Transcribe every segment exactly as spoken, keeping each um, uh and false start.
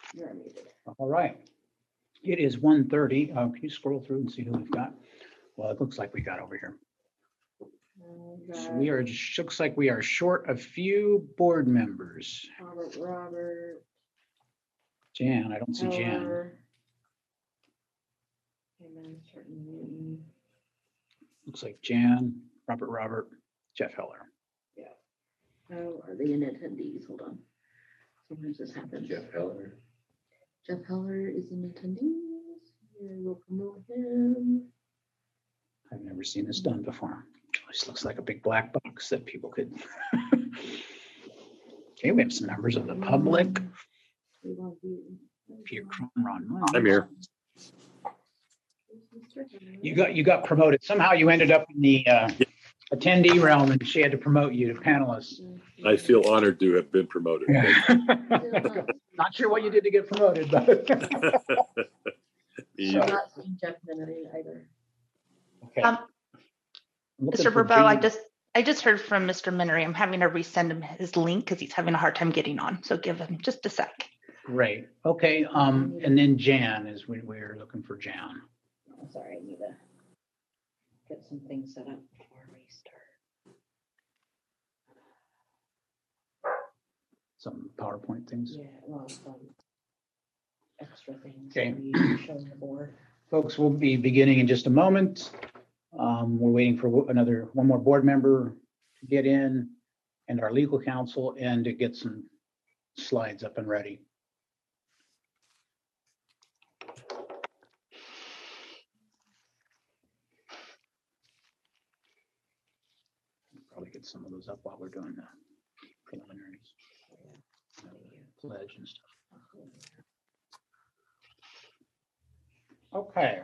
You're muted. All right. It is one thirty. Uh, can you scroll through and see who we've got? Well, it looks like we got over here. So we are, just looks like we are short a few board members. Robert, Robert. Jan, I don't see Jan. Heller, and then certain Newton. Looks like Jan, Robert, Robert, Jeff Heller. Oh, are they in attendees? Hold on. Sometimes this happens. Jeff Heller. Jeff Heller is in attendees. Here, we'll promote him. I've never seen this done before. This looks like a big black box that people could. Okay, we have some members of the public. We want you. Peter Crum, Ron Mullins. I'm here. You got you got promoted. Somehow you ended up in the uh, attendee realm, and she had to promote you to panelist. I feel honored to have been promoted. Yeah. Not sure what you did to get promoted, but I'm Yeah. not seeing Jeff Henry either. okay. Um, I'm looking Mister for Burbo, I Jean. just I just heard from Mister Minery. I'm having to resend him his link because he's having a hard time getting on. So give him just a sec. Great. Okay. Um, and then Jan is we we're looking for Jan. Oh, sorry, I need to get some things set up before we start. Some PowerPoint things. Yeah, well, some extra things. Okay. that we usually show on the board. Folks, we'll be beginning in just a moment. Um, we're waiting for another, one more board member to get in and our legal counsel and to get some slides up and ready. Probably get some of those up while we're doing the preliminaries. Pledge and stuff. Okay.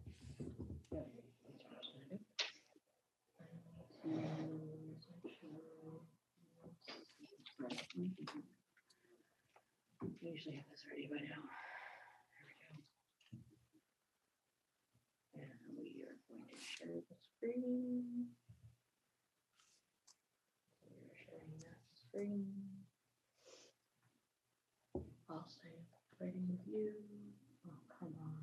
Usually have this ready by now. There we go. And we are going to share the screen. We're sharing that screen. I'll say writing with you. Oh, come on.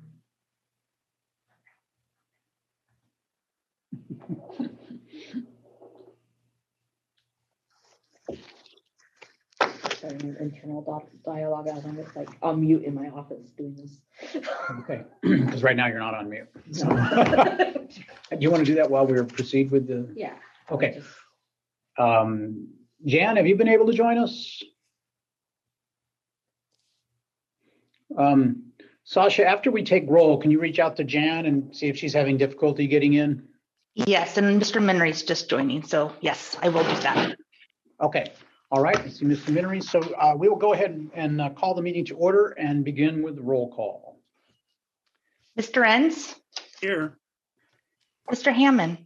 Sorry, your internal doc- dialogue. as I'm just like on mute in my office doing this. Okay, because right now you're not on mute. So, No. do you want to do that while we proceed with the? Yeah. Okay. Just- Um, Jan, have you been able to join us? Um, Sasha, after we take roll, can you reach out to Jan and see if she's having difficulty getting in? Yes, and Mister Minery's just joining. So yes, I will do that. Okay, all right, I see Mister Minery. So uh, we will go ahead and, and uh, call the meeting to order and begin with the roll call. Mister Enns, Here. Mister Hammond,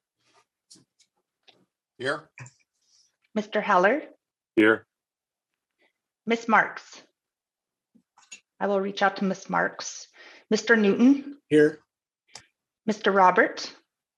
Here. Mister Heller, Here. Miss Marks. I will reach out to Miss Marks. Mister Newton, Here. Mister Robert,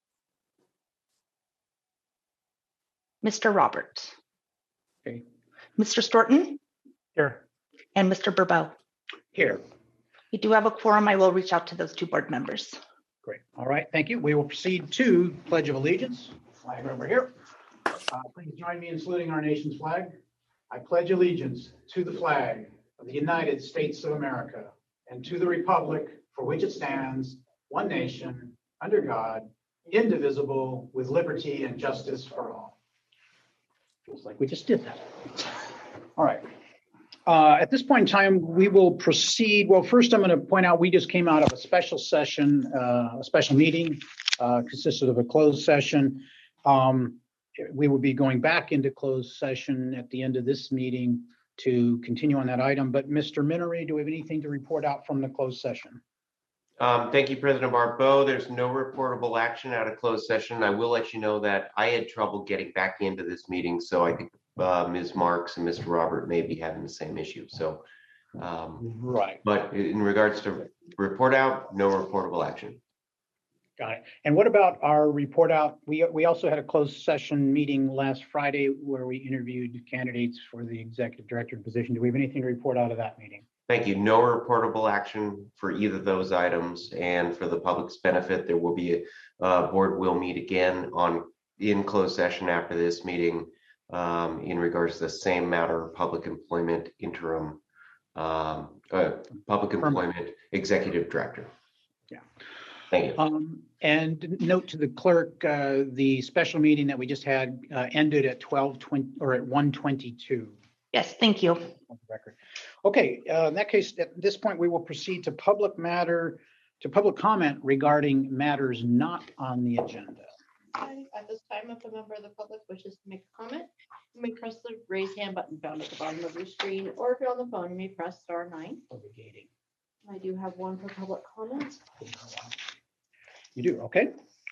Mister Robert, Okay, Mister Storton, here. and Mister Burbo. Here. We do have a quorum. I will reach out to those two board members. Great. All right, thank you. We will proceed to Pledge of Allegiance. Flag over here. Uh, Please join me in saluting our nation's flag. I pledge allegiance to the flag of the United States of America and to the republic for which it stands, one nation, under God, indivisible, with liberty and justice for all. Feels like we just did that. All right. Uh, At this point in time, we will proceed. Well, first, I'm going to point out we just came out of a special session, uh, a special meeting, uh, consisted of a closed session. Um, we will be going back into closed session at the end of this meeting to continue on that item. But Mister Minery, do we have anything to report out from the closed session? Um, thank you, President Barbeau. There's no reportable action out of closed session. I will let you know that I had trouble getting back into this meeting, so I think uh, Miz Marks and Mister Robert may be having the same issue. So, um, Right. but in regards to report out, no reportable action. Got it. And what about our report out? We, we also had a closed session meeting last Friday where we interviewed candidates for the executive director position. Do we have anything to report out of that meeting? Thank you. No reportable action for either of those items. And for the public's benefit, there will be a uh, board will meet again on in closed session after this meeting um, in regards to the same matter, public employment interim, um, uh, public employment executive director. Yeah. Thank you. Um, and note to the clerk, uh, the special meeting that we just had uh, ended at twelve twenty or at one twenty-two. Yes, thank you. On the record. Okay, uh, in that case, at this point, we will proceed to public matter, to public comment regarding matters not on the agenda. At this time, if a member of the public wishes to make a comment, you may press the raise hand button found at the bottom of your screen, or if you're on the phone, you may press star nine. Obligating. I do have one for public comments. You do, okay?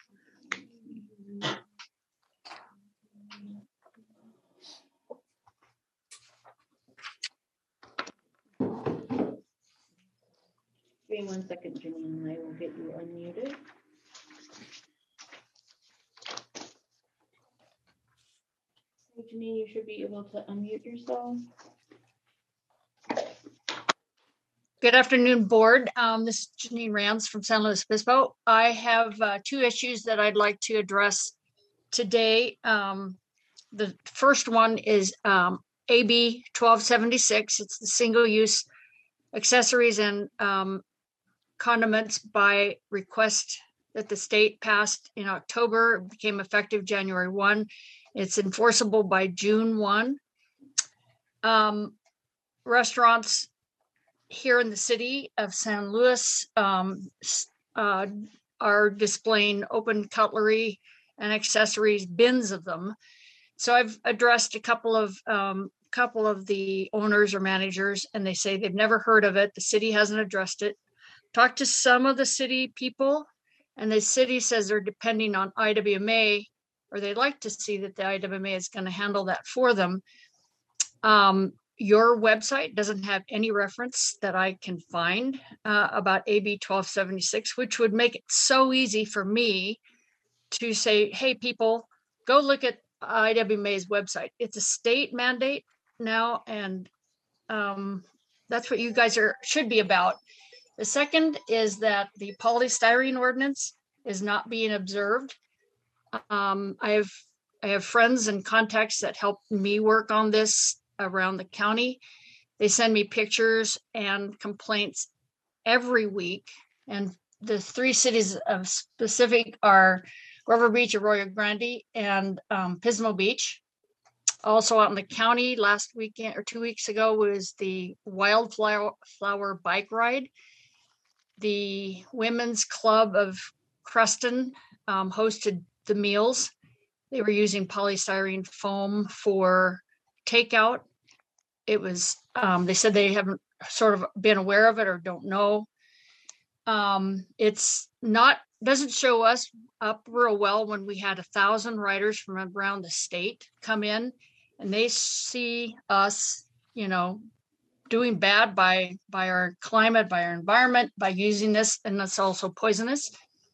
Give me one second, Janine, and I will get you unmuted. So, Janine, you should be able to unmute yourself. Good afternoon, board. Um, this is Janine Rands from San Luis Obispo. I have uh, two issues that I'd like to address today. Um, the first one is um, A B twelve seventy-six. It's the single-use accessories and um, condiments by request that the state passed in October, it became effective January first. It's enforceable by June first. Um, restaurants here in the city of San Luis um, uh, are displaying open cutlery and accessories, bins of them. So I've addressed a couple of um, couple of the owners or managers, and they say they've never heard of it. The city hasn't addressed it. Talked to some of the city people, and the city says they're depending on I W M A, or they'd like to see that the I W M A is going to handle that for them. Um, Your website doesn't have any reference that I can find uh, about A B twelve seventy-six, which would make it so easy for me to say, hey, people, go look at I W M A's website. It's a state mandate now, and um, that's what you guys are should be about. The second is that the polystyrene ordinance is not being observed. Um, I have I have friends and contacts that help me work on this around the county. They send me pictures and complaints every week. And the three cities of specific are River Beach, Arroyo Grande, and um, Pismo Beach. Also out in the county last weekend or two weeks ago was the Wildflower Flower Bike Ride. The Women's Club of Creston um, hosted the meals. They were using polystyrene foam for takeout. It was, um, they said they haven't sort of been aware of it or don't know. Um, it's not, doesn't show us up real well when we had a thousand riders from around the state come in, and they see us, you know, doing bad by, by our climate, by our environment, by using this, and that's also poisonous.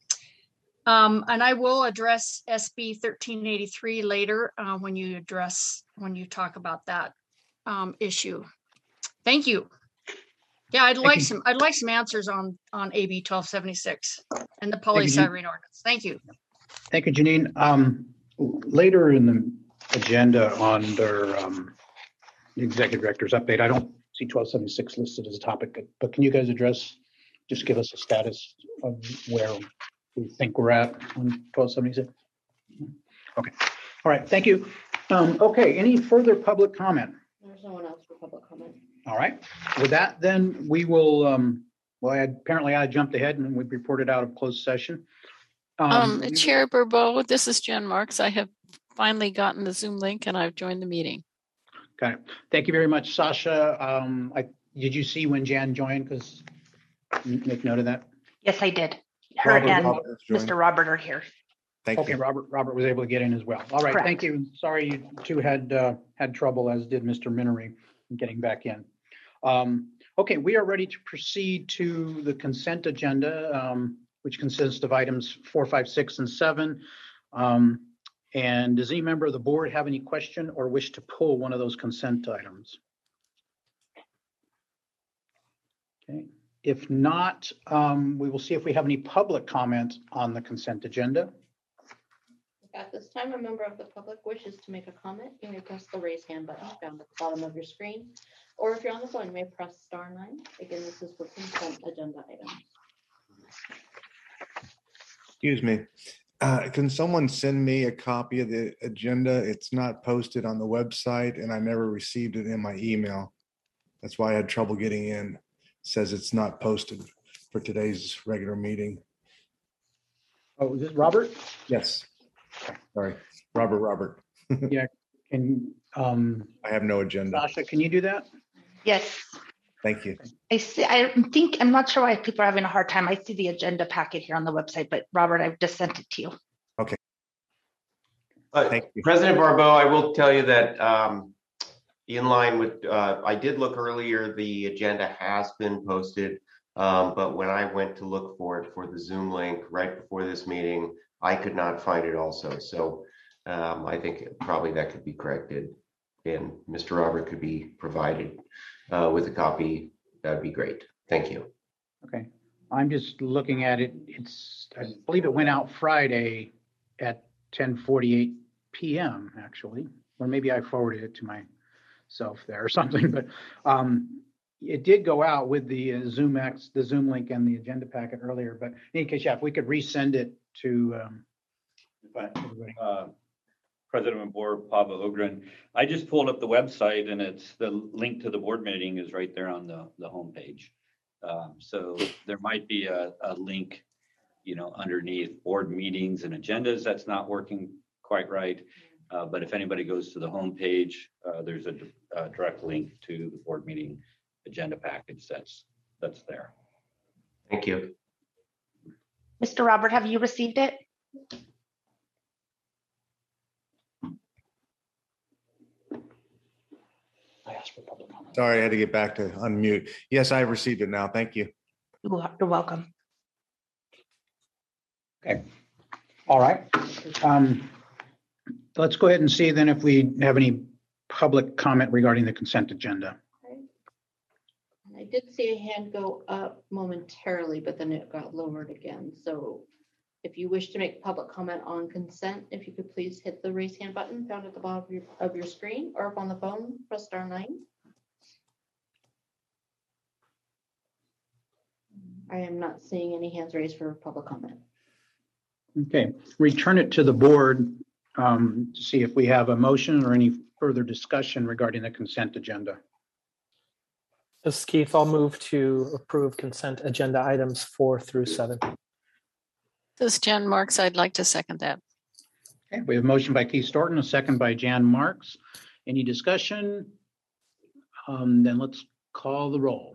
Um, and I will address S B thirteen eighty-three later uh, when you address, when you talk about that um, issue. Thank you. Yeah, I'd Thank like you. some, I'd like some answers on, on A B twelve seventy-six and the you, Jean. polystyrene ordinance. Thank you. Thank you, Janine. Um, later in the agenda under um, the executive director's update, I don't see twelve seventy-six listed as a topic, but can you guys address, just give us a status of where we think we're at on twelve seventy-six? Okay. All right. Thank you. Um, okay. Any further public comment? There's no one else for public comment. All right. With that, then we will, um, well, I had, apparently I jumped ahead and we've reported out of closed session. Um, we- Chair Burbo, this is Jen Marks. I have finally gotten the Zoom link and I've joined the meeting. Okay. Thank you very much, Sasha. Um, I, did you see when Jan joined? Because make note of that. Yes, I did. Her Robert, and Robert has joined. Mister Robert are here. Thank Okay, you. Robert, Robert was able to get in as well. All right, Correct. thank you. Sorry, you two had, uh, had trouble, as did Mister Minery, in getting back in. Um, okay, we are ready to proceed to the consent agenda, um, which consists of items four, five, six, and seven. Um, and does any member of the board have any question or wish to pull one of those consent items? Okay. If not, um, we will see if we have any public comment on the consent agenda. At this time, a member of the public wishes to make a comment, you may press the raise hand button found at the bottom of your screen. Or if you're on the phone, you may press star nine. Again, this is for consent agenda items. Excuse me. Uh, can someone send me a copy of the agenda? It's not posted on the website and I never received it in my email. That's why I had trouble getting in. It says it's not posted for today's regular meeting. Oh, is this Robert? Yes. Sorry, Robert, Robert. And um, I have no agenda. Sasha, can you do that? Yes. Thank you. I see, I think, I'm not sure why people are having a hard time. I see the agenda packet here on the website, but Robert, I've just sent it to you. Uh, Thank you. President Barbeau, I will tell you that um, in line with, uh, I did look earlier, the agenda has been posted. Um, but when I went to look for it for the Zoom link right before this meeting, I could not find it also. So um, I think probably that could be corrected and Mister Robert could be provided uh, with a copy. That'd be great. Thank you. Okay. I'm just looking at it. It's, I believe it went out Friday at ten forty-eight p m actually, or maybe I forwarded it to myself there or something, but um, it did go out with the uh, Zoom X, the Zoom link and the agenda packet earlier, but in any case, yeah, if we could resend it to um, But, everybody. uh, President of Board Pava Ogren, I just pulled up the website and it's the link to the board meeting is right there on the, the homepage. Um, so there might be a, a link, you know, underneath board meetings and agendas that's not working quite right. Uh, but if anybody goes to the homepage, uh, there's a, a direct link to the board meeting agenda package that's that's there. Thank you. Mister Robert, have you received it? I asked for public comment. Sorry, I had to get back to unmute. Yes, I've received it now. Thank you. You're welcome. Okay. All right. Um, let's go ahead and see then if we have any public comment regarding the consent agenda. And I did see a hand go up momentarily, but then it got lowered again. So if you wish to make public comment on consent, if you could please hit the raise hand button found at the bottom of your, of your screen, or if on the phone, press star nine. I am not seeing any hands raised for public comment. Okay, return it to the board um, to see if we have a motion or any further discussion regarding the consent agenda. This is Keith. I'll move to approve consent agenda items four through seven. This is Jan Marks. I'd like to second that. Okay, we have a motion by Keith Storton, a second by Jan Marks. Any discussion? Um, then let's call the roll.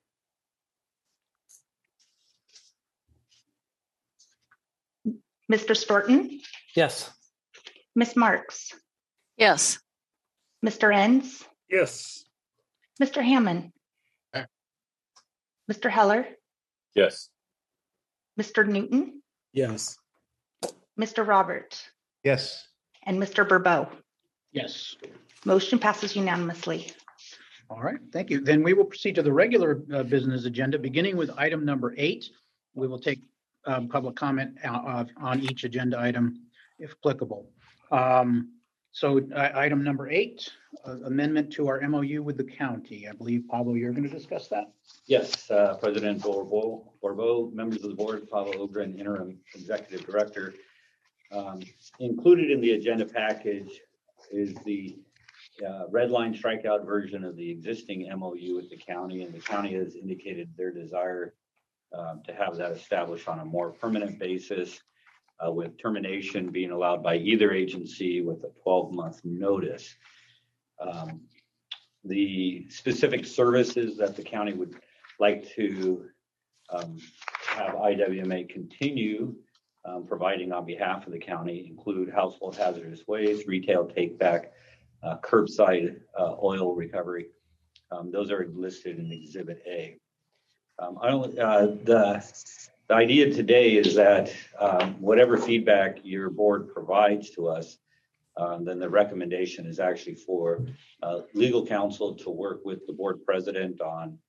Mister Storton, Yes. Miz Marks, Yes. Mister Enns, Yes. Mister Hammond, Aye. Mister Heller, Yes. Mister Newton, Yes. Mister Robert, Yes. and Mister Burbeau. Yes. Motion passes unanimously. All right, thank you. Then we will proceed to the regular uh, business agenda, beginning with item number eight. We will take um, public comment uh, on each agenda item if applicable. Um, so uh, item number eight, uh, amendment to our M O U with the county. I believe, Pablo, you're going to discuss that? Yes, uh, President Borbo, Borbo, members of the board, Pavel Ogren, interim executive director. Um, included in the agenda package is the uh, red line strikeout version of the existing M O U with the county, and the county has indicated their desire um, to have that established on a more permanent basis, uh, with termination being allowed by either agency with a twelve month notice. Um, the specific services that the county would like to um, have I W M A continue um, providing on behalf of the county include household hazardous waste, retail take back, uh, curbside uh, oil recovery. Um, those are listed in Exhibit A. Um, I don't, uh, the, the idea today is that um, whatever feedback your board provides to us, um, then the recommendation is actually for uh, legal counsel to work with the board president on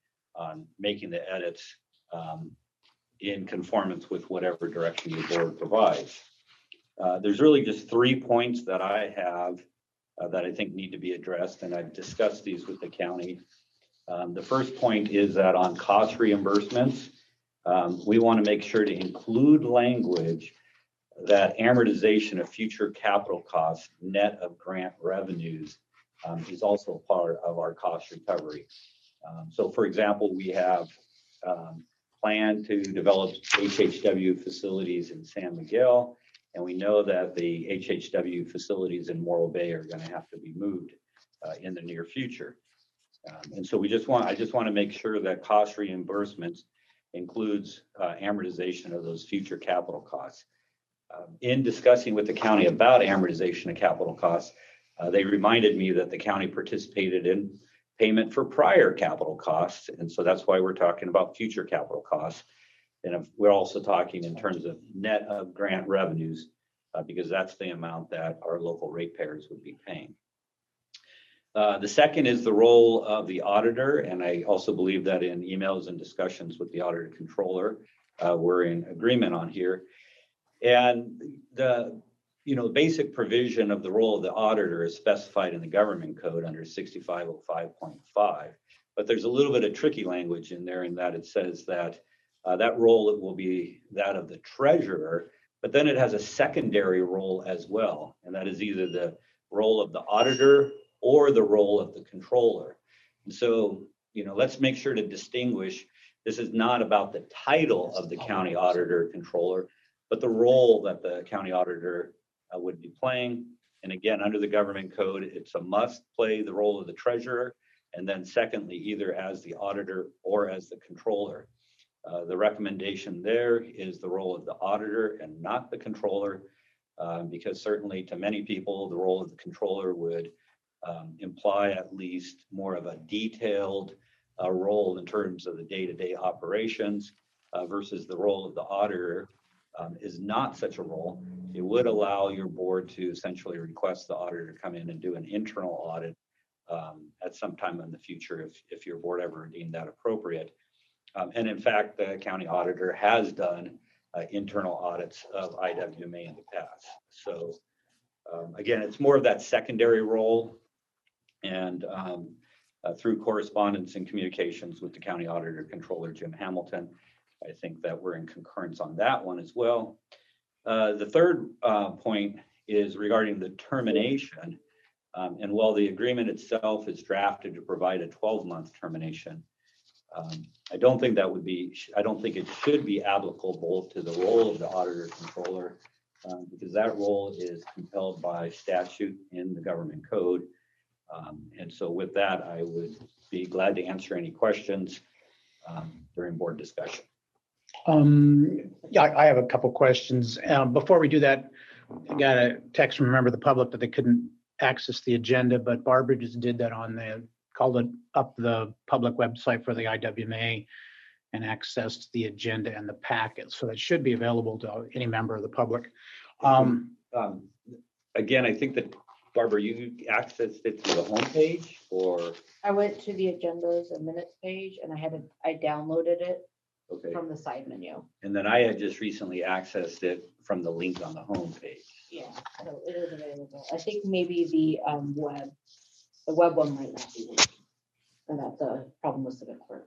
on making the edits um, in conformance with whatever direction the board provides. Uh, there's really just three points that I have uh, that I think need to be addressed, and I've discussed these with the county. Um, the first point is that on cost reimbursements, um, we want to make sure to include language that amortization of future capital costs net of grant revenues um, is also part of our cost recovery. Um, so for example, we have um, planned to develop H H W facilities in San Miguel, and we know that the H H W facilities in Morro Bay are going to have to be moved uh, in the near future. Um, and so we just want, I just want to make sure that cost reimbursements includes uh, amortization of those future capital costs. Um, in discussing with the county about amortization of capital costs, uh, they reminded me that the county participated in payment for prior capital costs. And so that's why we're talking about future capital costs. And if we're also talking in terms of net of grant revenues, uh, because that's the amount that our local ratepayers would be paying. Uh, the second is the role of the auditor. And I also believe that in emails and discussions with the auditor controller, uh, we're in agreement on here. And the, you know, basic provision of the role of the auditor is specified in the government code under sixty-five oh five point five. But there's a little bit of tricky language in there in that it says that uh, that role will be that of the treasurer, but then it has a secondary role as well. And that is either the role of the auditor or the role of the controller. And so, you know, let's make sure to distinguish, this is not about the title of the county auditor controller, but the role that the county auditor uh, would be playing. And again, under the government code, it's a must play the role of the treasurer. And then secondly, either as the auditor or as the controller. Uh, the recommendation there is the role of the auditor and not the controller, uh, because certainly to many people, the role of the controller would um, imply at least more of a detailed uh, role in terms of the day-to-day operations uh, versus the role of the auditor. Um, is not such a role. It would allow your board to essentially request the auditor to come in and do an internal audit um, at some time in the future if, if your board ever deemed that appropriate. Um, and in fact, the county auditor has done uh, internal audits of I W M A in the past. So um, again, it's more of that secondary role, and um, uh, through correspondence and communications with the county auditor controller, Jim Hamilton, I think that we're in concurrence on that one as well. Uh, the third uh, point is regarding the termination. Um, and while the agreement itself is drafted to provide a twelve month termination, um, I don't think that would be, I don't think it should be applicable to the role of the auditor controller, um, because that role is compelled by statute in the government code. Um, and so with that, I would be glad to answer any questions um, during board discussion. Um, yeah, I I have a couple questions. Um, before we do that, I got a text from a member of the public that they couldn't access the agenda, but Barbara just did that on the, called it up the public website for the I W M A and accessed the agenda and the packet. So that should be available to any member of the public. Um, Um, again, I think that Barbara, you accessed it through the homepage, or I went to the agendas and minutes page and I had it, I downloaded it okay, from the side menu. and then I had just recently accessed it from the link on the homepage. Yeah, so it is available. I think maybe the um web, the web one might not be working. And that's a problem with Civic Clerk.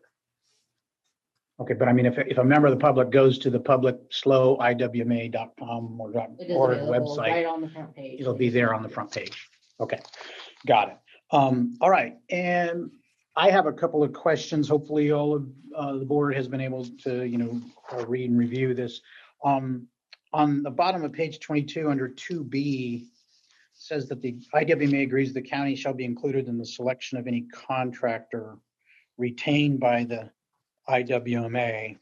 okay, but I mean, if, if a member of the public goes to the public slow I W M A dot com or dot It is org available website, right on the front page. it'll be there on the front page. Okay, got it. Um, all right, and I have a couple of questions. Hopefully all of uh, the board has been able to, you know, uh, read and review this. Um, on the bottom of page twenty-two under two B says that the I W M A agrees the county shall be included in the selection of any contractor retained by the I W M A,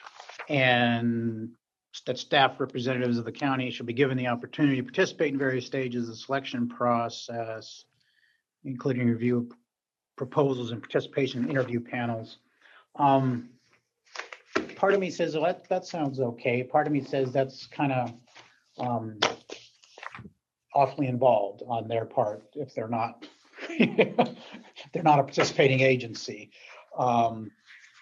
and that staff representatives of the county shall be given the opportunity to participate in various stages of the selection process, including review of proposals and participation in interview panels. Um, part of me says, well, that, that sounds okay. Part of me says that's kind of um, awfully involved on their part if they're not they're not a participating agency. Um,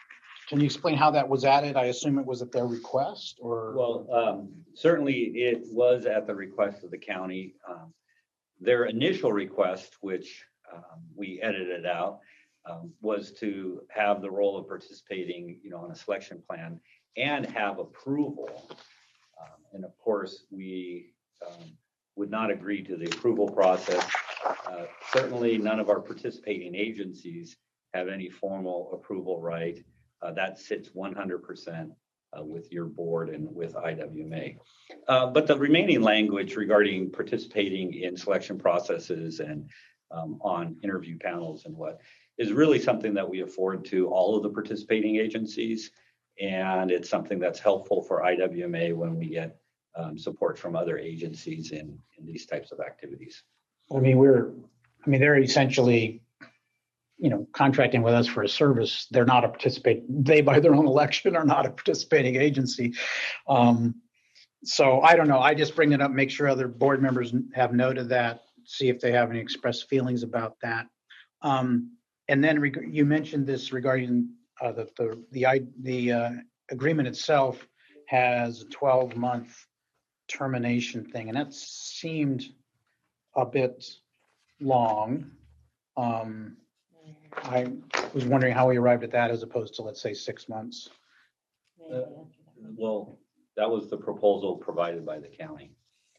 Can you explain how that was added? I assume it was at their request or? Well, um, certainly it was at the request of the county. Um, Their initial request, which um, we edited out, um, was to have the role of participating, you know, on a selection plan and have approval. Um, and of course, we um, would not agree to the approval process. Uh, certainly, none of our participating agencies have any formal approval right. Uh, that sits one hundred percent uh, with your board and with I W M A. Uh, but the remaining language regarding participating in selection processes and um, on interview panels and what is really something that we afford to all of the participating agencies. And it's something that's helpful for I W M A when we get um, support from other agencies in, in these types of activities. I mean, we're, I mean, they're essentially, you know, contracting with us for a service. They're not a participate, they by their own election are not a participating agency. Um, so I don't know. I just bring it up, make sure other board members have noted that, see if they have any expressed feelings about that. Um, and then reg- you mentioned this regarding uh, the, the, the, I, the uh, agreement itself has a twelve month termination thing. And that seemed a bit long. Um, I was wondering how we arrived at that as opposed to, let's say, six months. Uh, well, that was the proposal provided by the county.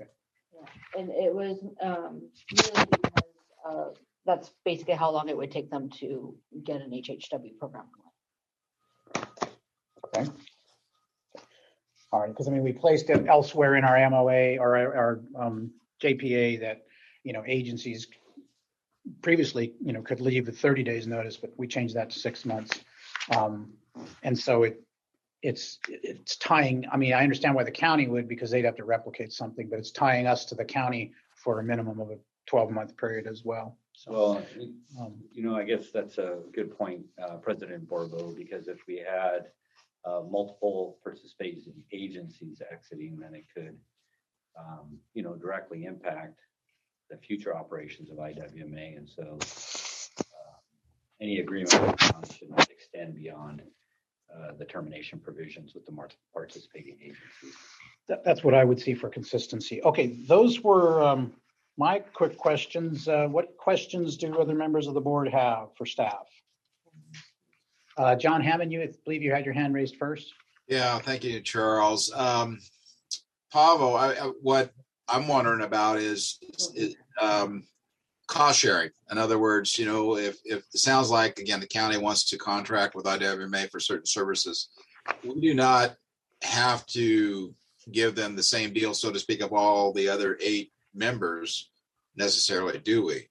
And it was um, really because uh, that's basically how long it would take them to get an H H W program going. Okay. All right, because I mean, we placed it elsewhere in our M O A or our, our um, J P A that, you know, agencies previously, you know, could leave with thirty days notice, but we changed that to six months. Um, and so it, it's, it's tying, I mean, I understand why the county would, because they'd have to replicate something, but it's tying us to the county for a minimum of a twelve month period as well. So, Well, um, you know, I guess that's a good point, uh, President Borbo, because if we had uh, multiple participating agencies exiting, then it could, um, you know, directly impact the future operations of I W M A. And so uh, any agreement with the county should not extend beyond uh, the termination provisions with the mar- participating agencies. that, that's what I would see for consistency. Okay, those were um, my quick questions. Uh, what questions do other members of the board have for staff? Uh, John Hammond, you I believe you had your hand raised first. Yeah, thank you, Charles. Um, Pavo, I, I, what I'm wondering about is, is um, cost sharing. In other words, you know, if, if it sounds like, again, the county wants to contract with I W M A for certain services, we do not have to give them the same deal, so to speak, of all the other eight members necessarily, do we?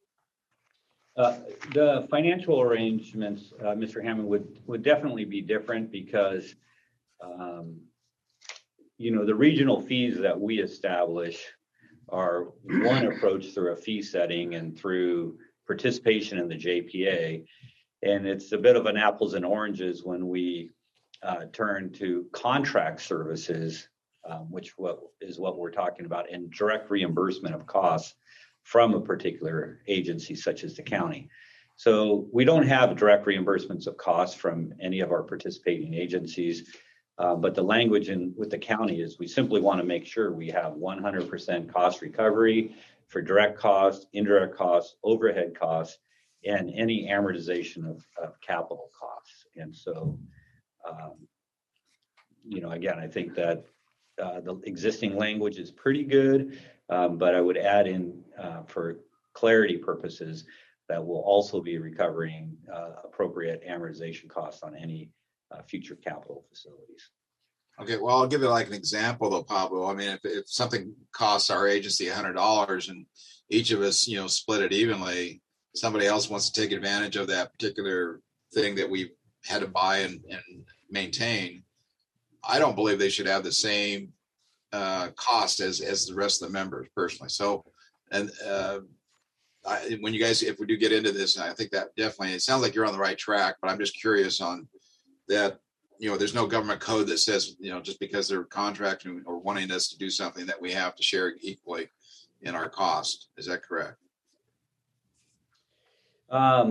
Uh, the financial arrangements, uh, Mister Hammond, would, would definitely be different because, um, you know, the regional fees that we establish are one approach through a fee setting and through participation in the J P A. And it's a bit of an apples and oranges when we uh, turn to contract services, um, which what is what we're talking about, and direct reimbursement of costs from a particular agency such as the county. So we don't have direct reimbursements of costs from any of our participating agencies. Uh, but the language in with the county is we simply want to make sure we have one hundred percent cost recovery for direct costs, indirect costs, overhead costs, and any amortization of, of capital costs. And so, um, you know, again, I think that uh, the existing language is pretty good, um, but I would add in uh, for clarity purposes that we'll also be recovering uh, appropriate amortization costs on any Uh, future capital facilities. Okay, well, I'll give it like an example though, Pablo. I mean, if, if something costs our agency one hundred dollars and each of us, you know, split it evenly, somebody else wants to take advantage of that particular thing that we had to buy and, and maintain, I don't believe they should have the same uh, cost as, as the rest of the members personally. So, and uh, I, when you guys, if we do get into this, I think that definitely, it sounds like you're on the right track, but I'm just curious on that, you know, there's no government code that says, you know, just because they're contracting or wanting us to do something that we have to share equally in our cost. Is that correct? Um,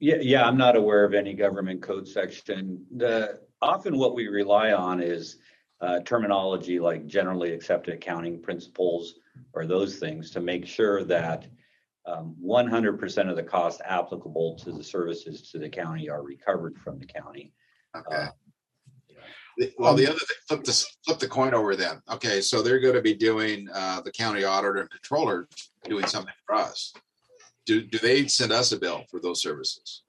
Yeah, yeah, I'm not aware of any government code section. The, often what we rely on is uh, terminology like generally accepted accounting principles or those things to make sure that um, one hundred percent of the costs applicable to the services to the county are recovered from the county. Okay. Uh, The- Well, the other thing, flip the, flip the coin over then. Okay, so they're going to be doing, uh, the county auditor and controller doing something for us. Do, do they send us a bill for those services?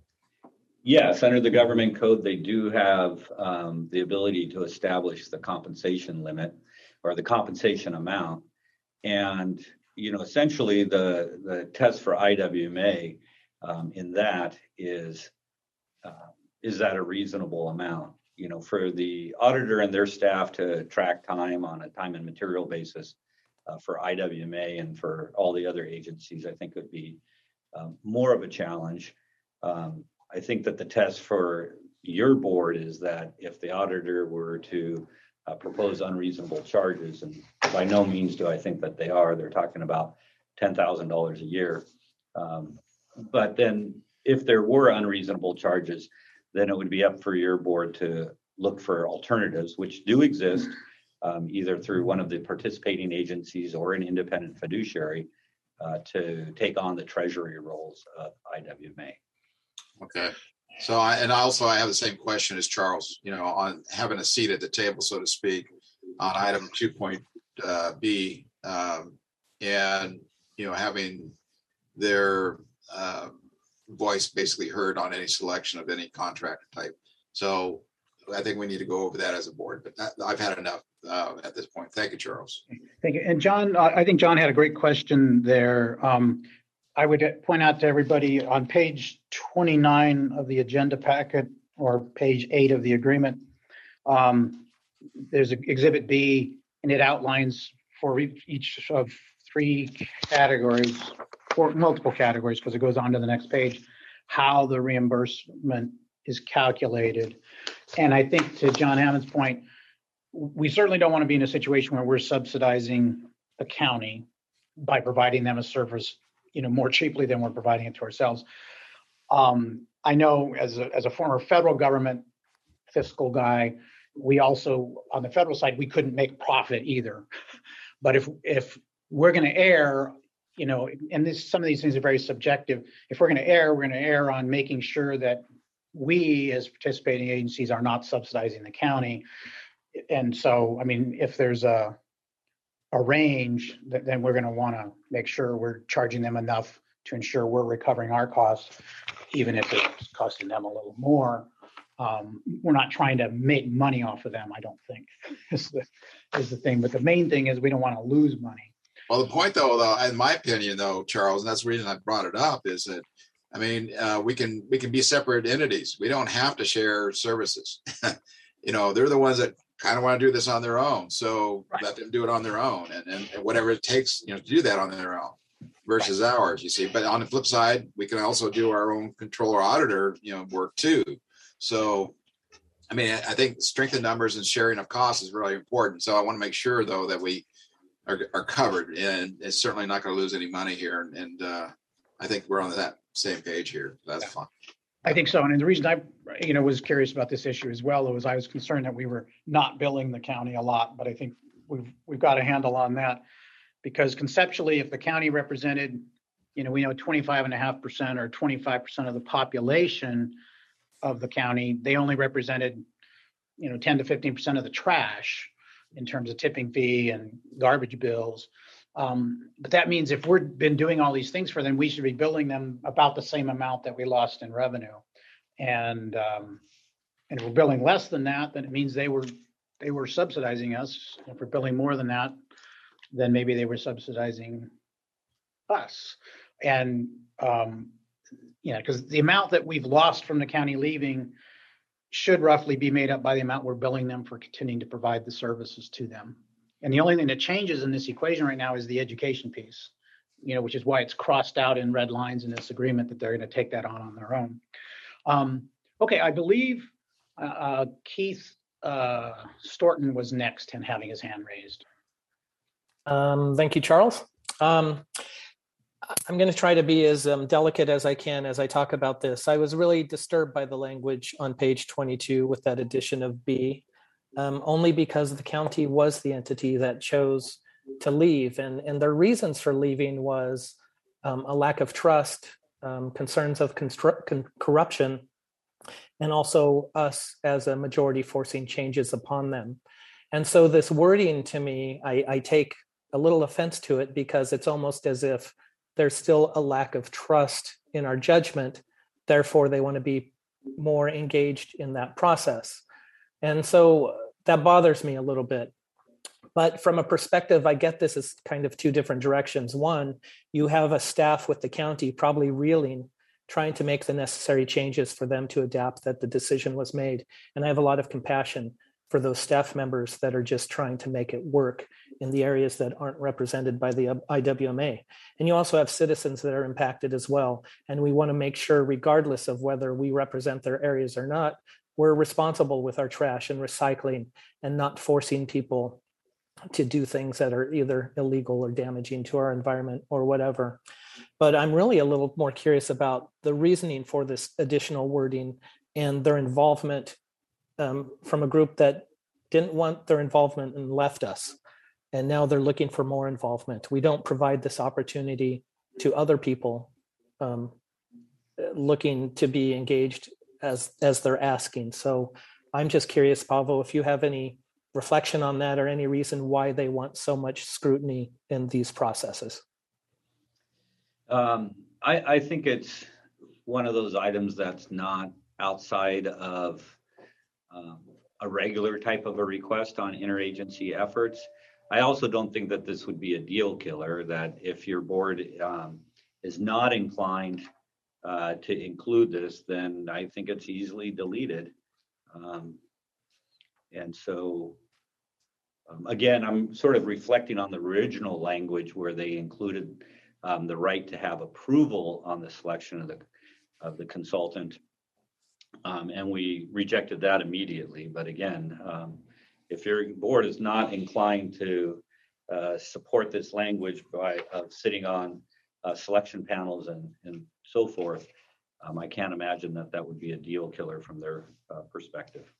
Yes, under the government code, they do have um, the ability to establish the compensation limit or the compensation amount. And, you know, essentially the, the test for I W M A um, in that is, uh, is that a reasonable amount? You know, for the auditor and their staff to track time on a time and material basis uh, for I W M A and for all the other agencies, I think would be um, more of a challenge. Um, I think that the test for your board is that if the auditor were to uh, propose unreasonable charges, and by no means do I think that they are, they're talking about ten thousand dollars a year. Um, but then if there were unreasonable charges, then it would be up for your board to look for alternatives, which do exist, um, either through one of the participating agencies or an independent fiduciary uh, to take on the treasury roles of I W M A. Okay. So I, and also I have the same question as Charles, you know, on having a seat at the table, so to speak, on item two point B, um, and, you know, having their uh, voice basically heard on any selection of any contract type. So I think we need to go over that as a board, but that, I've had enough uh, at this point. Thank you, Charles. Thank you. And John, I I think John had a great question there. Um, I would point out to everybody on page twenty-nine of the agenda packet or page eight of the agreement, um, there's an exhibit B and it outlines for each of three categories, or multiple categories, because it goes on to the next page, how the reimbursement is calculated. And I think to John Hammond's point, we certainly don't want to be in a situation where we're subsidizing the county by providing them a service, you know, more cheaply than we're providing it to ourselves. Um, I know as a, as a former federal government fiscal guy, we also, on the federal side, we couldn't make profit either. But if if we're going to err, you know, and this, some of these things are very subjective. If we're going to err, we're going to err on making sure that we as participating agencies are not subsidizing the county. And so, I mean, if there's a a range, then we're going to want to make sure we're charging them enough to ensure we're recovering our costs, even if it's costing them a little more. Um, we're not trying to make money off of them, I don't think, is the, is the thing. But the main thing is we don't want to lose money. Well, the point though, though, in my opinion, though, Charles, and that's the reason I brought it up, is that, I mean, uh, we can we can be separate entities. We don't have to share services. You know, they're the ones that kind of want to do this on their own. So right. Let them do it on their own, and, and, and whatever it takes, you know, to do that on their own versus right. ours, you see. But on the flip side, we can also do our own controller auditor, you know, work too. So, I mean, I think strength in numbers and sharing of costs is really important. So I want to make sure, though, that we are, are covered, and it's certainly not going to lose any money here. And uh, I think we're on that same page here. That's yeah. fine. I think so. And the reason I, you know, was curious about this issue as well was I was concerned that we were not billing the county a lot, but I think we've we've got a handle on that, because conceptually, if the county represented, you know, we know twenty-five and a half percent or twenty-five percent of the population of the county, they only represented, you know, ten to fifteen percent of the trash in terms of tipping fee and garbage bills. Um, but that means if we've been doing all these things for them, we should be billing them about the same amount that we lost in revenue. And um, and if we're billing less than that, then it means they were they were subsidizing us. If we're billing more than that, then maybe they were subsidizing us. And um, you know, because the amount that we've lost from the county leaving should roughly be made up by the amount we're billing them for continuing to provide the services to them. And the only thing that changes in this equation right now is the education piece, you know, which is why it's crossed out in red lines in this agreement that they're going to take that on on their own. Um, okay, I believe uh, uh, Keith uh, Storton was next in having his hand raised. Um, thank you, Charles. Um, I'm going to try to be as um, delicate as I can as I talk about this. I was really disturbed by the language on page twenty-two with that addition of B, um, only because the county was the entity that chose to leave. And, and their reasons for leaving was um, a lack of trust, um, concerns of constru- con- corruption, and also us as a majority forcing changes upon them. And so this wording to me, I, I take a little offense to it because it's almost as if there's still a lack of trust in our judgment. Therefore, they want to be more engaged in that process. And so that bothers me a little bit. But from a perspective, I get this as kind of two different directions. One, you have a staff with the county probably reeling, trying to make the necessary changes for them to adapt that the decision was made. And I have a lot of compassion for those staff members that are just trying to make it work in the areas that aren't represented by the I W M A. And you also have citizens that are impacted as well. And we want to make sure, regardless of whether we represent their areas or not, we're responsible with our trash and recycling and not forcing people to do things that are either illegal or damaging to our environment or whatever. But I'm really a little more curious about the reasoning for this additional wording and their involvement um, from a group that didn't want their involvement and left us. And now they're looking for more involvement. We don't provide this opportunity to other people um, looking to be engaged as, as they're asking. So I'm just curious, Pavo, if you have any reflection on that or any reason why they want so much scrutiny in these processes. Um, I, I think it's one of those items that's not outside of um, a regular type of a request on interagency efforts. I also don't think that this would be a deal killer, that if your board um, is not inclined uh, to include this, then I think it's easily deleted. Um, and so, um, again, I'm sort of reflecting on the original language where they included um, the right to have approval on the selection of the of the consultant. Um, and we rejected that immediately. But again, um, if your board is not inclined to uh, support this language by uh, sitting on uh, selection panels and, and so forth, um, I can't imagine that that would be a deal killer from their uh, perspective.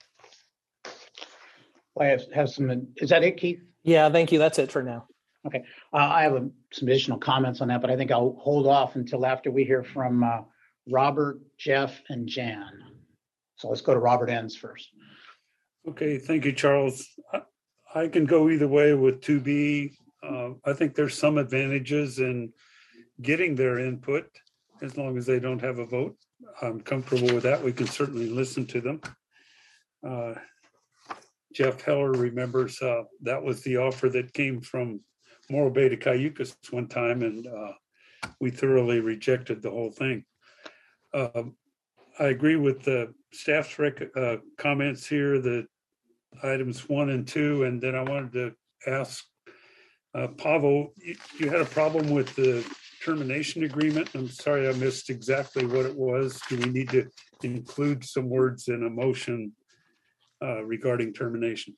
I have, have some, is that it, Keith? Yeah, thank you. That's it for now. Okay, uh, I have a, some additional comments on that, but I think I'll hold off until after we hear from uh, Robert, Jeff, and Jan. So let's go to Robert Enns first. Okay, thank you, Charles. I, I can go either way with two B. Uh, I think there's some advantages in getting their input as long as they don't have a vote. I'm comfortable with that. We can certainly listen to them. Uh, Jeff Heller remembers uh, that was the offer that came from Morro Bay to Cayucas one time, and uh, we thoroughly rejected the whole thing. Uh, I agree with the staff's rec- uh, comments here, that items one and two, and then I wanted to ask uh, Pavo, you, you had a problem with the termination agreement. I'm sorry I missed exactly what it was. Do we need to include some words in a motion uh, regarding termination?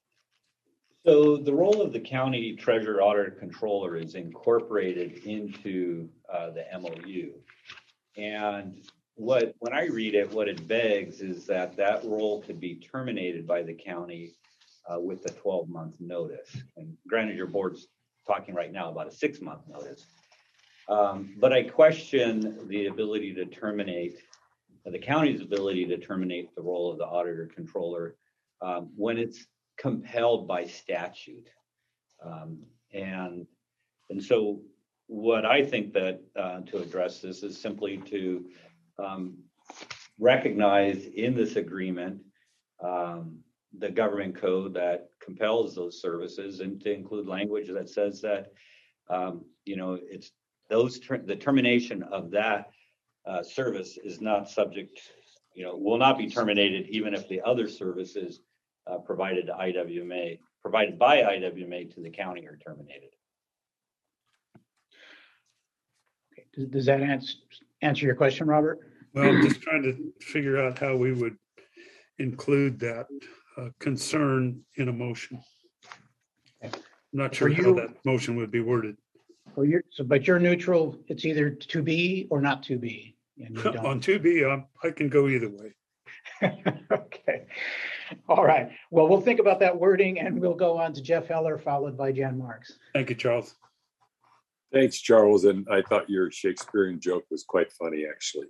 So the role of the county treasurer, auditor, controller is incorporated into uh, the M O U. And what, when I read it, what it begs is that that role could be terminated by the county uh, with a twelve month notice. And granted, your board's talking right now about a six month notice. Um, but I question the ability to terminate, uh, the county's ability to terminate the role of the auditor controller um, when it's compelled by statute. Um, and, and so what I think that uh, to address this is simply to um, recognize in this agreement um, the government code that compels those services, and to include language that says that, um, you know, it's those ter- the termination of that uh, service is not subject, you know, will not be terminated even if the other services uh, provided to I W M A, provided by I W M A to the county are terminated. Okay. Does that answer, answer your question, Robert? Well, I'm just trying to figure out how we would include that uh, concern in a motion. I'm not sure For how you- that motion would be worded. So you're, so, but you're neutral. It's either to be or not to be. And you don't. On two B, um, I can go either way. Okay. All right. Well, we'll think about that wording and we'll go on to Jeff Heller, followed by Jan Marks. Thank you, Charles. Thanks, Charles. And I thought your Shakespearean joke was quite funny, actually.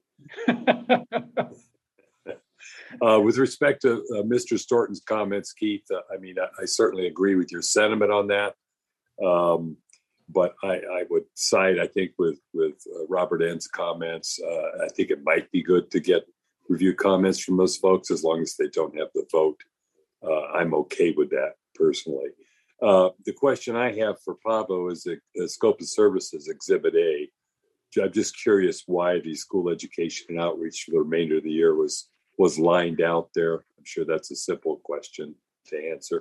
Uh, with respect to uh, Mister Storton's comments, Keith, uh, I mean, I, I certainly agree with your sentiment on that. Um, but I, I would side, I think, with with uh, Robert N's comments. Uh, I think it might be good to get review comments from those folks as long as they don't have the vote. Uh, I'm okay with that personally. Uh, the question I have for Pablo is the, the scope of services, Exhibit A. I'm just curious why the school education and outreach for the remainder of the year was was lined out there. I'm sure that's a simple question to answer.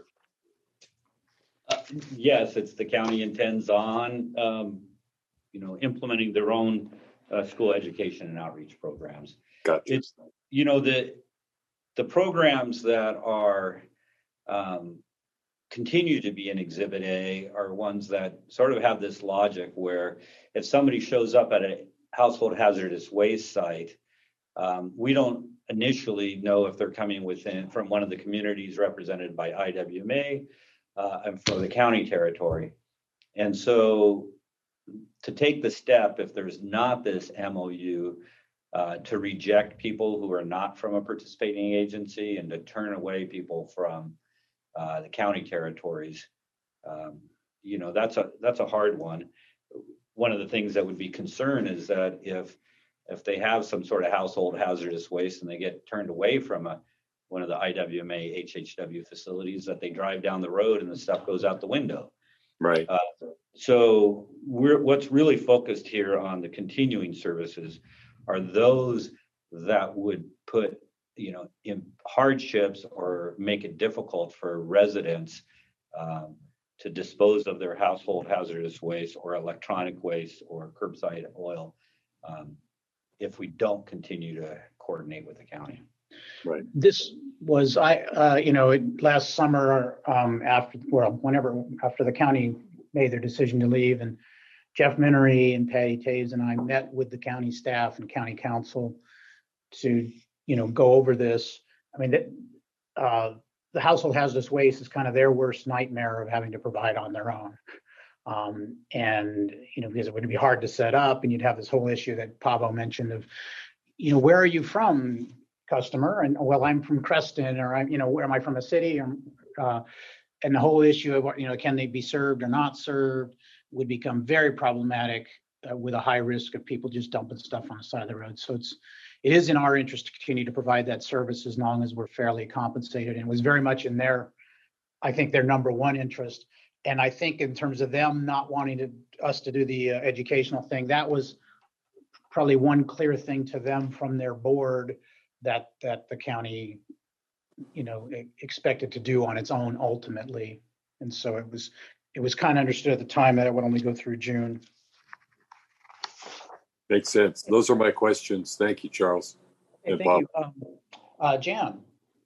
Uh, Yes, it's the county intends on, um, you know, implementing their own uh, school education and outreach programs. Gotcha. It's, you know, the, the programs that are, um, continue to be in Exhibit A are ones that sort of have this logic where if somebody shows up at a household hazardous waste site, um, we don't initially know if they're coming within from one of the communities represented by I W M A uh, and for the county territory. And so to take the step, if there's not this M O U, uh, to reject people who are not from a participating agency and to turn away people from uh, the county territories, um, you know, that's a that's a hard one. One of the things that would be concern is that if if they have some sort of household hazardous waste and they get turned away from a one of the I W M A H H W facilities, that they drive down the road and the stuff goes out the window. Right. Uh, so we're what's really focused here on the continuing services are those that would put, you know, in hardships or make it difficult for residents um, to dispose of their household hazardous waste or electronic waste or curbside oil um, if we don't continue to coordinate with the county. Right. This was, I, uh, you know, it- last summer, um, after, well, whenever, after the county made their decision to leave, and Jeff Minery and Patty Taves and I met with the county staff and county council to, you know, go over this. I mean, that, uh, the household hazardous waste is kind of their worst nightmare of having to provide on their own. Um, and, you know, because it would be hard to set up, and you'd have this whole issue that Pablo mentioned of, you know, where are you from, customer? And, well, I'm from Creston, or I'm, you know, where am I from, a city? Or, uh, and the whole issue of, you know, can they be served or not served would become very problematic uh, with a high risk of people just dumping stuff on the side of the road. So it's, it is in our interest to continue to provide that service as long as we're fairly compensated. And it was very much in their, I think, their number one interest. And I think in terms of them not wanting to, us to do the uh, educational thing, that was probably one clear thing to them from their board that, that the county, you know, e- expected to do on its own ultimately. And so it was, it was kind of understood at the time that it would only go through June. Makes sense. Those are my questions. Thank you, Charles. Okay, And thank Bob. you. Um, uh, Jan.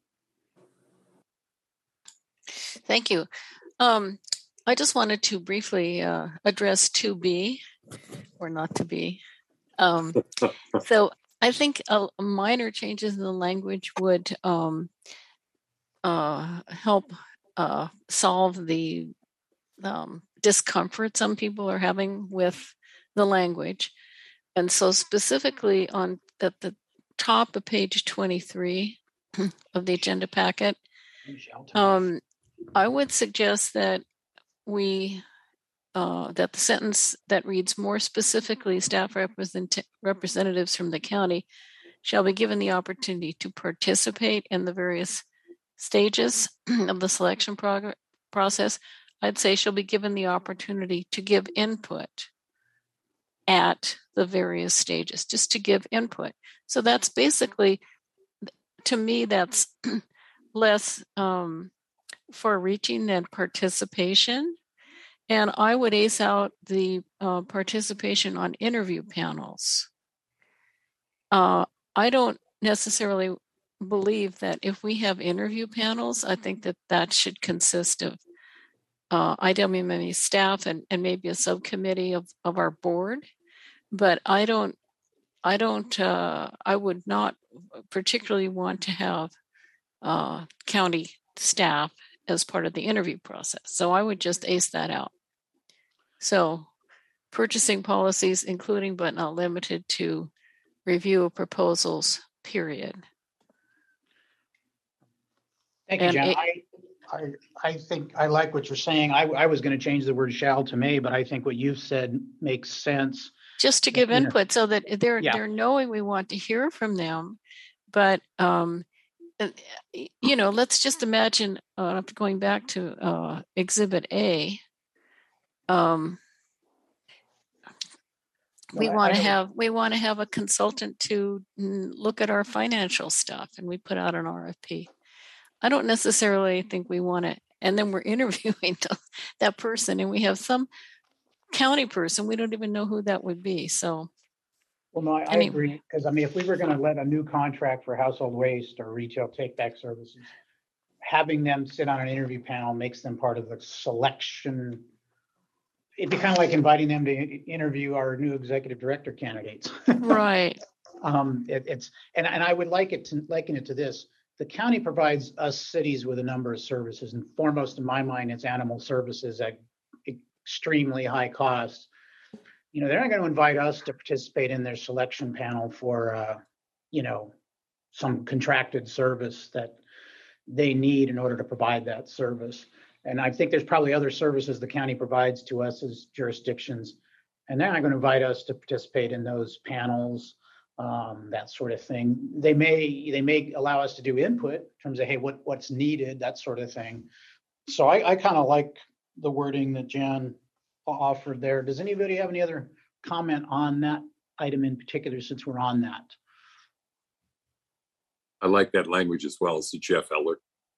Thank you. Um, I just wanted to briefly uh, address two B, or not to be. Um, so I think a, a minor changes in the language would um, uh, help uh, solve the um, discomfort some people are having with the language. And so specifically on at the top of page twenty-three of the agenda packet, um, I would suggest that we, uh, that the sentence that reads, more specifically, staff represent- representatives from the county shall be given the opportunity to participate in the various stages of the selection prog- process. I'd say shall be given the opportunity to give input at the various stages, just to give input. So that's basically, to me, that's less um, for reaching than participation. And I would ace out the uh, participation on interview panels. Uh, I don't necessarily believe that if we have interview panels, I think that that should consist of uh, I W M E staff and, and maybe a subcommittee of, of our board. But I don't, I don't, uh, I would not particularly want to have uh, county staff as part of the interview process. So I would just ace that out. So purchasing policies, including but not limited to review of proposals, period. Thank you, And Jen. it- I, I, I think I like what you're saying. I, I was going to change the word shall to may, but I think what you've said makes sense. Just to give You know, input so that they're Yeah. they're knowing we want to hear from them. But um, uh, you know, let's just imagine uh, going back to uh, Exhibit A. Um, we No, I- want I to know- have we want to have a consultant to mm, look at our financial stuff, and we put out an R F P. I don't necessarily think we want to, and then we're interviewing that person, and we have some county person, we don't even know who that would be. So, Well, no, I, I Any- agree, because I mean, if we were going to let a new contract for household waste or retail take-back services, having them sit on an interview panel makes them part of the selection. It'd be kind of like inviting them to i- interview our new executive director candidates. right. Um, it, it's, and, and I would like it to liken it to this. The county provides us cities with a number of services, and foremost in my mind, it's animal services at extremely high cost. You know, they're not going to invite us to participate in their selection panel for, uh, you know, some contracted service that they need in order to provide that service. And I think there's probably other services the county provides to us as jurisdictions, and they're not going to invite us to participate in those panels, um, that sort of thing. They may, they may allow us to do input in terms of, hey, what, what's needed, that sort of thing. So I, I kind of like the wording that Jan offered there. Does anybody have any other comment on that item in particular, since we're on that? I like that language as well. So Jeff Eller.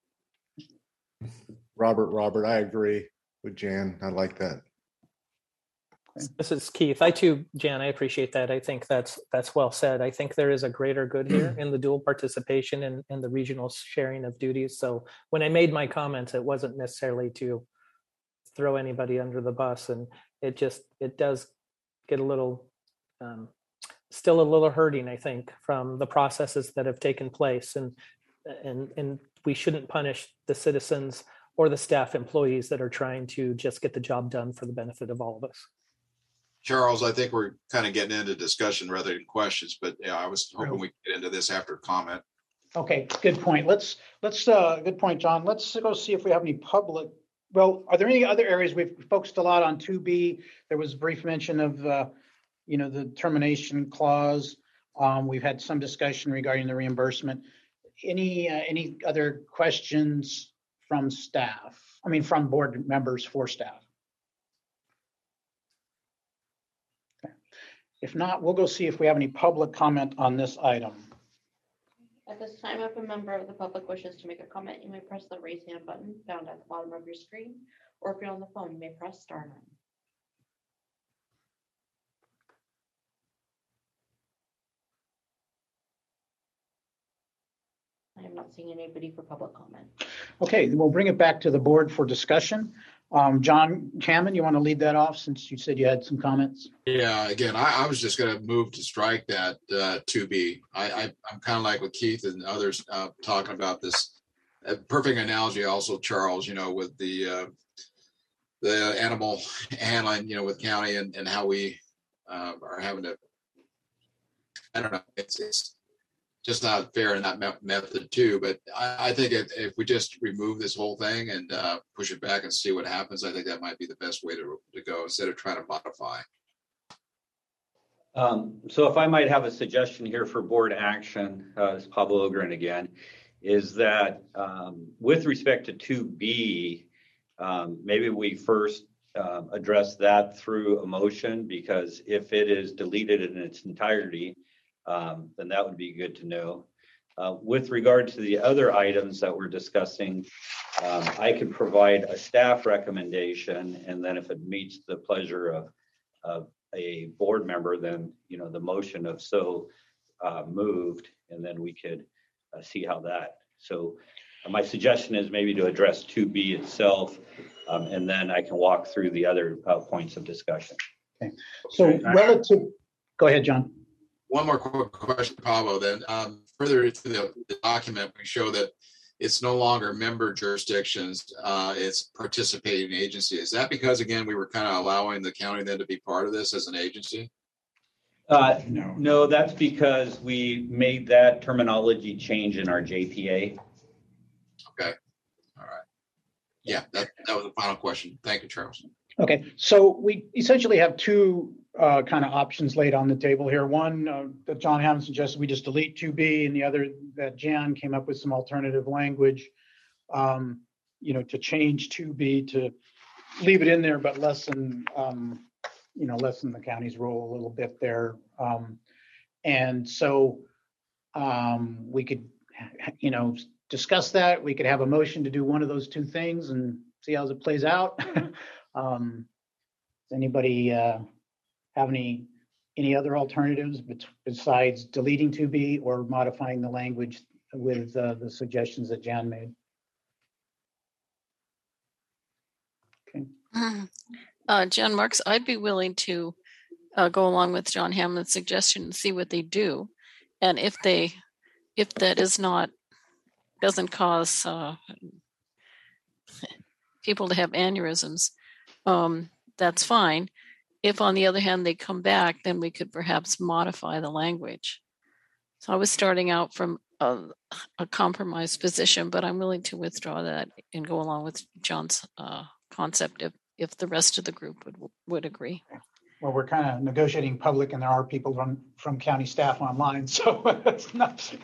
Robert, Robert, I agree with Jan. I like that. This is Keith. I too, Jan, I appreciate that. I think that's that's well said. I think there is a greater good here in the dual participation and, and the regional sharing of duties. So when I made my comments, it wasn't necessarily to throw anybody under the bus, and it just it does get a little um, still a little hurting, I think, from the processes that have taken place, and and and we shouldn't punish the citizens or the staff employees that are trying to just get the job done for the benefit of all of us. Charles, I think we're kind of getting into discussion rather than questions, but yeah, I was hoping we could get into this after comment. Okay, good point. Let's, let's, uh, good point, John. Let's go see if we have any public. Well, are there any other areas? We've focused a lot on two B. There was a brief mention of, uh, you know, the termination clause. Um, we've had some discussion regarding the reimbursement. Any, uh, any other questions from staff? I mean, from board members for staff? Okay. If not, we'll go see if we have any public comment on this item. At this time, if a member of the public wishes to make a comment, you may press the raise hand button found at the bottom of your screen, or if you're on the phone, you may press star nine. I am not seeing anybody for public comment. Okay, then we'll bring it back to the board for discussion. Um, John Hammond, you want to lead that off since you said you had some comments? Yeah, again, I, I was just going to move to strike that uh, to be. I, I, I'm kind of like with Keith and others uh, talking about this. A perfect analogy also, Charles, you know, with the uh, the animal handling, you know, with county and, and how we uh, are having to, I don't know, it's, it's just not fair in that me- method too. But I, I think if, if we just remove this whole thing and uh, push it back and see what happens, I think that might be the best way to, to go instead of trying to modify. Um, so if I might have a suggestion here for board action, uh, it's Pablo Ogren again, is that um, with respect to two B, um, maybe we first uh, address that through a motion, because if it is deleted in its entirety, um, then that would be good to know. Uh, with regard to the other items that we're discussing, um, I could provide a staff recommendation, and then if it meets the pleasure of, of a board member, then, you know, the motion of so uh, moved, and then we could uh, see how that. So uh, my suggestion is maybe to address two B itself Um, and then I can walk through the other uh, points of discussion. Okay. So relative, go ahead, John. One more quick question, Pablo, then. Um, further to the, the document, we show that it's no longer member jurisdictions, uh, it's participating agency. Is that because, again, we were kind of allowing the county then to be part of this as an agency? Uh, no. no, that's because we made that terminology change in our J P A. Okay. All right. Yeah, that, that was the final question. Thank you, Charles. Okay, so we essentially have two uh, kind of options laid on the table here. One uh, that John Hammond suggested we just delete two B, and the other that Jan came up with some alternative language, um, you know, to change two B to leave it in there, but lessen, um, you know, lessen the county's role a little bit there. Um, and so um, we could, you know, discuss that. We could have a motion to do one of those two things and see how it plays out. Um, does anybody uh, have any any other alternatives besides deleting two B or modifying the language with uh, the suggestions that Jan made? Okay. Uh, John Marks, I'd be willing to uh, go along with John Hammond's suggestion and see what they do, and if they if that is not doesn't cause uh, people to have aneurysms. Um, that's fine. If on the other hand they come back, then we could perhaps modify the language. So I was starting out from a, a compromised position, but I'm willing to withdraw that and go along with John's uh, concept if, if the rest of the group would would agree. Well, we're kind of negotiating public, and there are people from from county staff online, so it's not.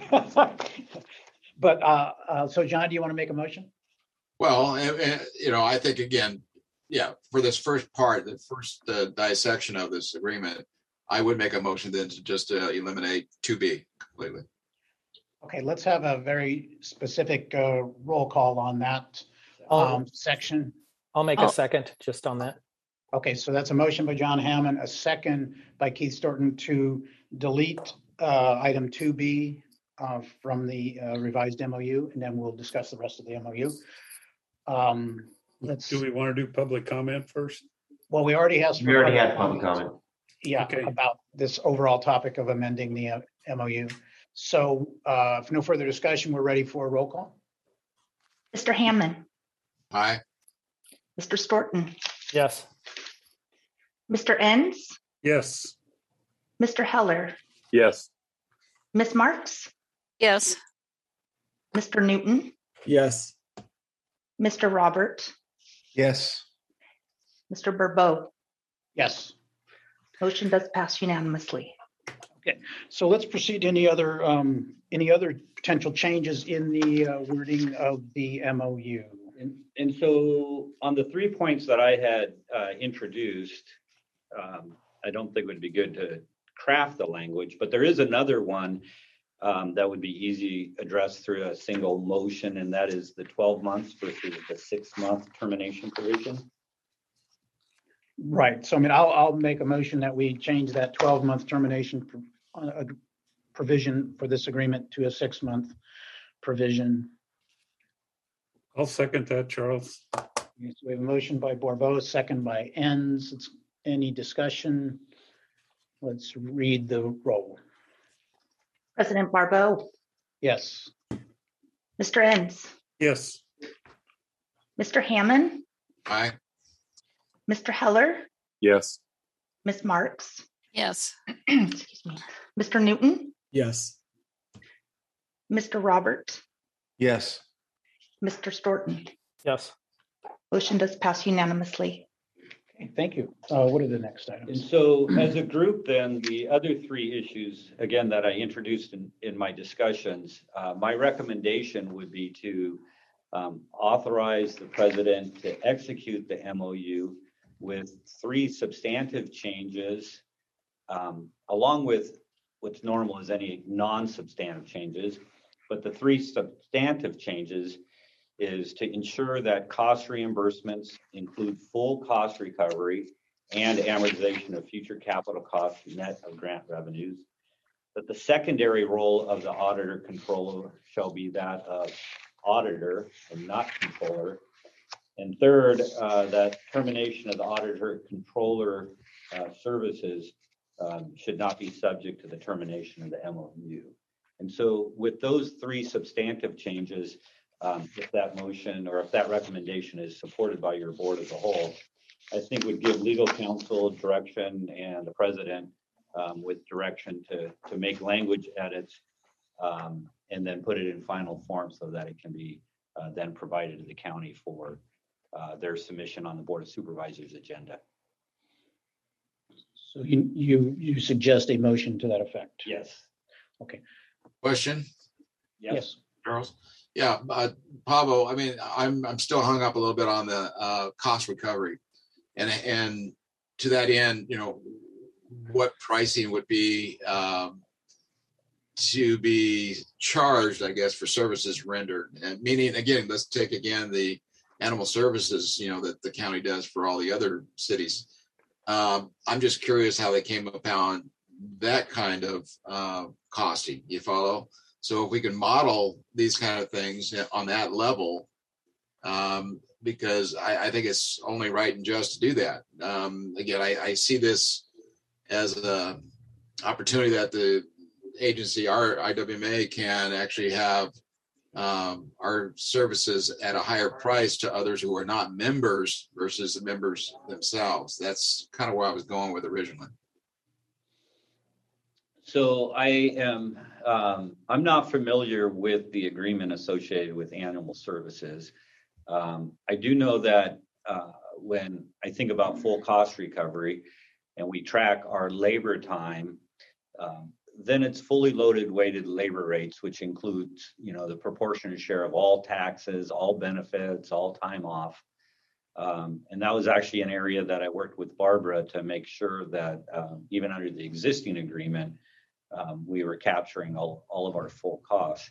But uh, uh, so, John, do you want to make a motion? Well, and, and, you know, I think again, yeah, for this first part, the first uh, dissection of this agreement, I would make a motion then to just uh, eliminate two B completely. Okay, let's have a very specific uh, roll call on that um, I'll, section. I'll make Oh. a second just on that. Okay, so that's a motion by John Hammond, a second by Keith Storton to delete uh, item two B uh, from the uh, revised M O U, and then we'll discuss the rest of the M O U. Um, let's. Do we want to do public comment first? Well, we already have. We already had public comment. Yeah, Okay. about this overall topic of amending the uh, M O U. So uh, if no further discussion, we're ready for a roll call. Mister Hammond, Aye. Mister Storton, Yes. Mister Enns, Yes. Mister Heller, Yes. Miz Marks, Yes. Mister Newton, Yes. Mister Robert, Yes. Mister Burbeau. Yes. Motion does pass unanimously. So let's proceed to any other um, any other potential changes in the uh, wording of the M O U. And, and so on the three points that I had uh, introduced, um, I don't think it would be good to craft the language, but there is another one um, that would be easy addressed through a single motion, and that is the twelve months versus the six month termination provision. Right. So I mean, I'll I'll make a motion that we change that twelve month termination pro- uh, provision for this agreement to a six month provision. I'll second that, Charles. Okay, so we have a motion by Borbeau, a second by Enns. It's any discussion? Let's read the roll. President Barbeau, Yes. Mister Enns, Yes. Mister Hammond, Aye. Mister Heller, Yes. Miz Marks, Yes. excuse me, Mister Newton, Yes. Mister Robert, Yes. Mister Storton. Yes. Motion does pass unanimously. Okay, thank you. Uh, what are the next And items? so as a group, then the other three issues, again, that I introduced in, in my discussions, uh, my recommendation would be to um, authorize the president to execute the M O U with three substantive changes, um, along with what's normal as any non-substantive changes. But the three substantive changes is to ensure that cost reimbursements include full cost recovery and amortization of future capital costs net of grant revenues. That the secondary role of the auditor controller shall be that of auditor and not controller. And third, uh, that termination of the auditor controller uh, services um, should not be subject to the termination of the M O U. And so with those three substantive changes, um, if that motion or if that recommendation is supported by your board as a whole, I think would give legal counsel direction and the president um, with direction to, to make language edits um, and then put it in final form so that it can be uh, then provided to the county for uh, their submission on the Board of Supervisors agenda. So you, you, you suggest a motion to that effect? Yes. Okay. Question, Yes. Yes. Charles? Yeah, uh, Pablo, I mean, I'm, I'm still hung up a little bit on the uh, cost recovery. And, and to that end, you know, what pricing would be um, to be charged, I guess, for services rendered? And meaning, again, let's take again the animal services, you know, that the county does for all the other cities. Um, I'm just curious how they came upon that kind of uh, costing. You follow? So if we can model these kind of things on that level, um, because I, I think it's only right and just to do that. Um, again, I, I see this as an opportunity that the agency, our I W M A, can actually have um, our services at a higher price to others who are not members versus the members themselves. That's kind of where I was going with originally. So I am, um, I'm not familiar with the agreement associated with animal services. Um, I do know that uh, when I think about full cost recovery and we track our labor time, um, then it's fully loaded weighted labor rates, which includes, you know, the proportionate share of all taxes, all benefits, all time off. Um, and that was actually an area that I worked with Barbara to make sure that um, even under the existing agreement, um, we were capturing all, all of our full costs.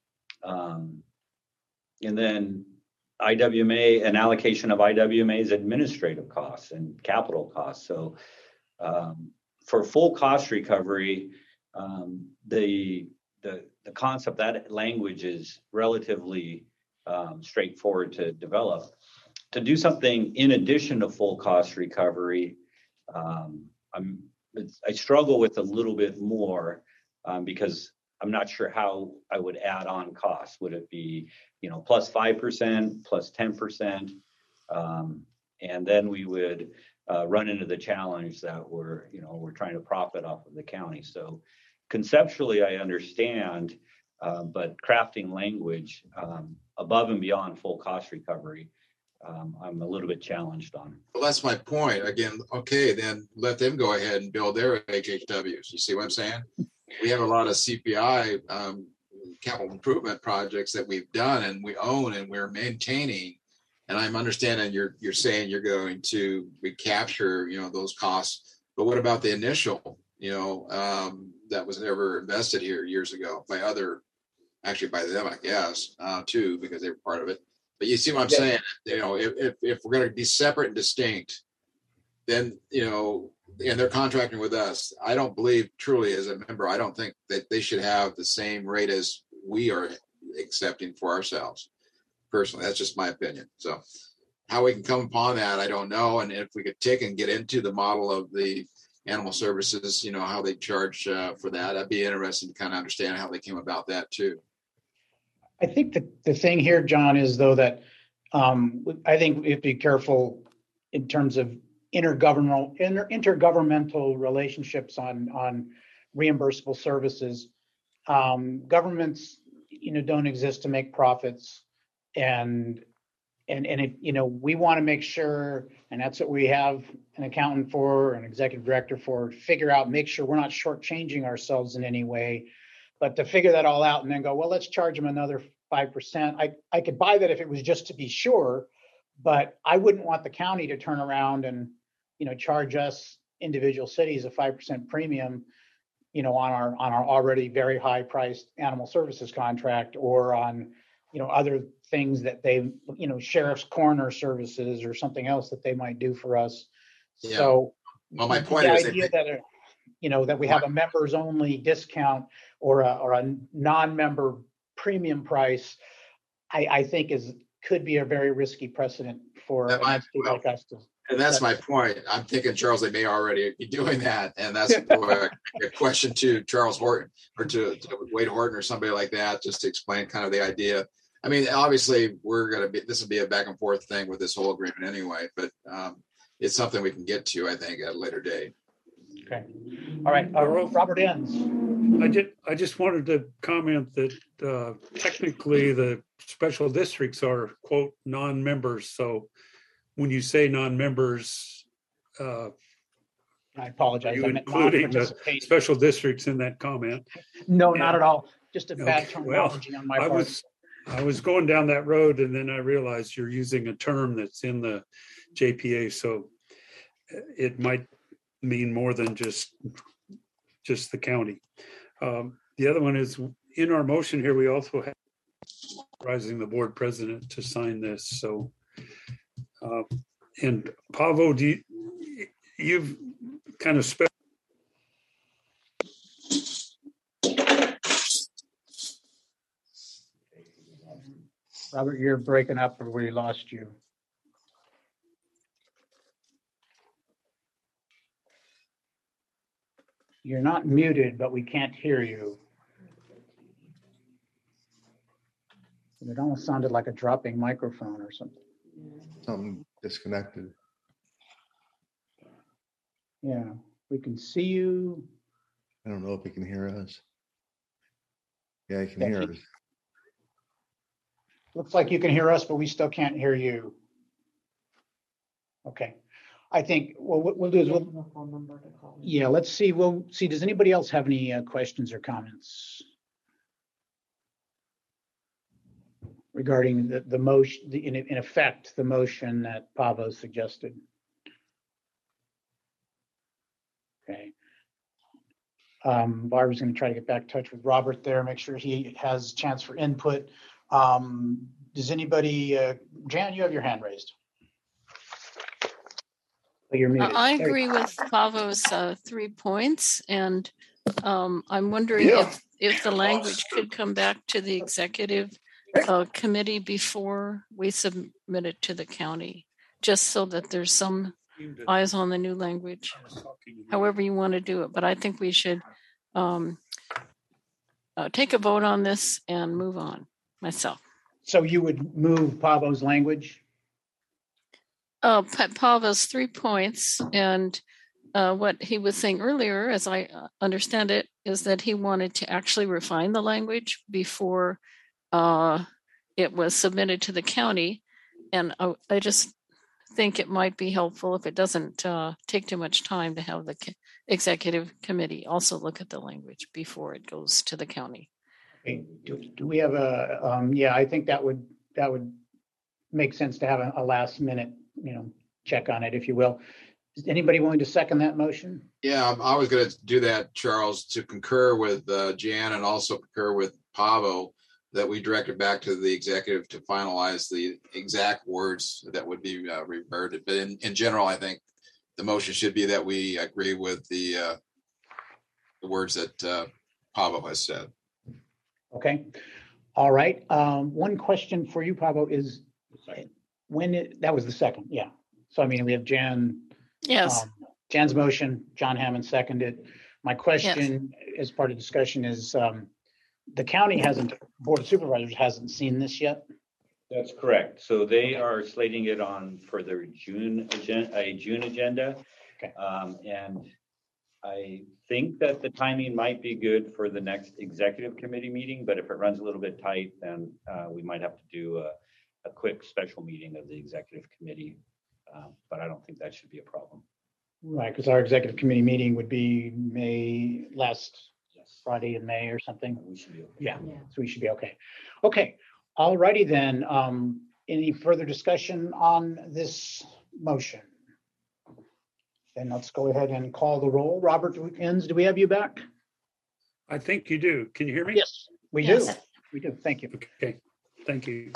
Um, and then I W M A, an allocation of I W M A's administrative costs and capital costs. So um, for full cost recovery, um, the, the, the concept, that language is relatively um, straightforward to develop. To do something in addition to full cost recovery, um, I'm, it's, I struggle with a little bit more um, because I'm not sure how I would add on costs. Would it be, you know, plus five percent, plus ten percent? Um, and then we would uh, run into the challenge that we're, you know, we're trying to profit off of the county. So conceptually, I understand, uh, but crafting language um, above and beyond full cost recovery, um, I'm a little bit challenged on. Well, that's my point. Again, okay, then let them go ahead and build their H H Ws. You see what I'm saying? We have a lot of C P I um, capital improvement projects that we've done and we own and we're maintaining. And I'm understanding you're you're saying you're going to recapture, you know, those costs. But what about the initial, you know, um, that was never invested here years ago by other, actually by them, I guess, uh, too, because they were part of it. But you see what I'm Yeah. saying? You know, if, if, if we're going to be separate and distinct, then, you know, and they're contracting with us, I don't believe truly as a member, I don't think that they should have the same rate as we are accepting for ourselves. Personally, that's just my opinion. So how we can come upon that, I don't know. And if we could take and get into the model of the animal services, you know, how they charge uh, for that, I'd be interested to kind of understand how they came about that too. I think the, the thing here, John, is though that um, I think we'd be careful in terms of intergovernmental inter, intergovernmental relationships on on reimbursable services. Um, governments, you know, don't exist to make profits, and and and it, you know, we want to make sure, and that's what we have an accountant for, an executive director for, figure out, make sure we're not shortchanging ourselves in any way. But to figure that all out and then go, well, let's charge them another five percent. I, I could buy that if it was just to be sure, but I wouldn't want the county to turn around and, you know, charge us individual cities a five percent premium, you know, on our on our already very high priced animal services contract, or on, you know, other things that they, you know, sheriff's coroner services or something else that they might do for us. Yeah. So Well, my point the is, idea they, that, uh, you know, that we have a members only discount or a, or a non-member premium price, I, I think is could be a very risky precedent for That an might- entity like us to. And that's my point. I'm thinking, Charles, they may already be doing that. And that's a a question to Charles Horton or to, to Wade Horton or somebody like that, just to explain kind of the idea. I mean, obviously, we're going to be, this will be a back and forth thing with this whole agreement anyway, but um, it's something we can get to, I think, at a later date. Okay. All right. Uh, Robert Enns. I did, I just wanted to comment that uh, technically the special districts are quote, non-members. So when you say non-members, uh, I apologize. are you I meant including the non-participating. special districts in that comment? No, not Yeah. at all. Just a bad Okay, well, terminology on my I part. was, I was going down that road and then I realized you're using a term that's in the J P A, so it might mean more than just, just the county. Um, The other one is, in our motion here, we also have authorizing the board president to sign this, so. uh, And Pavo, do you, you've kind of spent Robert, you're breaking up or we lost you. You're not muted, but we can't hear you. It almost sounded like a dropping microphone or something. Something disconnected. Yeah, we can see you. I don't know if he can hear us. Yeah, he can Yeah, hear he- us. Looks like you can hear us, but we still can't hear you. Okay, I think well, what we'll do is we'll, yeah, let's see. We'll see. Does anybody else have any uh, questions or comments regarding the, the motion, the, in, in effect, the motion that Pavo suggested? Okay. Um, Barbara's going to try to get back in touch with Robert there, make sure he has a chance for input. Um, does anybody, uh, Jan, you have your hand raised. Oh, you're muted. I There you agree go. with Pavo's uh, three points, and um, I'm wondering Yeah. if, if the language could come back to the executive uh, committee before we submit it to the county, just so that there's some eyes on the new language, however you want to do it. But I think we should um, uh, take a vote on this and move on myself. So you would move Pavo's language? Uh, Pa- Pavo's three points, and uh, what he was saying earlier, as I uh, understand it, is that he wanted to actually refine the language before uh, it was submitted to the county. And I, I just think it might be helpful if it doesn't uh, take too much time to have the c- executive committee also look at the language before it goes to the county. Okay, Do, do we have a, um, yeah, I think that would, that would make sense to have a, a last minute, you know, check on it, if you will. Is anybody willing to second that motion? Yeah, I'm- I was going to do that, Charles, to concur with uh, Jan and also concur with Pavo that we directed back to the executive to finalize the exact words that would be uh, reverted. But in, in general, I think the motion should be that we agree with the uh, the words that uh, Pavo has said. Okay, all right. Um, one question for you, Pavo, is when it, that was the second, yeah. So I mean, we have Jan. Yes. um, Jan's motion, John Hammond seconded. My question as part of discussion is, um, the county hasn't, Board of Supervisors hasn't seen this yet. That's correct. So they are slating it on for their June agenda, a June agenda. Okay. Um, and I think that the timing might be good for the next executive committee meeting, but if it runs a little bit tight, then uh, we might have to do a, a quick special meeting of the executive committee. Um, but I don't think that should be a problem. Right, because our executive committee meeting would be May, last Friday in May or something. We should be okay. Yeah, so we should be okay. Okay, all righty then. Um, any further discussion on this motion? Then let's go ahead and call the roll. Robert Enns, do we have you back? I think you do. Can you hear me? Yes, we do. Yes. We do. Thank you. Okay, thank you.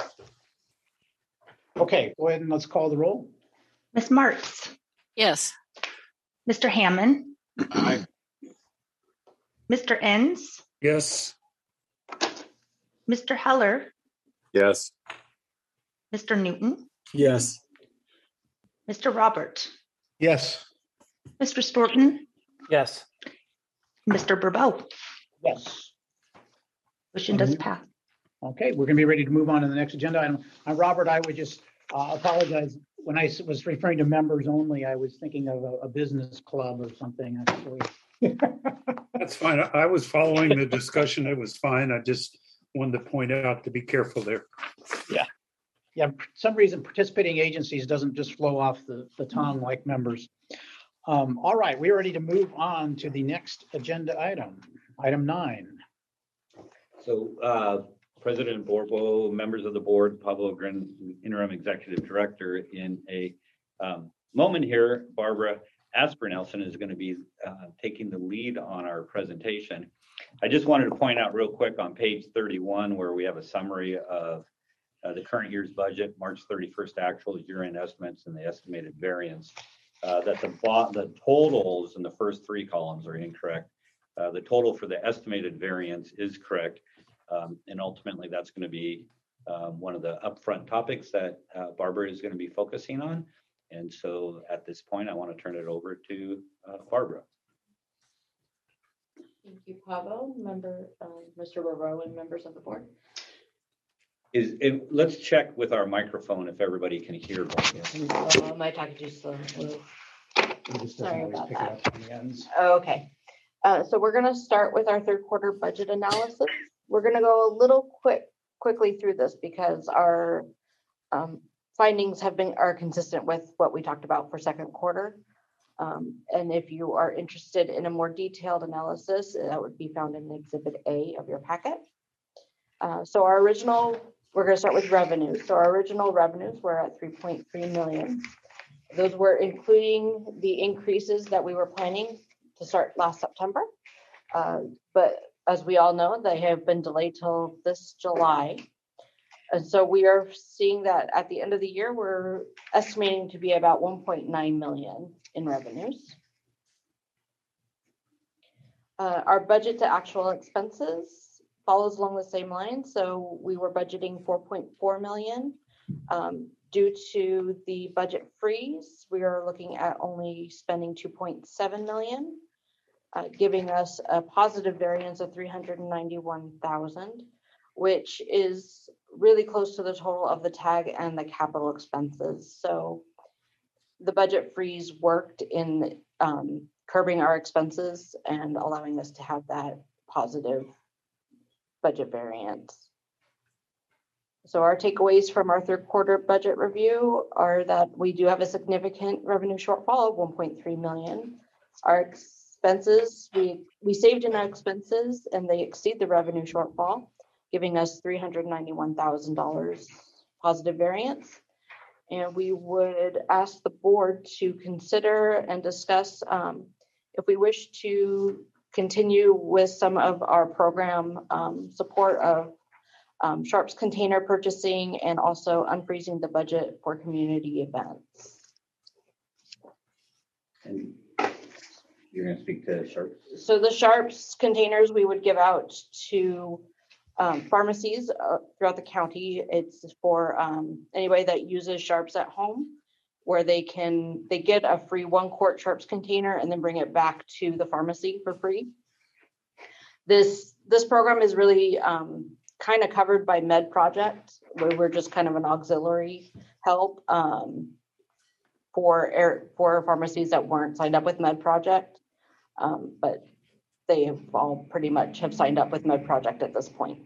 Okay, go ahead and let's call the roll. Miz Marks, Yes. Mister Hammond, Aye. Mister Enns, Yes, Mister Heller, Yes. Mister Newton, Yes. Mister Robert, Yes. Mister Storton, Yes. Mister Burbo. Yes. Motion does pass. Okay, we're going to be ready to move on to the next agenda item. Uh, Robert, I would just uh, apologize. When I s- was referring to members only, I was thinking of a, a business club or something, actually. That's fine. I I was following the discussion. It was fine. I just wanted to point out to be careful there. Yeah. Yeah, for some reason participating agencies doesn't just flow off the, the tongue like members. Um, all right, we're ready to move on to the next agenda item, item nine. So uh, President Borbo, members of the board, Pablo Ogren, interim executive director, in a um, moment here, Barbara Asper-Nelson is going to be uh, taking the lead on our presentation. I just wanted to point out real quick on page thirty-one, where we have a summary of uh, the current year's budget, March thirty-first actuals, year-end estimates, and the estimated variance. Uh, that the the totals in the first three columns are incorrect. Uh, the total for the estimated variance is correct. Um, and ultimately, that's going to be um, one of the upfront topics that uh, Barbara is going to be focusing on. And so at this point, I want to turn it over to uh, Barbara. Thank you, Pablo, member, um, Mister Burrow, and members of the board. Is it, let's check with our microphone if everybody can hear. Uh, my package is slow. It just doesn't Sorry always about pick it that. up on the ends. Okay, uh, so we're gonna start with our third quarter budget analysis. We're gonna go a little quick, quickly through this because our um, findings have been, are consistent with what we talked about for second quarter. Um, and if you are interested in a more detailed analysis, that would be found in Exhibit A of your packet. Uh, so our original, we're gonna start with revenues. So our original revenues were at three point three million. Those were including the increases that we were planning to start last September. Uh, but as we all know, they have been delayed till this July. And so we are seeing that at the end of the year, we're estimating to be about one point nine million in revenues. Uh, our budget to actual expenses follows along the same line. So we were budgeting four point four million. Um, due to the budget freeze, we are looking at only spending two point seven million. Uh, giving us a positive variance of three hundred ninety-one thousand, which is really close to the total of the tag and the capital expenses. So the budget freeze worked in um, curbing our expenses and allowing us to have that positive budget variance. So our takeaways from our third quarter budget review are that we do have a significant revenue shortfall of one point three million. Our expenses, we, we saved in our expenses and they exceed the revenue shortfall, giving us three hundred ninety-one thousand dollars positive variance. And we would ask the board to consider and discuss um, if we wish to continue with some of our program um, support of um, Sharps container purchasing and also unfreezing the budget for community events. And you're going to speak to Sharps? So the Sharps containers we would give out to um, pharmacies uh, throughout the county. It's for um, anybody that uses Sharps at home, where they can, they get a free one quart Sharps container and then bring it back to the pharmacy for free. This, this program is really um, kind of covered by Med Project, where we're just kind of an auxiliary help um, for, air, for pharmacies that weren't signed up with Med Project. Um, but they have all pretty much have signed up with Med Project at this point.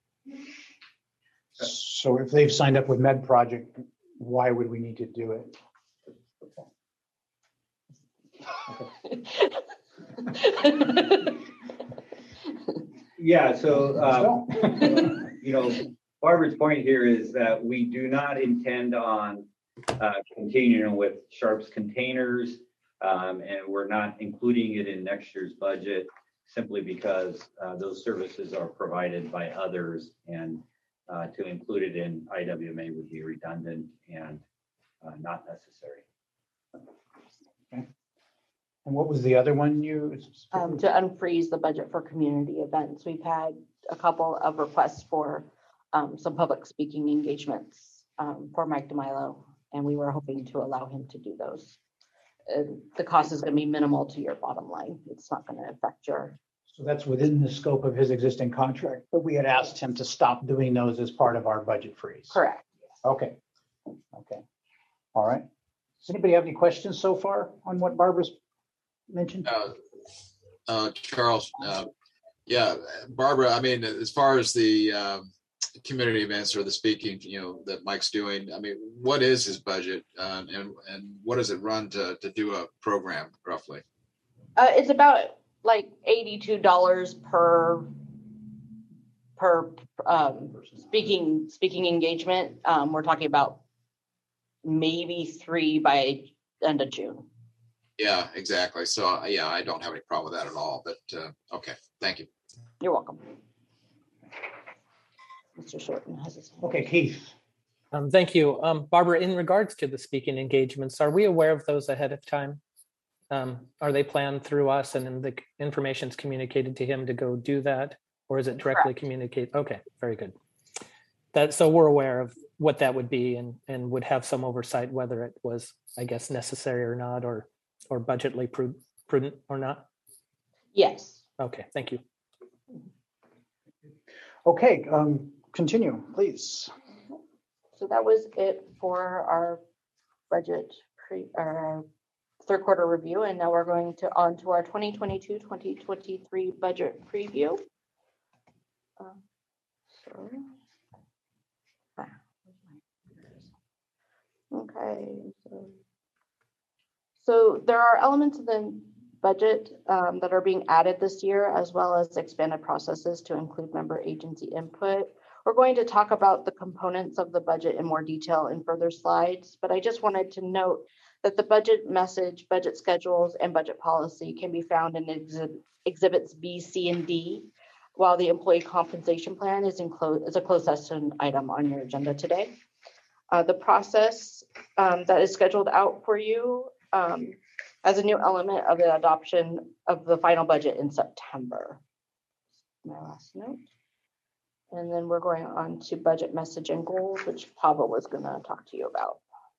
So if they've signed up with Med Project, why would we need to do it? Okay. Yeah, so, uh, you know, Barbara's point here is that we do not intend on uh, continuing with Sharps containers, um, and we're not including it in next year's budget simply because uh, those services are provided by others, and uh, to include it in I W M A would be redundant and uh, not necessary. Okay. And what was the other one you? Um, to unfreeze the budget for community events. We've had a couple of requests for um, some public speaking engagements um, for Mike DeMilo, and we were hoping to allow him to do those. Uh, the cost is going to be minimal to your bottom line. It's not going to affect your. So that's within the scope of his existing contract, but we had asked him to stop doing those as part of our budget freeze. Correct. Okay. Okay. All right. Does anybody have any questions so far on what Barbara's mentioned? Uh, uh, Charles, uh, yeah, Barbara, I mean, as far as the um, community events or the speaking, you know, that Mike's doing, I mean, what is his budget um, and, and what does it run to, to do a program roughly? Uh, it's about like eighty-two dollars per per um, speaking speaking engagement. Um, we're talking about maybe three by end of June. Yeah, exactly. So uh, yeah, I don't have any problem with that at all, but uh, okay. Thank you. You're welcome. Mister Shorten has his. Okay, Keith. Um, thank you. Um, Barbara, in regards to the speaking engagements, are we aware of those ahead of time? Um, are they planned through us and then the information is communicated to him to go do that? Or is it directly communicated? Okay, very good. That, so we're aware of what that would be and, and would have some oversight whether it was, I guess, necessary or not, or or budgetly prudent, prudent or not? Yes. Okay, thank you. Okay, um, continue, please. So that was it for our budget pre, our third quarter review, and now we're going to on to our twenty twenty-two twenty twenty-three budget preview. Uh, sorry. Ah, okay. So, so there are elements of the budget um, that are being added this year, as well as expanded processes to include member agency input. We're going to talk about the components of the budget in more detail in further slides, but I just wanted to note that the budget message, budget schedules, and budget policy can be found in exhib- exhibits B, C, and D, while the employee compensation plan is, in clo- is a closed session item on your agenda today. Uh, the process um, that is scheduled out for you um, as a new element of the adoption of the final budget in September. My last note. And then we're going on to budget message and goals, which Pavel was going to talk to you about.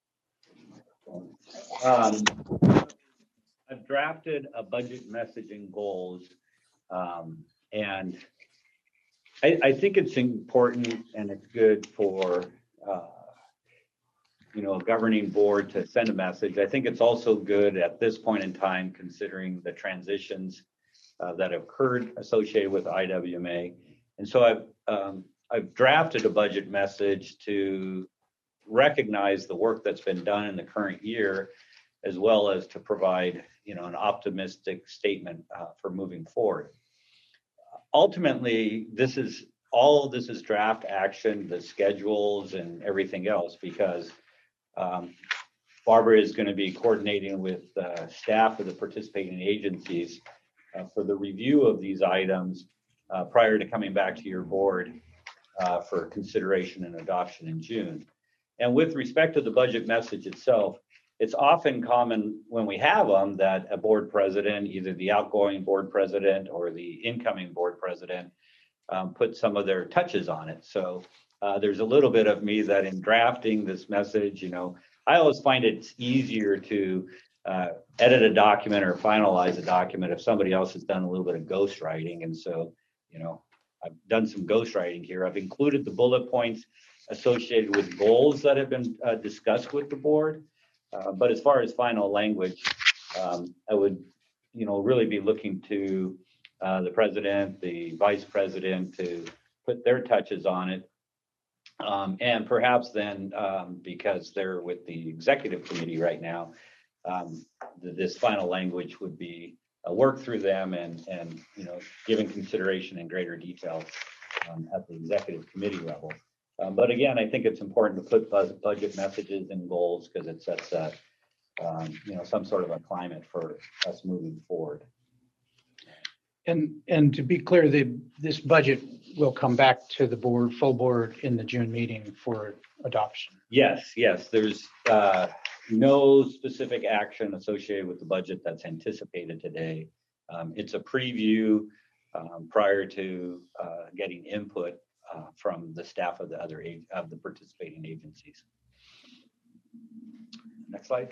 Um, I've drafted a budget message and goals, um, and I, I think it's important and it's good for uh, you know, a governing board to send a message. I think it's also good at this point in time, considering the transitions uh, that have occurred associated with I W M A. And so I've um, I've drafted a budget message to recognize the work that's been done in the current year, as well as to provide, you know, an optimistic statement uh, for moving forward. Ultimately, this is all of this is draft action, the schedules and everything else, because um, Barbara is going to be coordinating with uh, staff of the participating agencies uh, for the review of these items uh, prior to coming back to your board uh, for consideration and adoption in June. And with respect to the budget message itself, it's often common when we have them that a board president, either the outgoing board president or the incoming board president, um, put some of their touches on it. So uh, there's a little bit of me that in drafting this message, you know, I always find it's easier to uh, edit a document or finalize a document if somebody else has done a little bit of ghostwriting. And so, you know, I've done some ghostwriting here. I've included the bullet points associated with goals that have been uh, discussed with the board. Uh, but as far as final language, um, I would, you know, really be looking to uh, the president, the vice president to put their touches on it. Um, and perhaps then, um, because they're with the executive committee right now, um, th- this final language would be a work through them and, and, you know, given consideration in greater detail um, at the executive committee level. Um, but again, I think it's important to put buzz, budget messages and goals because it sets that, um, you know, some sort of a climate for us moving forward. And and to be clear, the this budget will come back to the board, full board in the June meeting for adoption. Yes, yes. There's uh, no specific action associated with the budget that's anticipated today. Um, it's a preview um, prior to uh, getting input uh, from from the staff of the other ag- of the participating agencies. Next slide.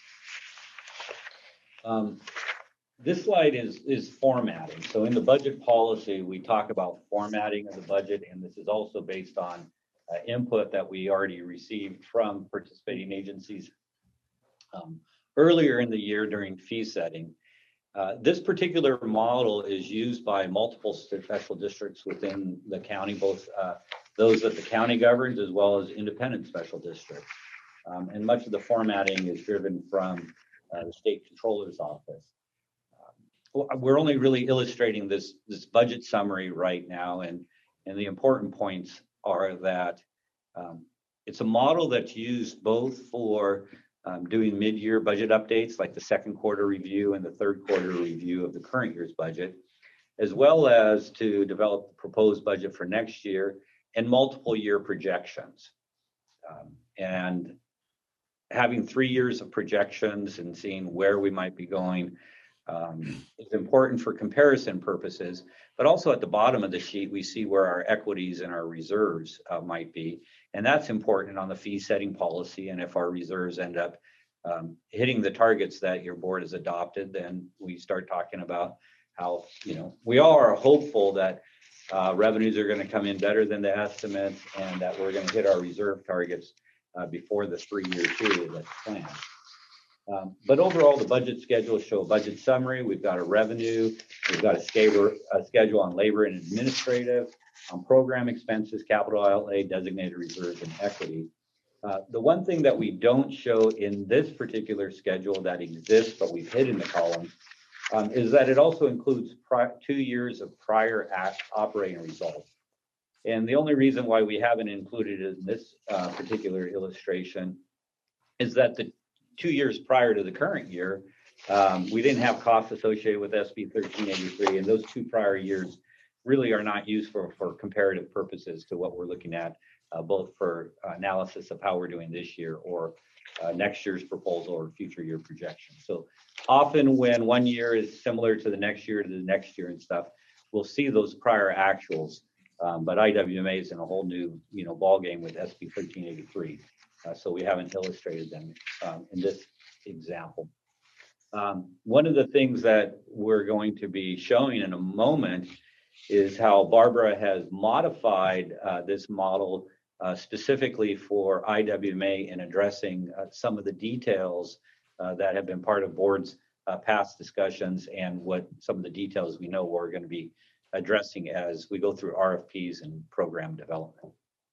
Um, this slide is is formatting. So in the budget policy, we talk about formatting of the budget, and this is also based on uh, input that we already received from participating agencies um, earlier in the year during fee setting. Uh, this particular model is used by multiple special districts within the county, both uh, those that the county governs as well as independent special districts. Um, and much of the formatting is driven from uh, the state controller's office. Um, we're only really illustrating this, this budget summary right now, and, and the important points are that um, it's a model that's used both for Um, doing mid-year budget updates like the second quarter review and the third quarter review of the current year's budget, as well as to develop the proposed budget for next year and multiple year projections. Um, and having three years of projections and seeing where we might be going um, is important for comparison purposes, but also at the bottom of the sheet, we see where our equities and our reserves uh, might be. And that's important on the fee setting policy. And if our reserves end up um, hitting the targets that your board has adopted, then we start talking about how, you know, we all are hopeful that uh, revenues are going to come in better than the estimates and that we're going to hit our reserve targets uh, before the three-year period that's planned. Um, but overall, the budget schedules show a budget summary. We've got a revenue, we've got a schedule, a schedule on labor and administrative, on program expenses, capital outlay, designated reserves, and equity. Uh, the one thing that we don't show in this particular schedule that exists, but we've hid in the column, um, is that it also includes pri- two years of prior act operating results. And the only reason why we haven't included it in this uh, particular illustration is that the two years prior to the current year, um, we didn't have costs associated with S B thirteen eighty-three, and those two prior years really are not used for, for comparative purposes to what we're looking at, uh, both for analysis of how we're doing this year or uh, next year's proposal or future year projection. So often when one year is similar to the next year to the next year and stuff, we'll see those prior actuals, um, but I W M A is in a whole new, you know, ball game with S B thirteen eighty-three. Uh, so we haven't illustrated them um, in this example. Um, one of the things that we're going to be showing in a moment is how Barbara has modified uh, this model uh, specifically for I W M A in addressing uh, some of the details uh, that have been part of board's uh, past discussions and what some of the details we know we're going to be addressing as we go through R F Ps and program development.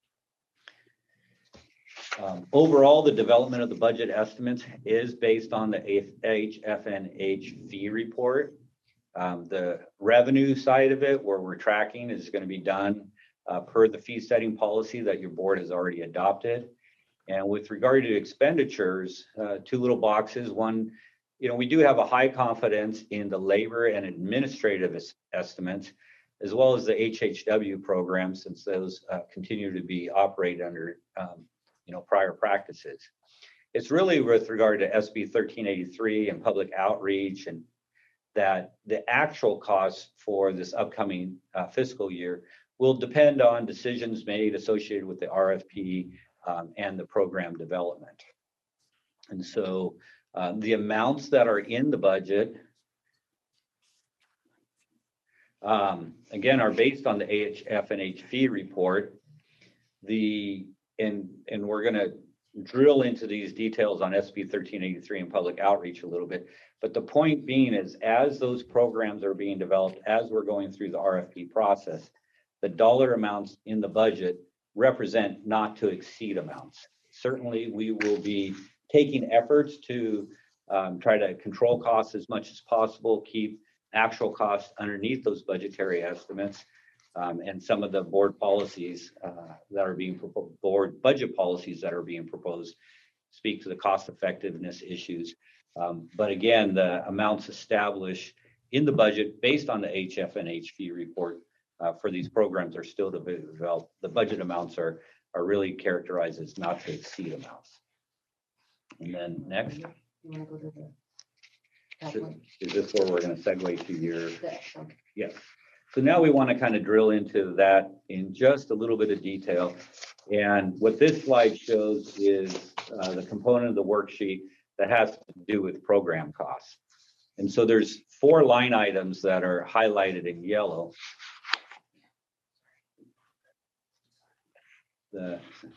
Um, overall, the development of the budget estimates is based on the H F N H fee report. Um, the revenue side of it, where we're tracking, is going to be done uh, per the fee setting policy that your board has already adopted. And with regard to expenditures, uh, two little boxes. One, you know, we do have a high confidence in the labor and administrative es- estimates, as well as the H H W program, since those uh, continue to be operated under, um, you know, prior practices. It's really with regard to S B thirteen eighty-three and public outreach, and that the actual costs for this upcoming uh, fiscal year will depend on decisions made associated with the R F P um, and the program development. And so uh, the amounts that are in the budget, um, again, are based on the H F N H fee report. The and and we're going to drill into these details on S B thirteen eighty-three and public outreach a little bit. But the point being is, as those programs are being developed, as we're going through the R F P process, the dollar amounts in the budget represent not to exceed amounts. Certainly, we will be taking efforts to um, try to control costs as much as possible, keep actual costs underneath those budgetary estimates. Um, and some of the board policies uh, that are being proposed, board budget policies that are being proposed, speak to the cost effectiveness issues. Um, but again, the amounts established in the budget based on the H F N H fee report uh, for these programs are still to be developed. The budget amounts are, are really characterized as not to exceed amounts. And then next. You want to go to the Is this where we're going to segue to your, yes. So now we want to kind of drill into that in just a little bit of detail. And what this slide shows is uh, the component of the worksheet that has to do with program costs. And so there's four line items that are highlighted in yellow. The,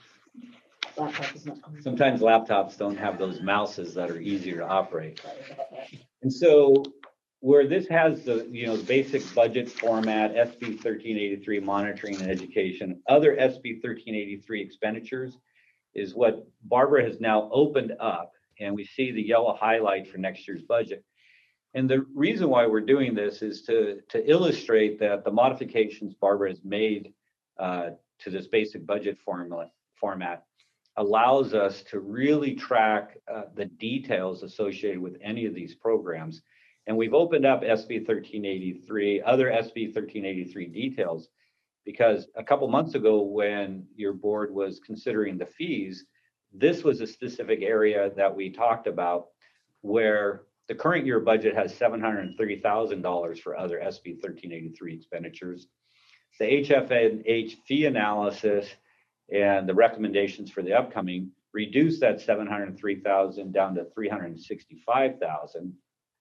sometimes laptops don't have those mouses that are easier to operate. And so where this has the, you know, basic budget format, S B thirteen eighty-three monitoring and education, other S B thirteen eighty-three expenditures is what Barbara has now opened up, and we see the yellow highlight for next year's budget. And the reason why we're doing this is to, to illustrate that the modifications Barbara has made uh, to this basic budget formula, format allows us to really track uh, the details associated with any of these programs. And we've opened up S B thirteen eighty-three, other S B thirteen eighty-three details, because a couple months ago when your board was considering the fees, this was a specific area that we talked about where the current year budget has seven hundred thirty thousand dollars for other S B thirteen eighty-three expenditures. The H F N H fee analysis and the recommendations for the upcoming reduced that seven hundred three thousand dollars down to three hundred sixty-five thousand dollars.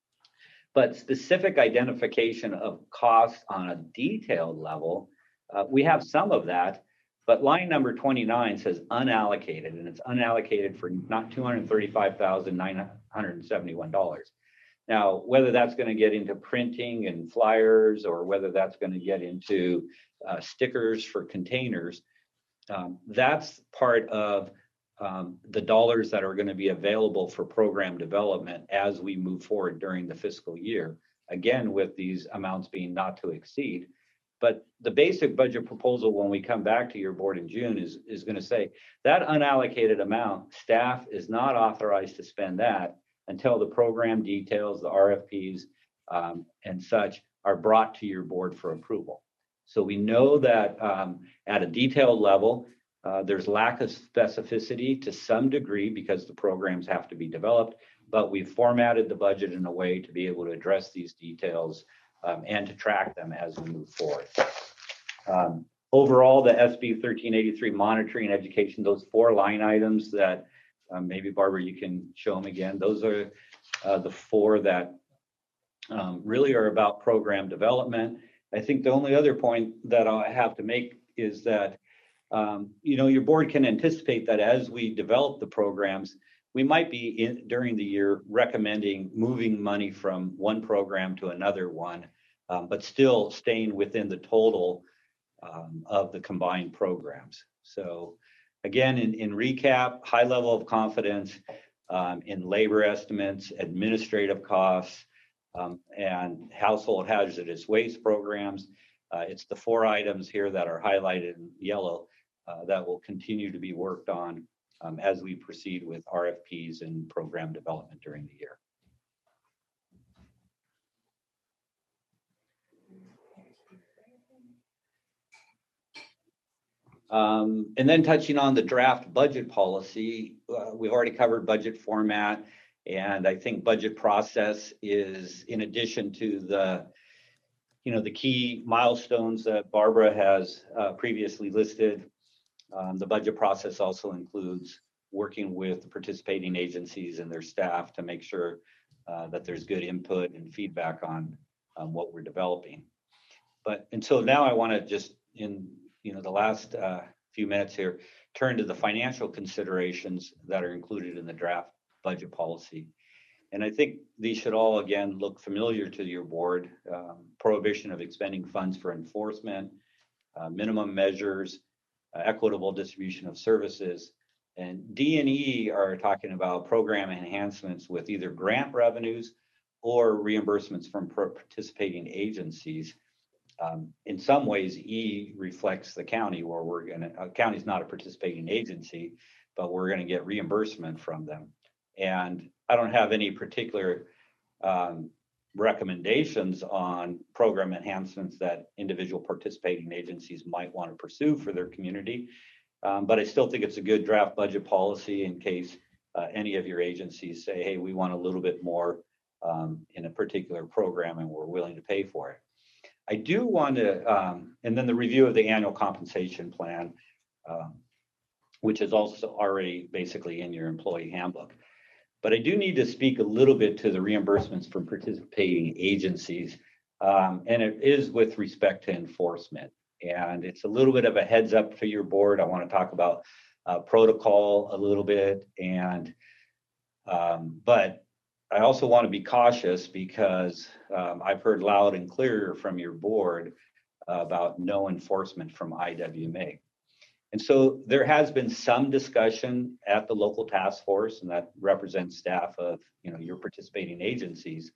But specific identification of costs on a detailed level, uh, we have some of that, but line number twenty-nine says unallocated, and it's unallocated for not two hundred thirty-five thousand nine hundred seventy-one dollars. Now, whether that's going to get into printing and flyers, or whether that's going to get into uh, stickers for containers, um, that's part of um, the dollars that are going to be available for program development as we move forward during the fiscal year. Again, with these amounts being not to exceed. But the basic budget proposal, when we come back to your board in June, is, is going to say that unallocated amount, staff is not authorized to spend that until the program details, the R F Ps, um, and such are brought to your board for approval. So we know that um, at a detailed level, uh, there's lack of specificity to some degree because the programs have to be developed, but we've formatted the budget in a way to be able to address these details um, and to track them as we move forward. Um, overall, the S B thirteen eighty-three monitoring and education, those four line items that Um, maybe Barbara, you can show them again. Those are uh, the four that um, really are about program development. I think the only other point that I have to make is that, um, you know, your board can anticipate that as we develop the programs, we might be in, during the year recommending moving money from one program to another one, um, but still staying within the total um, of the combined programs. So again, in, in recap, high level of confidence um, in labor estimates, administrative costs, um, and household hazardous waste programs. Uh, it's the four items here that are highlighted in yellow uh, that will continue to be worked on um, as we proceed with R F Ps and program development during the year. Um, and then touching on the draft budget policy, uh, we've already covered budget format, and I think budget process is in addition to the, you know, the key milestones that Barbara has uh, previously listed. Um, the budget process also includes working with the participating agencies and their staff to make sure uh, that there's good input and feedback on um, what we're developing. But until now, I want to just in you know, the last uh, few minutes here, turn to the financial considerations that are included in the draft budget policy. And I think these should all, again, look familiar to your board. Um, prohibition of expending funds for enforcement, uh, minimum measures, uh, equitable distribution of services. And D and E are talking about program enhancements with either grant revenues or reimbursements from participating agencies. Um, in some ways, E reflects the county, where we're going to, uh, county's not a participating agency, but we're going to get reimbursement from them. And I don't have any particular um, recommendations on program enhancements that individual participating agencies might want to pursue for their community. Um, but I still think it's a good draft budget policy in case uh, any of your agencies say, hey, we want a little bit more um, in a particular program and we're willing to pay for it. I do want to, um, and then the review of the annual compensation plan, um, which is also already basically in your employee handbook. But I do need to speak a little bit to the reimbursements from participating agencies. Um, and it is with respect to enforcement. And it's a little bit of a heads up to your board. I want to talk about uh, protocol a little bit. And, um, but I also want to be cautious because um, I've heard loud and clear from your board uh, about no enforcement from I W M A. And so there has been some discussion at the local task force, and that represents staff of, you know, your participating agencies.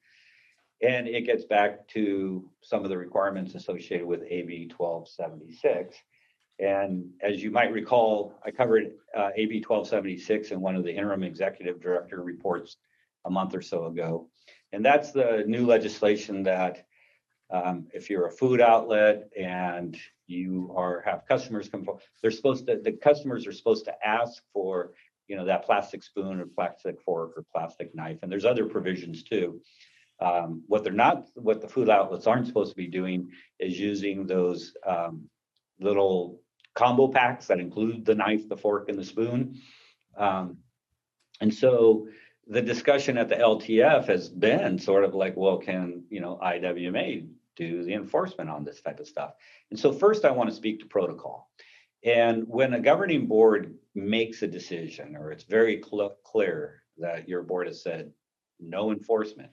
And it gets back to some of the requirements associated with A B twelve seventy-six. And as you might recall, I covered uh, A B twelve seventy-six in one of the interim executive director reports a month or so ago. And that's the new legislation that um, if you're a food outlet and you are have customers come forward, they're supposed to, the customers are supposed to ask for, you know, that plastic spoon or plastic fork or plastic knife. And there's other provisions too. Um, what they're not, what the food outlets aren't supposed to be doing is using those um, little combo packs that include the knife, the fork, and the spoon. Um, and so the discussion at the L T F has been sort of like, well, can, you know, I W M A do the enforcement on this type of stuff? And so first I want to speak to protocol. And when a governing board makes a decision, or it's very cl- clear that your board has said no enforcement,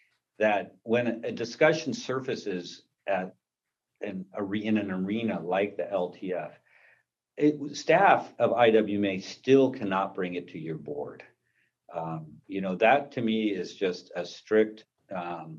that when a discussion surfaces at an, in an arena like the L T F, it, staff of I W M A still cannot bring it to your board. Um, you know, that to me is just a strict um,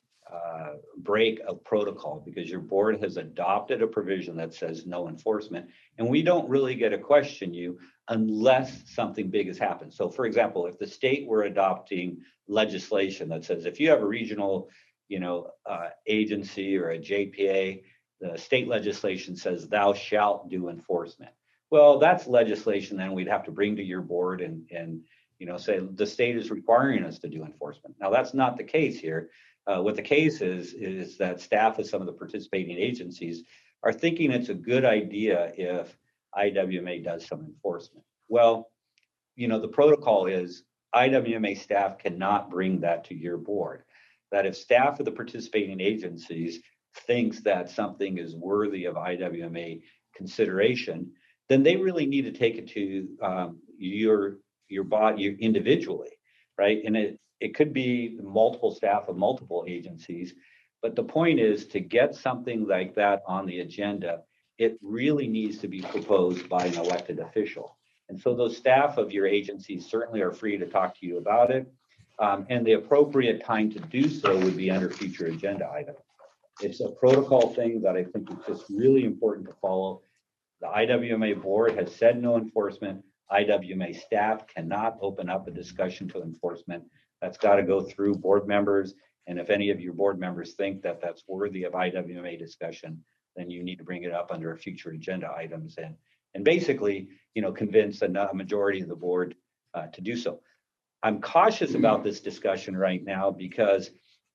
uh, break of protocol, because your board has adopted a provision that says no enforcement, and we don't really get to question you unless something big has happened. So for example, if the state were adopting legislation that says if you have a regional, you know, uh, agency or a J P A, the state legislation says thou shalt do enforcement. Well, that's legislation then we'd have to bring to your board and, and you know, say the state is requiring us to do enforcement. Now, that's not the case here. Uh, what the case is, is that staff of some of the participating agencies are thinking it's a good idea if I W M A does some enforcement. Well, you know, the protocol is I W M A staff cannot bring that to your board. That if staff of the participating agencies thinks that something is worthy of I W M A consideration, then they really need to take it to um, your your body individually, right? And it, it could be multiple staff of multiple agencies, but the point is to get something like that on the agenda, it really needs to be proposed by an elected official. And so those staff of your agencies certainly are free to talk to you about it. Um, and the appropriate time to do so would be under future agenda items. It's a protocol thing that I think is just really important to follow. The I W M A board has said no enforcement. I W M A staff cannot open up a discussion to enforcement. That's got to go through board members. And if any of your board members think that that's worthy of I W M A discussion, then you need to bring it up under future agenda items and, and basically, you know, convince a, a majority of the board uh, to do so. I'm cautious about this discussion right now because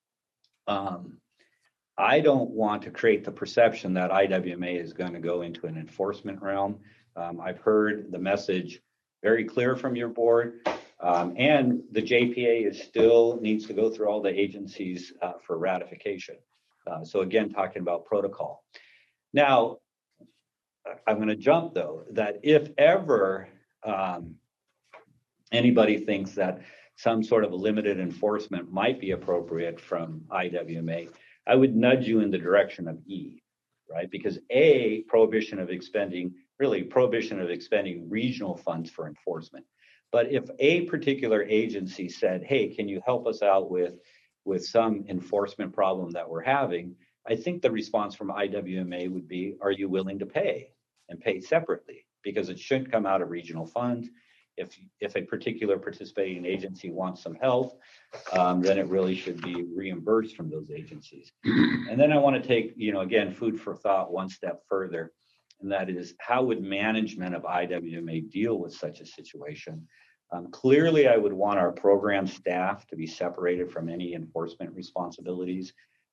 um, I don't want to create the perception that I W M A is going to go into an enforcement realm. Um, I've heard the message very clear from your board, um, and the J P A is still needs to go through all the agencies uh, for ratification. Uh, so again, talking about protocol. Now, I'm going to jump though, that if ever um, anybody thinks that some sort of limited enforcement might be appropriate from I W M A, I would nudge you in the direction of E, right? Because A, prohibition of expending, really prohibition of expending regional funds for enforcement. But if a particular agency said, hey, can you help us out with, with some enforcement problem that we're having? I think the response from I W M A would be, are you willing to pay and pay separately? Because it shouldn't come out of regional funds. If, if a particular participating agency wants some help, um, then it really should be reimbursed from those agencies. And then I want to take, you know, again, food for thought one step further, and that is how would management of I W M A deal with such a situation? Um, clearly, I would want our program staff to be separated from any enforcement responsibilities.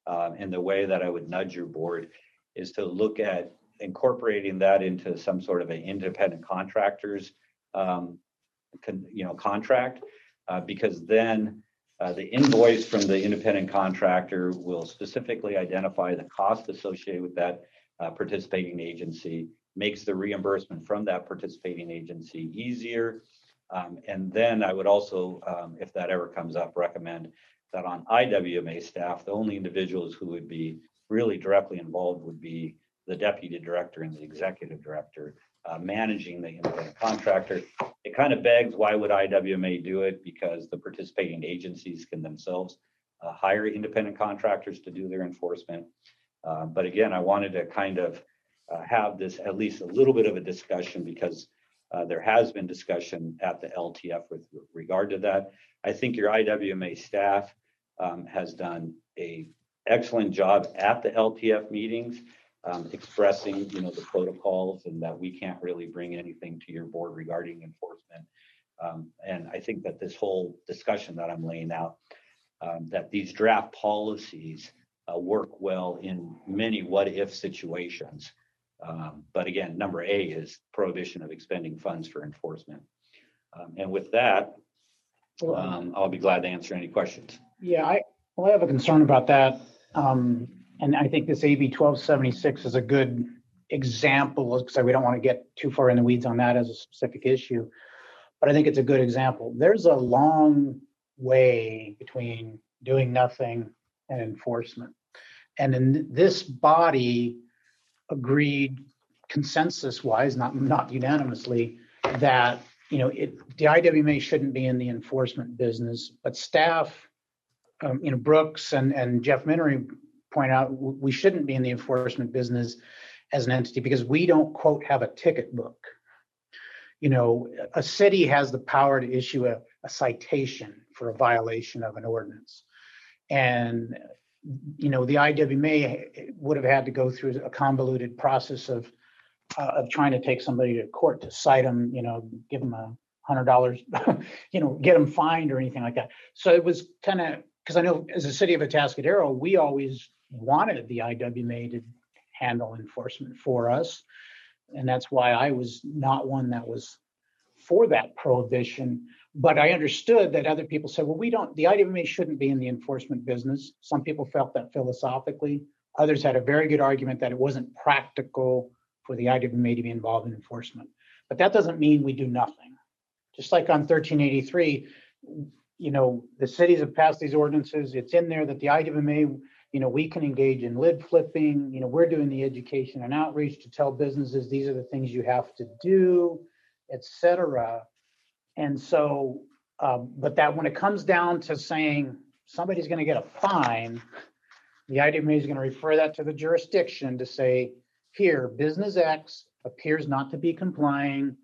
Um, and the way that I would nudge your board is to look at incorporating that into some sort of an independent contractors, um, con, you know, contract, uh, because then uh, the invoice from the independent contractor will specifically identify the cost associated with that uh, participating agency, makes the reimbursement from that participating agency easier. Um, and then I would also, um, if that ever comes up, recommend that on I W M A staff, the only individuals who would be really directly involved would be the deputy director and the executive director uh, managing the independent contractor. It kind of begs, why would I W M A do it? Because the participating agencies can themselves uh, hire independent contractors to do their enforcement. Uh, but again, I wanted to kind of uh, have this at least a little bit of a discussion, because uh, there has been discussion at the L T F with regard to that. I think your I W M A staff um, has done a excellent job at the L T F meetings, um, expressing, you know, the protocols, and that we can't really bring anything to your board regarding enforcement. Um, and I think that this whole discussion that I'm laying out, um, that these draft policies uh, work well in many what-if situations. Um, but again, number A is prohibition of expending funds for enforcement. Um, and with that, um, I'll be glad to answer any questions. Yeah, I, well, I have a concern about that. Um, and I think this A B twelve seventy-six is a good example, because we don't want to get too far in the weeds on that as a specific issue. But I think it's a good example. There's a long way between doing nothing and enforcement. And in this body agreed consensus-wise, not, not unanimously, that, you know, it, the I W M A shouldn't be in the enforcement business, but staff, um, you know, Brooks and, and Jeff Minery point out we shouldn't be in the enforcement business as an entity, because we don't, quote, have a ticket book. You know, a city has the power to issue a, a citation for a violation of an ordinance. And, you know, the I W M A would have had to go through a convoluted process of uh, of trying to take somebody to court to cite them, you know, give them a hundred dollars, you know, get them fined or anything like that. So it was kind of, because I know as a city of Atascadero, we always wanted the I W M A to handle enforcement for us. And that's why I was not one that was for that prohibition. But I understood that other people said, well, we don't, the I W M A shouldn't be in the enforcement business. Some people felt that philosophically. Others had a very good argument that it wasn't practical for the I W M A to be involved in enforcement. But that doesn't mean we do nothing. Just like on thirteen eighty-three, you know, the cities have passed these ordinances. It's in there that the I W M A, you know, we can engage in lid flipping. You know, we're doing the education and outreach to tell businesses these are the things you have to do, et cetera. And so, um, but that when it comes down to saying somebody's going to get a fine, the I W M A is going to refer that to the jurisdiction to say, here, business X appears not to be complying.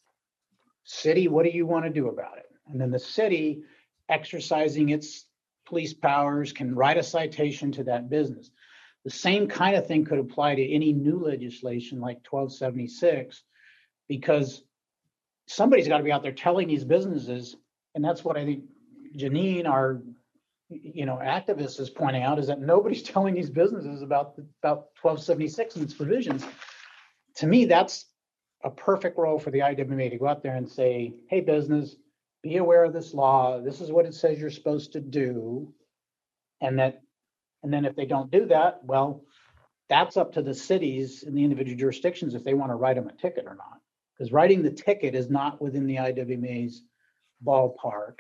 City, what do you want to do about it? And then the city, exercising its police powers, can write a citation to that business. The same kind of thing could apply to any new legislation like twelve seventy-six, because somebody's got to be out there telling these businesses, and that's what I think Janine, our you know activist, is pointing out, is that nobody's telling these businesses about about twelve seventy-six and its provisions. To me, that's a perfect role for the I W M A to go out there and say, hey, business, be aware of this law. This is what it says you're supposed to do. And that, and then if they don't do that, well, that's up to the cities and the individual jurisdictions if they want to write them a ticket or not. Because writing the ticket is not within the I W M A's ballpark,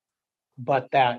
but that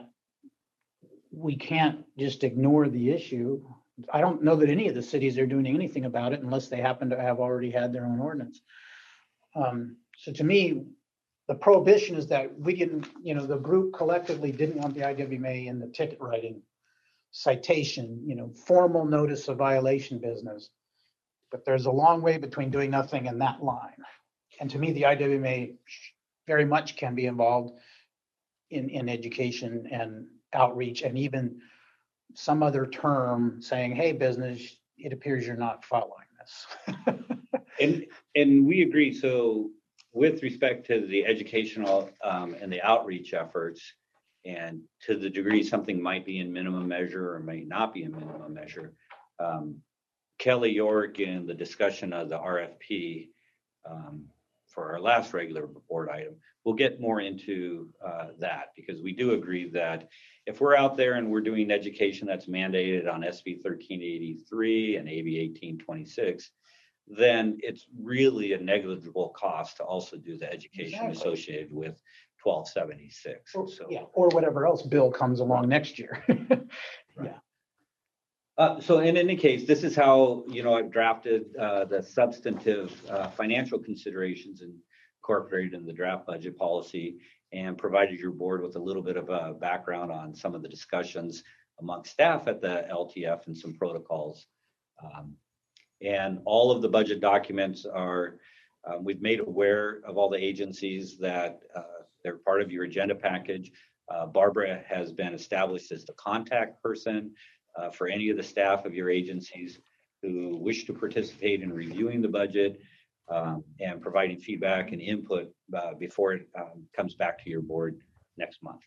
we can't just ignore the issue. I don't know that any of the cities are doing anything about it unless they happen to have already had their own ordinance. Um, so to me, the prohibition is that we didn't, you know, the group collectively didn't want the I W M A in the ticket writing, citation, you know, formal notice of violation business. But there's a long way between doing nothing and that line. And to me, the I W M A very much can be involved in, in education and outreach, and even some other term saying, hey, business, it appears you're not following this. and and we agree. So with respect to the educational um, and the outreach efforts, And to the degree something might be in minimum measure or may not be in minimum measure, um, Kelly York in the discussion of the R F P um, for our last regular board item, we'll get more into uh, that, because we do agree that if we're out there and we're doing education that's mandated on S B thirteen eighty-three and A B eighteen twenty-six, then it's really a negligible cost to also do the education Exactly. associated with twelve seventy-six. Or- So, Yeah, or whatever else bill comes along next year. Yeah. uh, so in any case, this is how, you know, I've drafted uh, the substantive uh, financial considerations incorporated in the draft budget policy, and provided your board with a little bit of a background on some of the discussions among staff at the L T F and some protocols. Um, and all of the budget documents are, um, we've made aware of all the agencies that uh, they're part of your agenda package. Uh, Barbara has been established as the contact person uh, for any of the staff of your agencies who wish to participate in reviewing the budget um, and providing feedback and input uh, before it um, comes back to your board next month.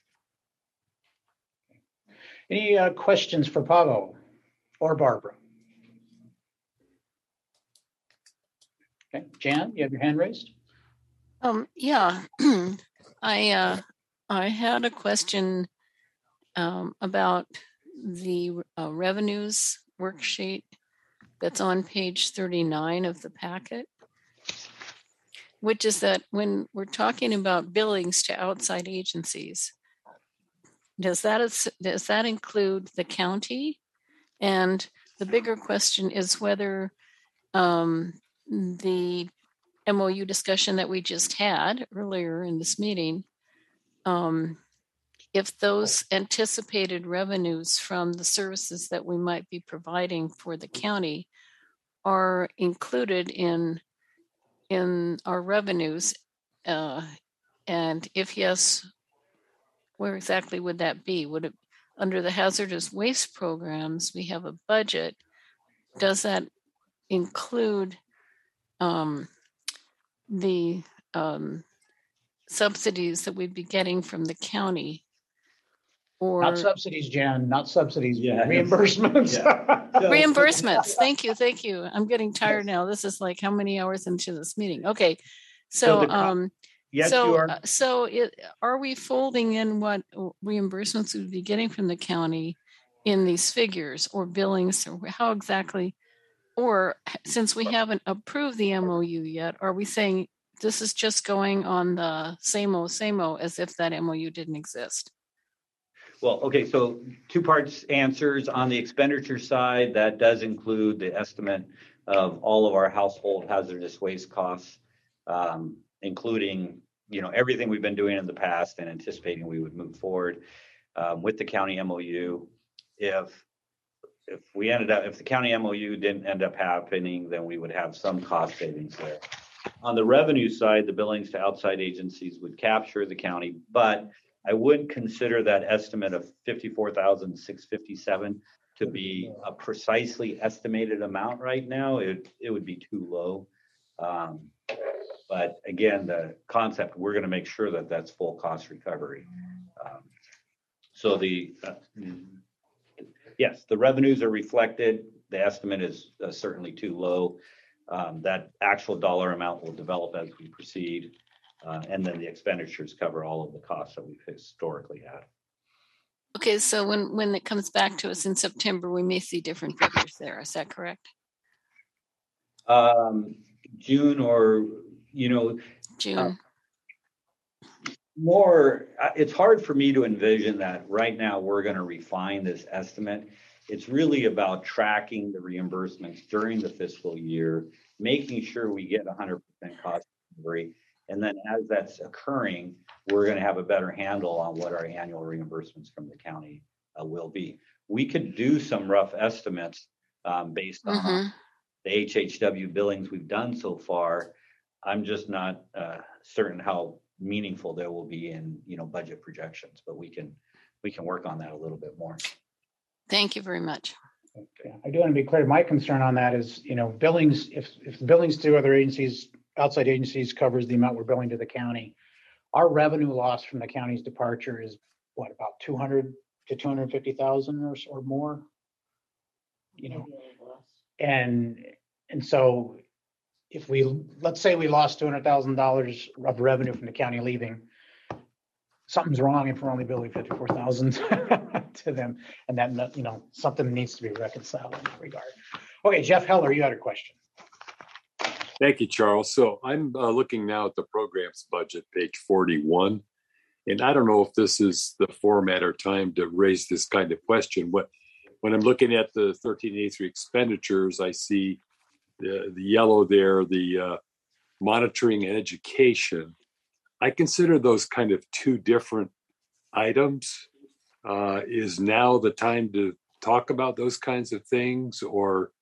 Any uh, questions for Pavel or Barbara? Okay, Jan, you have your hand raised? Um, yeah, I, uh, I had a question, um, about the uh, revenues worksheet that's on page thirty-nine of the packet, which is that when we're talking about billings to outside agencies, does that, is- does that include the county? And the bigger question is whether, um, the M O U discussion that we just had earlier in this meeting, um, if those anticipated revenues from the services that we might be providing for the county are included in in our revenues, uh, and if yes, where exactly would that be? Would it, under the hazardous waste programs, we have a budget. Does that include um, the um, subsidies that we'd be getting from the county? Or Not subsidies, Jan, not subsidies, Yeah. reimbursements. reimbursements? Thank you, thank you. I'm getting tired now. This is like how many hours into this meeting? Okay, So so the co- um, Yes, so you are. uh, so it, are we folding in what reimbursements we'd be getting from the county in these figures, or billings, or how exactly? Or since we haven't approved the M O U yet, are we saying this is just going on the same o same o as if that M O U didn't exist? Well, okay, so two parts answers. On the expenditure side, that does include the estimate of all of our household hazardous waste costs, um, including, you know, everything we've been doing in the past and anticipating we would move forward um, with the county M O U. If if we ended up, if the county M O U didn't end up happening, then we would have some cost savings there. On the revenue side, the billings to outside agencies would capture the county, but I wouldn't consider that estimate of fifty-four thousand six hundred fifty-seven to be a precisely estimated amount right now. It, it would be too low. Um, but again, the concept, we're going to make sure that that's full cost recovery. Um, so the, uh, yes, the revenues are reflected. The estimate is uh, certainly too low. Um, that actual dollar amount will develop as we proceed. Uh, and then the expenditures cover all of the costs that we've historically had. Okay, so when when it comes back to us in September, we may see different figures there. Is that correct? Um, June or, you know, June. Uh, more, uh, it's hard for me to envision that right now we're going to refine this estimate. It's really about tracking the reimbursements during the fiscal year, making sure we get one hundred percent cost recovery. And then as that's occurring, we're going to have a better handle on what our annual reimbursements from the county uh, will be. We could do some rough estimates um, based on Mm-hmm. the H H W billings we've done so far. I'm just not uh, certain how meaningful they will be in, you know, budget projections, but we can we can work on that a little bit more. Thank you very much. Okay. I do want to be clear. My concern on that is, you know, billings, if, if the billings to other agencies, outside agencies covers the amount we're billing to the county, our revenue loss from the county's departure is what, about two hundred to two hundred fifty thousand or, or more? You know, and, and so if we, let's say we lost two hundred thousand dollars of revenue from the county leaving, something's wrong if we're only billing fifty-four thousand to them. And that, you know, something needs to be reconciled in that regard. Okay, Jeff Heller, you had a question. Thank you, Charles. So I'm uh, looking now at the programs budget, page forty-one. And I don't know if this is the format or time to raise this kind of question, but when I'm looking at the thirteen eighty-three expenditures, I see the, the yellow there, the uh, monitoring and education. I consider those kind of two different items. Uh, is now the time to talk about those kinds of things, or?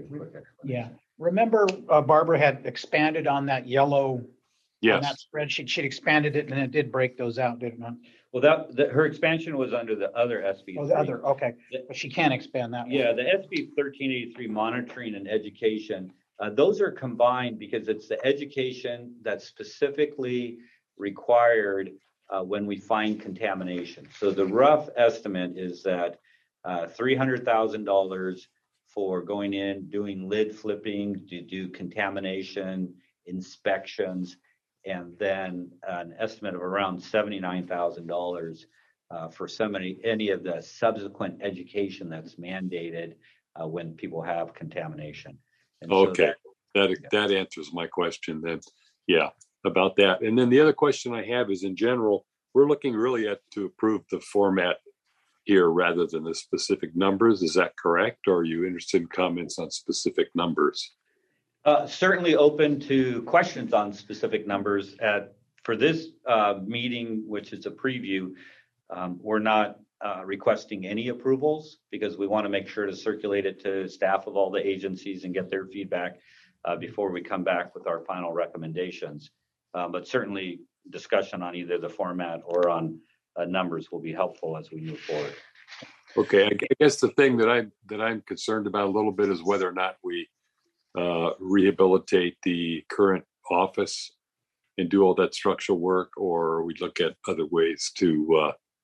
Yeah, remember uh, Barbara had expanded on that yellow, on Yes. that spreadsheet. She'd expanded it and it did break those out, didn't it? Well, that, that her expansion was under the other S B. Oh, the other, okay, but she can't expand that one. Yeah, the S B thirteen eighty-three monitoring and education, uh, those are combined because it's the education that's specifically required uh, when we find contamination. So the rough estimate is that uh, three hundred thousand dollars for going in, doing lid flipping, to do contamination inspections, and then an estimate of around seventy-nine thousand dollars uh, for somebody, any of the subsequent education that's mandated uh, when people have contamination. And so Okay, that, yeah. that answers my question then. Yeah, about that. And then the other question I have is, in general, we're looking really at to approve the format here rather than the specific numbers. Is that correct? Or are you interested in comments on specific numbers? Uh, certainly open to questions on specific numbers. At, for this uh, meeting, which is a preview, um, we're not uh, requesting any approvals because we want to make sure to circulate it to staff of all the agencies and get their feedback uh, before we come back with our final recommendations. Uh, but certainly discussion on either the format or on uh, numbers will be helpful as we move forward. Okay, I I guess the thing that I that I'm concerned about a little bit is whether or not we uh, rehabilitate the current office and do all that structural work, or we look at other ways to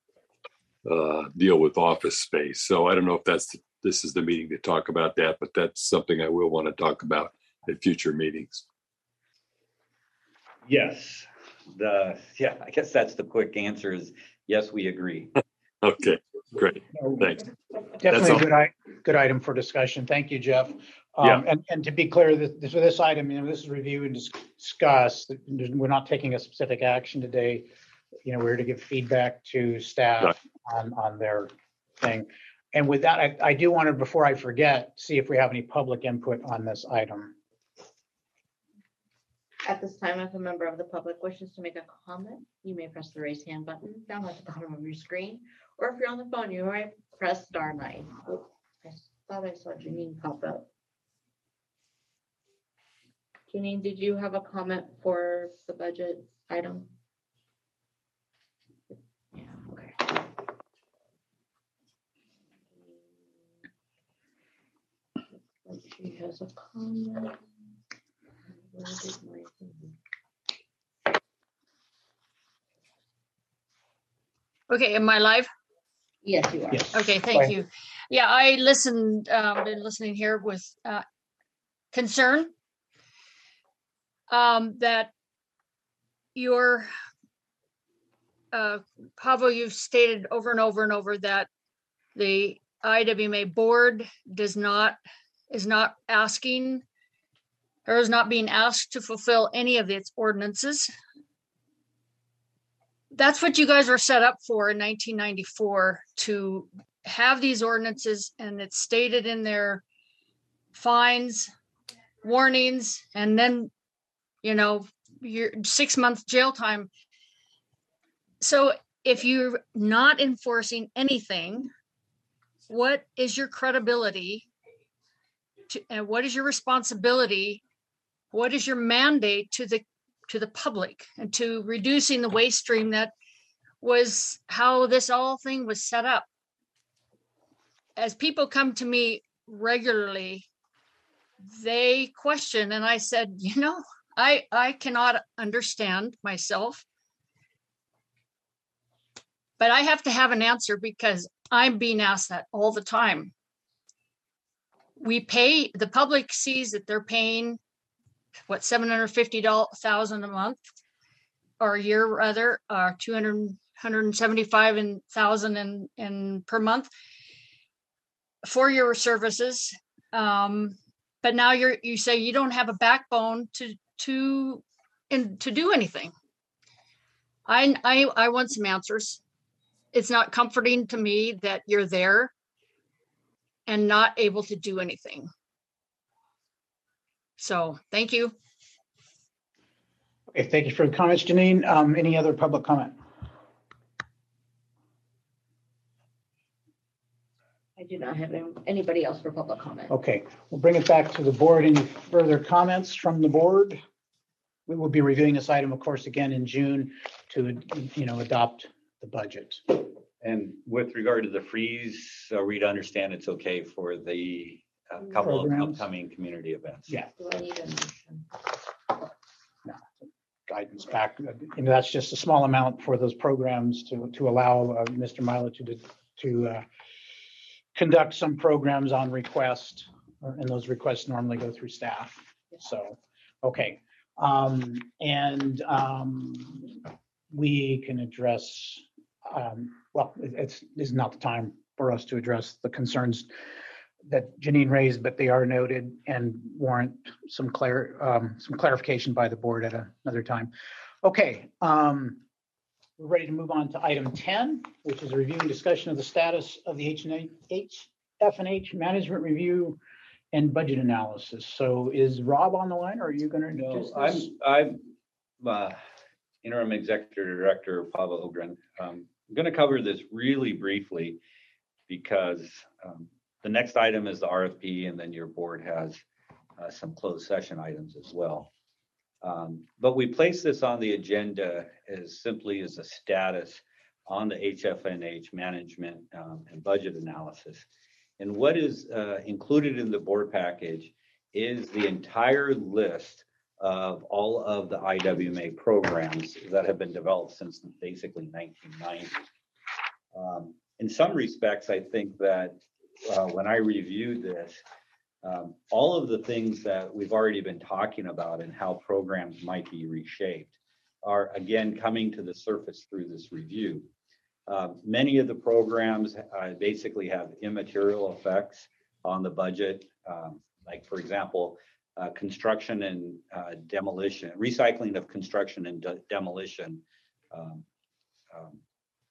uh, uh, deal with office space. So I don't know if that's this is the meeting to talk about that, but that's something I will want to talk about at future meetings. Yes, the yeah, I guess that's the quick answer is yes, we agree. Okay, great. Thanks. Definitely all. a good, i- good item for discussion. Thank you, Jeff. Um, Yeah. and, and to be clear, this, this, for this item, you know, this is review and dis- discuss. We're not taking a specific action today. You know, we're to give feedback to staff on, on their thing. And with that, I, I do want to, before I forget, see if we have any public input on this item. At this time, if a member of the public wishes to make a comment, you may press the raise hand button down at the bottom of your screen. Or if you're on the phone, you might press star nine. Oh, I thought I saw Janine pop up. Janine, did you have a comment for the budget item? Yeah, okay. Looks like she has a comment. Where did my thing? Okay, am I live? Yes, you are. Yes. Okay, Go thank ahead. you. Yeah, I listened, um, been listening here with uh, concern um, that your, uh, Pavo, you've stated over and over and over that the I W M A board does not, is not asking or is not being asked to fulfill any of its ordinances. That's what you guys were set up for in nineteen ninety-four, to have these ordinances, and it's stated in their fines, warnings, and then, you know, your six month jail time. So if you're not enforcing anything, what is your credibility to, and what is your responsibility? What is your mandate to the to the public and to reducing the waste stream that was how this all thing was set up? As people come to me regularly, they question, and I said, you know, I I cannot understand myself But I have to have an answer because I'm being asked that all the time. We pay, the public sees that they're paying, what, seven hundred fifty thousand a month or a year rather, or two hundred, one hundred seventy-five thousand in, in per month for your services. Um, but now you're, you say you don't have a backbone to, to, and to do anything. I, I, I want some answers. It's not comforting to me that you're there and not able to do anything. So thank you. Okay, thank you for the comments, Janine. Um, any other public comment? I do not have any- anybody else for public comment. Okay, we'll bring it back to the board. Any further comments from the board? We will be reviewing this item, of course, again in June to, you know, adopt the budget. And with regard to the freeze, are we to understand it's okay for the uh, couple Programs. of upcoming community events? Yeah. Do I need a motion? No, guidance back, you know, that's just a small amount for those programs to, to allow uh, Mister Milo to, to uh, conduct some programs on request, or- and those requests normally go through staff. So, okay. Um, and um, we can address, um, well, it- it's, this is not the time for us to address the concerns that Janine raised, but they are noted and warrant some clar, um, some clarification by the board at a- another time. Okay, um, we're ready to move on to item ten, which is a review and discussion of the status of the H and H, F and H management review and budget analysis. So is Rob on the line, or are you going to No, introduce I'm, this? I'm uh, interim executive director Pavel Ogren. Um, I'm going to cover this really briefly because um, the next item is the R F P, and then your board has uh, some closed session items as well. Um, but we place this on the agenda as simply as a status on the H F N H management um, and budget analysis. And what is uh, included in the board package is the entire list of all of the I W M A programs that have been developed since basically nineteen ninety. Um, in some respects, I think that uh, when I reviewed this, um, all of the things that we've already been talking about and how programs might be reshaped are again coming to the surface through this review. Uh, many of the programs uh, basically have immaterial effects on the budget. Um, like, for example, uh, construction and uh, demolition, recycling of construction and de- demolition um, um,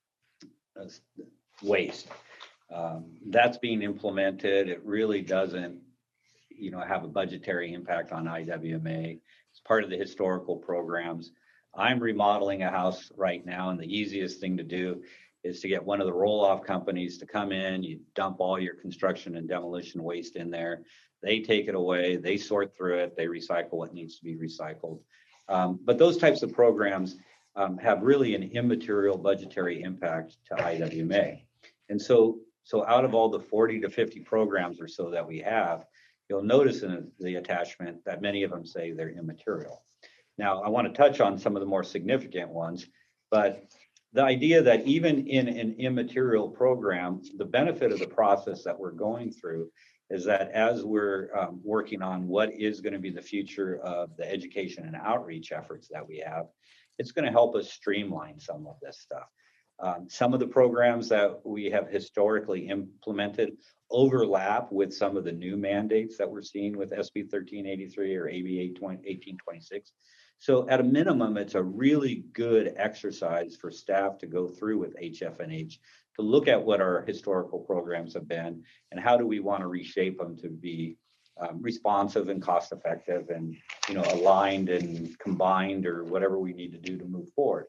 uh, waste. Um, that's being implemented. It really doesn't, you know, have a budgetary impact on I W M A. It's part of the historical programs. I'm remodeling a house right now, and the easiest thing to do is to get one of the roll-off companies to come in. You dump all your construction and demolition waste in there. They take it away, they sort through it, they recycle what needs to be recycled. Um, but those types of programs um, have really an immaterial budgetary impact to I W M A. And so, so out of all the forty to fifty programs or so that we have, you'll notice in the attachment that many of them say they're immaterial. Now, I want to touch on some of the more significant ones, but the idea that even in an immaterial program, the benefit of the process that we're going through is that as we're um, working on what is going to be the future of the education and outreach efforts that we have, it's going to help us streamline some of this stuff. Um, some of the programs that we have historically implemented overlap with some of the new mandates that we're seeing with S B thirteen eighty-three or A B eighteen twenty-six. So at a minimum, it's a really good exercise for staff to go through with H F N H to look at what our historical programs have been and how do we want to reshape them to be um, responsive and cost effective and, you know, aligned and combined or whatever we need to do to move forward.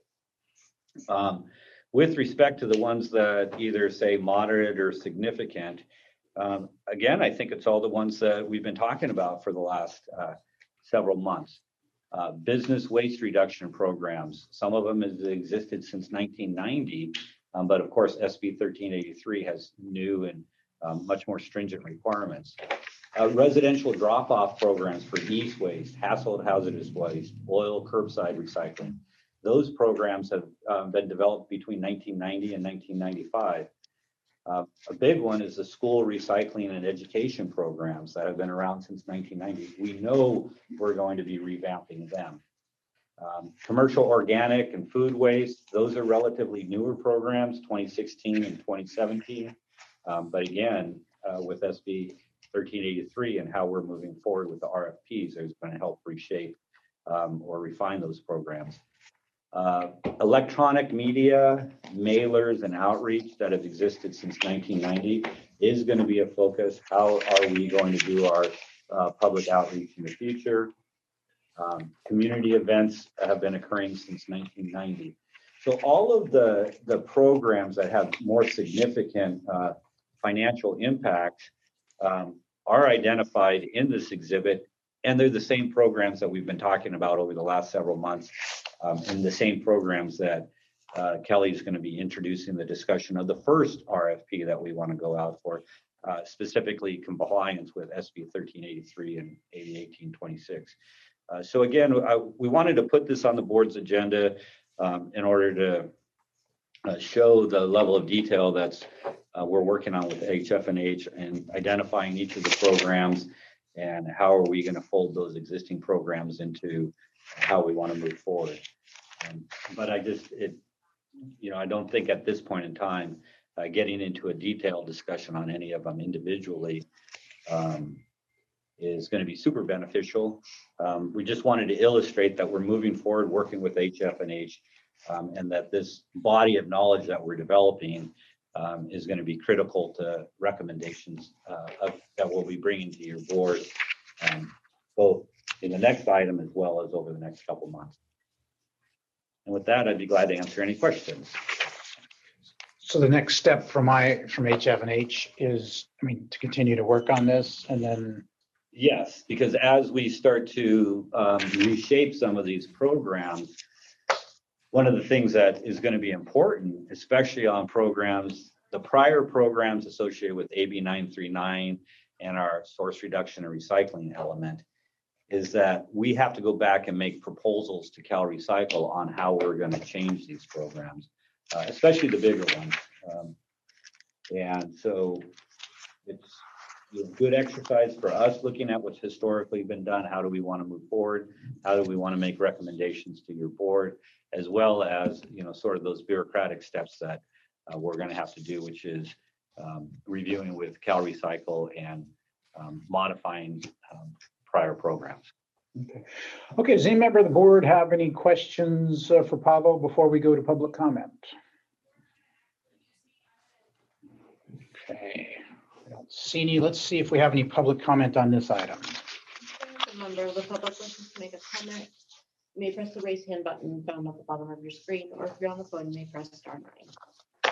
Um, with respect to the ones that either say moderate or significant, um, again, I think it's all the ones that we've been talking about for the last uh, several months. Uh, business waste reduction programs. Some of them have existed since nineteen ninety, um, but of course, S B thirteen eighty-three has new and um, much more stringent requirements. Uh, residential drop-off programs for east waste, household hazardous waste, oil curbside recycling. Those programs have um, been developed between nineteen ninety and nineteen ninety-five. Uh, a big one is the school recycling and education programs that have been around since nineteen ninety. We know we're going to be revamping them. Um, commercial organic and food waste, those are relatively newer programs, twenty sixteen and twenty seventeen. Um, but again, uh, with S B thirteen eighty-three and how we're moving forward with the R F Ps, is going to help reshape um, or refine those programs. Uh, electronic media, mailers, and outreach that have existed since nineteen ninety is going to be a focus. How are we going to do our uh, public outreach in the future? Um, community events have been occurring since nineteen ninety. So all of the, the programs that have more significant uh, financial impact um, are identified in this exhibit, and they're the same programs that we've been talking about over the last several months, um, and the same programs that uh, Kelly is going to be introducing the discussion of the first R F P that we want to go out for, uh, specifically compliance with S B thirteen eighty-three and A B eighteen twenty-six. Uh, so again, I, we wanted to put this on the board's agenda um, in order to uh, show the level of detail that's uh, we're working on with H F N H and identifying each of the programs and how are we going to fold those existing programs into how we want to move forward. Um, but I just, it, you know, I don't think at this point in time, uh, getting into a detailed discussion on any of them individually um, is going to be super beneficial. Um, we just wanted to illustrate that we're moving forward working with H F N H um, and that this body of knowledge that we're developing um, is going to be critical to recommendations uh, of, that we'll be bringing to your board, um, both in the next item as well as over the next couple months. And with that, I'd be glad to answer any questions. So the next step from my, from H F N H is, I mean, to continue to work on this and then. Yes, because as we start to um, reshape some of these programs, one of the things that is going to be important, especially on programs, the prior programs associated with A B nine thirty-nine and our source reduction and recycling element, is that we have to go back and make proposals to Cal Recycle on how we're going to change these programs, uh, especially the bigger ones. Um, and so it's a good exercise for us looking at what's historically been done. How do we want to move forward? How do we want to make recommendations to your board, as well as, you know, sort of those bureaucratic steps that uh, we're going to have to do, which is um, reviewing with Cal Recycle and um, modifying um, prior programs. Okay. Okay. Does any member of the board have any questions uh, for Pavel before we go to public comment? Okay. I don't see any. Let's see if we have any public comment on this item. If a member of the public wishes to make a comment, you may press the raise hand button found at the bottom of your screen, or if you're on the phone, you may press star nine.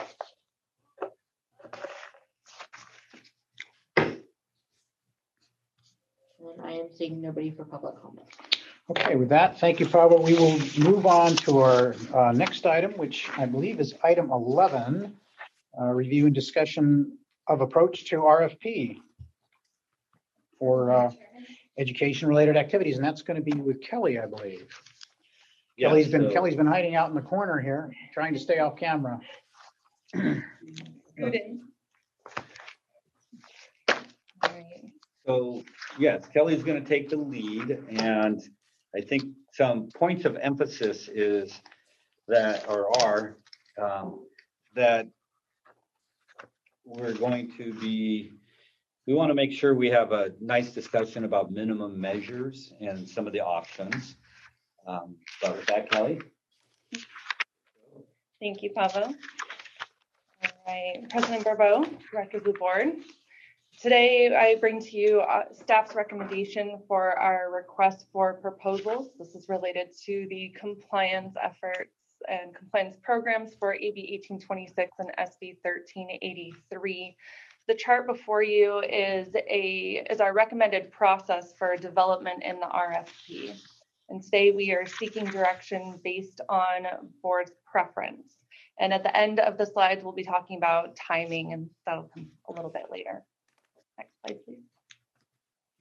And I am seeing nobody for public comment. Okay, with that, thank you, Pavel. We will move on to our uh, next item, which I believe is item eleven, uh, review and discussion of approach to R F P for uh, education-related activities, and that's going to be with Kelly, I believe. Yeah, Kelly's been so- Kelly's been hiding out in the corner here, trying to stay off camera. So yes, Kelly's going to take the lead, and I think some points of emphasis is that, or are, um, that we're going to be, we want to make sure we have a nice discussion about minimum measures and some of the options. Um, but with that, Kelly. Thank you, Pavel. All right, President Barbeau, Director of the Board. Today, I bring to you uh, staff's recommendation for our request for proposals. This is related to the compliance efforts and compliance programs for A B eighteen twenty-six and S B thirteen eighty-three. The chart before you is a is our recommended process for development in the R F P. And today we are seeking direction based on board's preference. And at the end of the slides, we'll be talking about timing, and that'll come a little bit later. Next slide, please.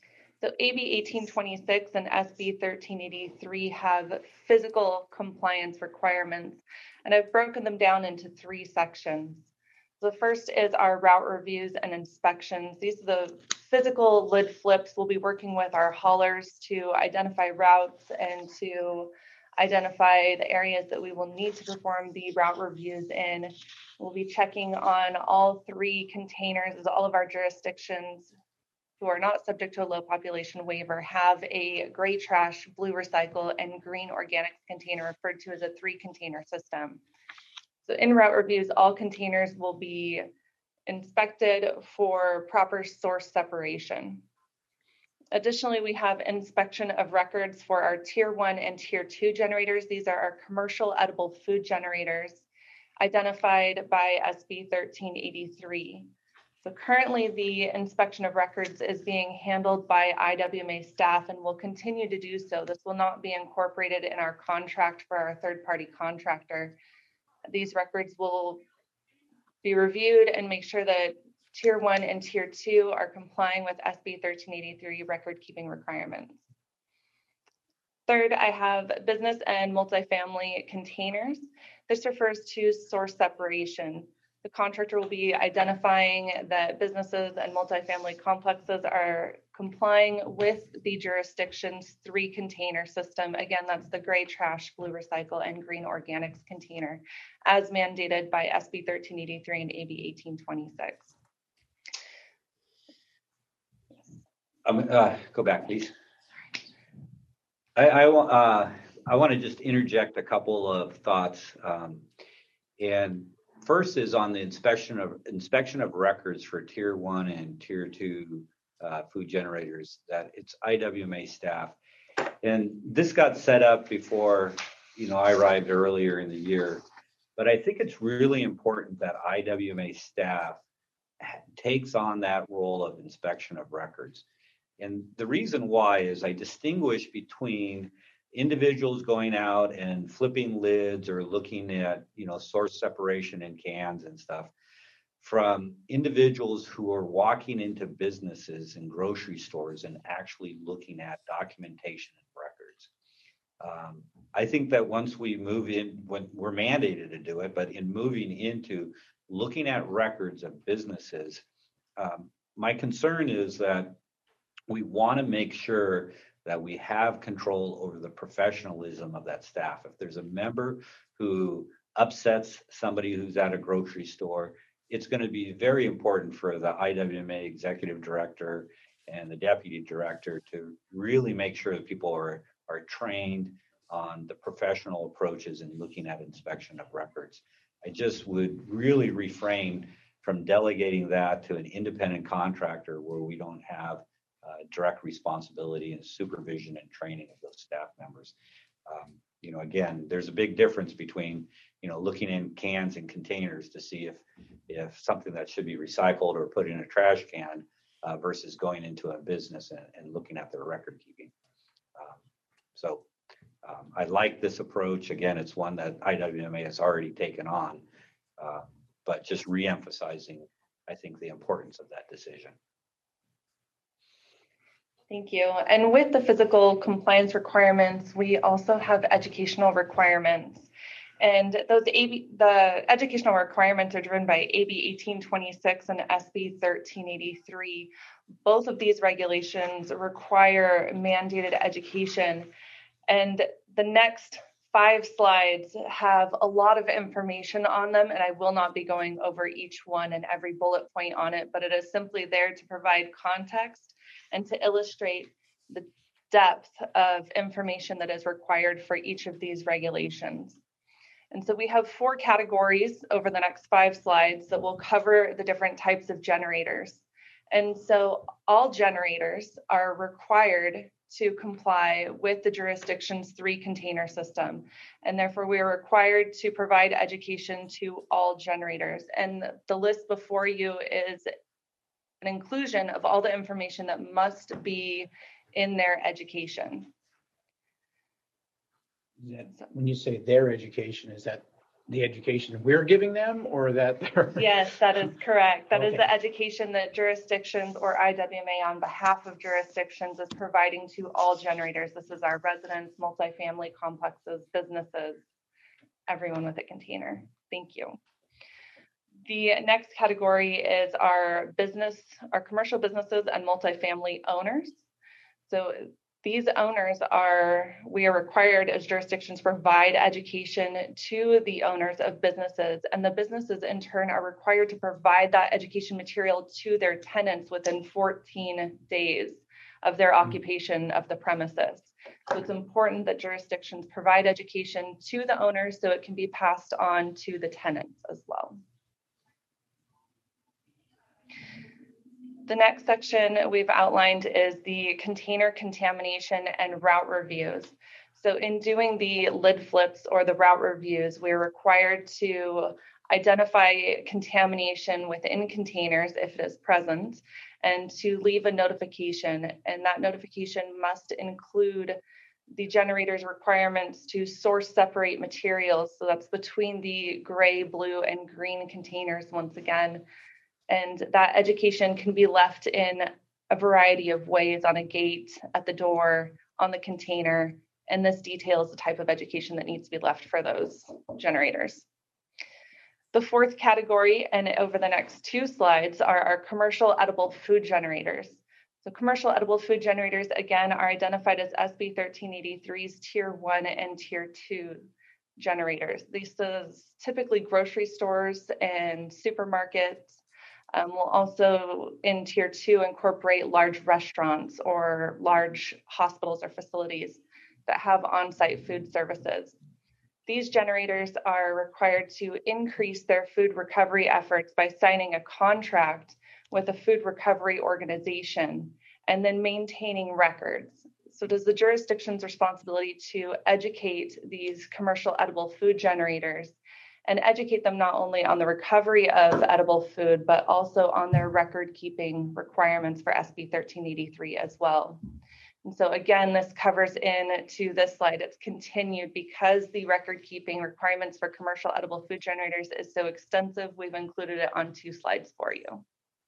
So A B eighteen twenty-six and S B thirteen eighty-three have physical compliance requirements, and I've broken them down into three sections. The first is our route reviews and inspections. These are the physical lid flips. We'll be working with our haulers to identify routes and to identify the areas that we will need to perform the route reviews in. We'll be checking on all three containers, as all of our jurisdictions who are not subject to a low population waiver have a gray trash, blue recycle, and green organics container, referred to as a three container system. So in route reviews, all containers will be inspected for proper source separation. Additionally, we have inspection of records for our tier one and tier two generators. These are our commercial edible food generators identified by S B thirteen eighty-three. So currently the inspection of records is being handled by I W M A staff and will continue to do so. This will not be incorporated in our contract for our third-party contractor. These records will be reviewed and make sure that tier one and tier two are complying with S B thirteen eighty-three record keeping requirements. Third, I have business and multifamily containers. This refers to source separation. The contractor will be identifying that businesses and multifamily complexes are complying with the jurisdiction's three container system. Again, that's the gray trash, blue recycle, and green organics container, as mandated by S B thirteen eighty-three and A B eighteen twenty-six. Um, uh, go back, please. I, I, uh, I want to just interject a couple of thoughts. Um, and first is on the inspection of inspection of records for tier one and tier two uh, food generators, that it's I W M A staff. And this got set up before, you know, I arrived earlier in the year. But I think it's really important that I W M A staff takes on that role of inspection of records. And the reason why is I distinguish between individuals going out and flipping lids or looking at, you know, source separation in cans and stuff, from individuals who are walking into businesses and grocery stores and actually looking at documentation and records. Um, I think that once we move in, when we're mandated to do it, but in moving into looking at records of businesses, um, my concern is that we want to make sure that we have control over the professionalism of that staff. If there's a member who upsets somebody who's at a grocery store, it's going to be very important for the I W M A executive director and the deputy director to really make sure that people are, are trained on the professional approaches in looking at inspection of records. I just would really refrain from delegating that to an independent contractor where we don't have Uh, direct responsibility and supervision and training of those staff members. Um, you know, again, there's a big difference between, you know, looking in cans and containers to see if if something that should be recycled or put in a trash can uh, versus going into a business and, and looking at their record keeping. Um, so um, I like this approach. Again, it's one that I W M A has already taken on, uh, but just reemphasizing, I think, the importance of that decision. Thank you. And with the physical compliance requirements, we also have educational requirements. And those A B, the educational requirements are driven by A B eighteen twenty-six and S B thirteen eighty-three. Both of these regulations require mandated education. And the next five slides have a lot of information on them, and I will not be going over each one and every bullet point on it, but it is simply there to provide context and to illustrate the depth of information that is required for each of these regulations. And so we have four categories over the next five slides that will cover the different types of generators. And so all generators are required to comply with the jurisdiction's three container system. And therefore we are required to provide education to all generators. And the list before you is an inclusion of all the information that must be in their education. When you say their education, is that the education we're giving them, or that they're? Yes, that is correct. That is Okay. the education that jurisdictions or I W M A on behalf of jurisdictions is providing to all generators. This is our residents, multifamily complexes, businesses, everyone with a container. Thank you. The next category is our business, our commercial businesses and multifamily owners. So these owners are, we are required as jurisdictions provide education to the owners of businesses, and the businesses in turn are required to provide that education material to their tenants within fourteen days of their occupation of the premises. So it's important that jurisdictions provide education to the owners so it can be passed on to the tenants as well. The next section we've outlined is the container contamination and route reviews. So in doing the lid flips or the route reviews, we're required to identify contamination within containers if it is present, and to leave a notification. And that notification must include the generator's requirements to source separate materials. So that's between the gray, blue, and green containers once again. And that education can be left in a variety of ways, on a gate, at the door, on the container. And this details the type of education that needs to be left for those generators. The fourth category, and over the next two slides, are our commercial edible food generators. So commercial edible food generators, again, are identified as S B thirteen eighty-three's Tier one and Tier two generators. These is typically grocery stores and supermarkets. Um, we'll also, in Tier two, incorporate large restaurants or large hospitals or facilities that have on-site food services. These generators are required to increase their food recovery efforts by signing a contract with a food recovery organization and then maintaining records. So it is the jurisdiction's responsibility to educate these commercial edible food generators and educate them not only on the recovery of edible food, but also on their record keeping requirements for S B thirteen eighty-three as well. And so again, this covers in to this slide. It's continued because the record keeping requirements for commercial edible food generators is so extensive. We've included it on two slides for you.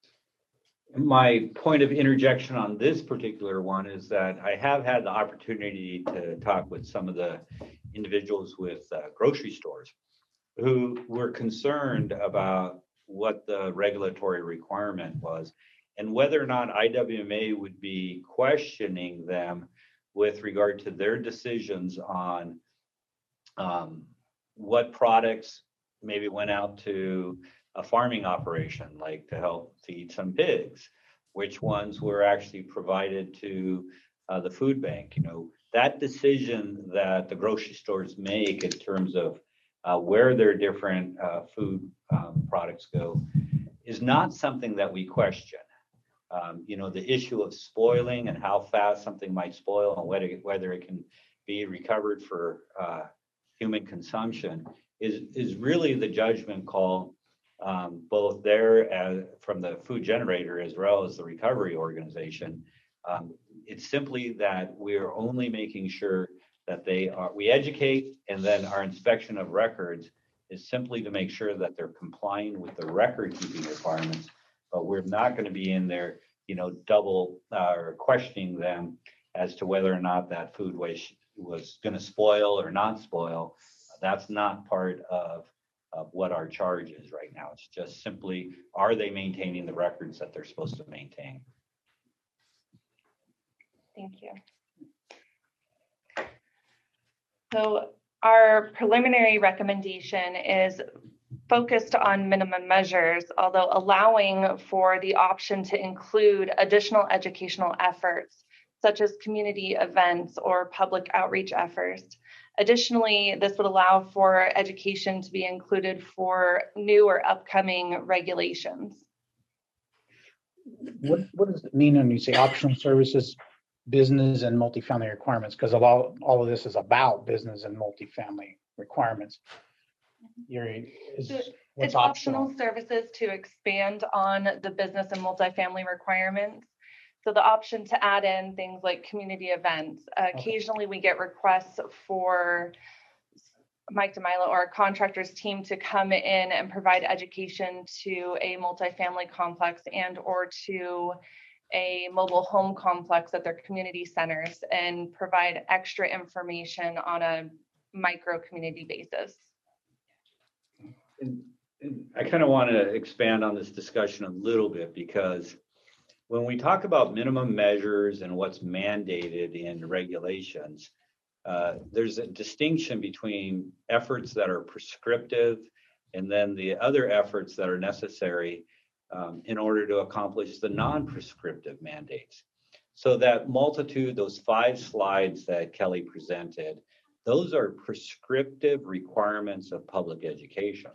My point of interjection on this particular one is that I have had the opportunity to talk with some of the individuals with uh, grocery stores who were concerned about what the regulatory requirement was and whether or not I W M A would be questioning them with regard to their decisions on um, what products maybe went out to a farming operation, like to help feed some pigs, which ones were actually provided to uh, the food bank. You know, that decision that the grocery stores make in terms of uh, where their different uh, food um, products go is not something that we question. Um, you know, the issue of spoiling and how fast something might spoil and whether, whether it can be recovered for uh, human consumption is, is really the judgment call, um, both there as, from the food generator as well as the recovery organization. Um, it's simply that we're only making sure that they are, we educate, and then our inspection of records is simply to make sure that they're complying with the record keeping requirements. But we're not going to be in there, you know, double uh, or questioning them as to whether or not that food waste was going to spoil or not spoil. That's not part of, of what our charge is right now. It's just simply, are they maintaining the records that they're supposed to maintain? Thank you. So our preliminary recommendation is focused on minimum measures, although allowing for the option to include additional educational efforts, such as community events or public outreach efforts. Additionally, this would allow for education to be included for new or upcoming regulations. What, what does it mean when you say optional services, business and multifamily requirements? Because all, all of this is about business and multifamily requirements. You're, is, So what's it's optional? optional services to expand on the business and multifamily requirements. So the option to add in things like community events. Uh, Okay. Occasionally we get requests for Mike DeMilo or our contractors team to come in and provide education to a multifamily complex and or to a mobile home complex at their community centers and provide extra information on a micro community basis. And, and I kind of want to expand on this discussion a little bit, because when we talk about minimum measures and what's mandated in regulations, uh, there's a distinction between efforts that are prescriptive and then the other efforts that are necessary um, in order to accomplish the non-prescriptive mandates. So that multitude, those five slides that Kelly presented, those are prescriptive requirements of public education,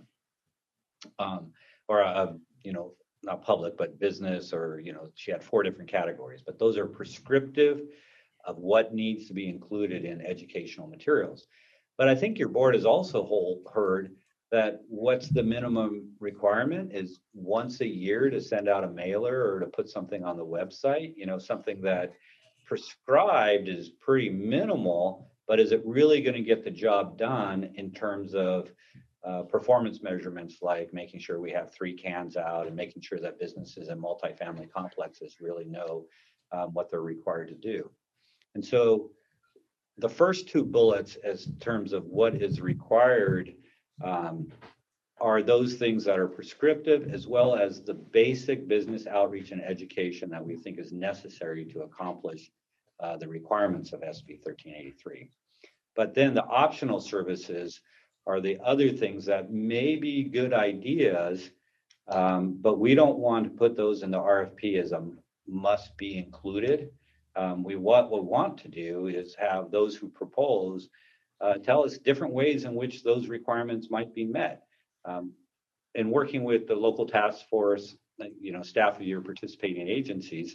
um, or uh, you know, not public, but business, or, you know, she had four different categories, but those are prescriptive of what needs to be included in educational materials. But I think your board has also whole, heard that what's the minimum requirement is once a year to send out a mailer or to put something on the website, you know, something that prescribed is pretty minimal, but is it really going to get the job done in terms of uh, performance measurements, like making sure we have three cans out and making sure that businesses and multifamily complexes really know um, what they're required to do. And so the first two bullets as terms of what is required um, are those things that are prescriptive, as well as the basic business outreach and education that we think is necessary to accomplish uh, the requirements of S B thirteen eighty-three. But then the optional services are the other things that may be good ideas, um, but we don't want to put those in the R F P as a must be included. Um, we what we want to do is have those who propose uh, tell us different ways in which those requirements might be met. Um, and working with the local task force, you know, staff of your participating agencies,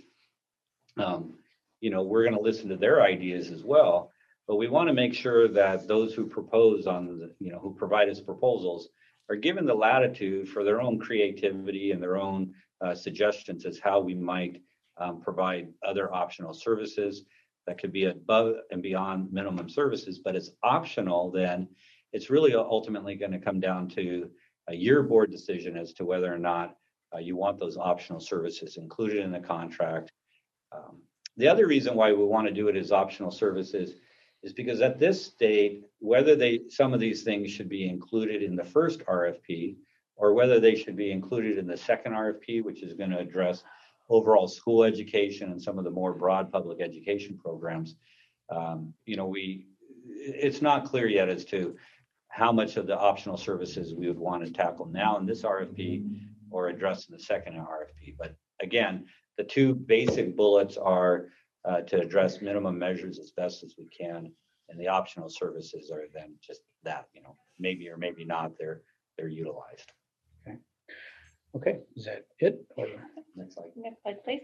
um, you know, we're going to listen to their ideas as well. But we want to make sure that those who propose on, the, you know, who provide us proposals are given the latitude for their own creativity and their own uh, suggestions as how we might um, provide other optional services that could be above and beyond minimum services. But it's optional, then it's really ultimately going to come down to a your board decision as to whether or not uh, you want those optional services included in the contract. Um, the other reason why we want to do it as optional services is because at this state, whether they some of these things should be included in the first R F P or whether they should be included in the second R F P, which is going to address overall school education and some of the more broad public education programs, um, you know, we it's not clear yet as to how much of the optional services we would want to tackle now in this R F P or address in the second R F P. But again, the two basic bullets are Uh, to address minimum measures as best as we can, and the optional services are then just that, you know, maybe or maybe not they're they're utilized. Okay. Okay. Is that it? Or next slide. Next slide, please.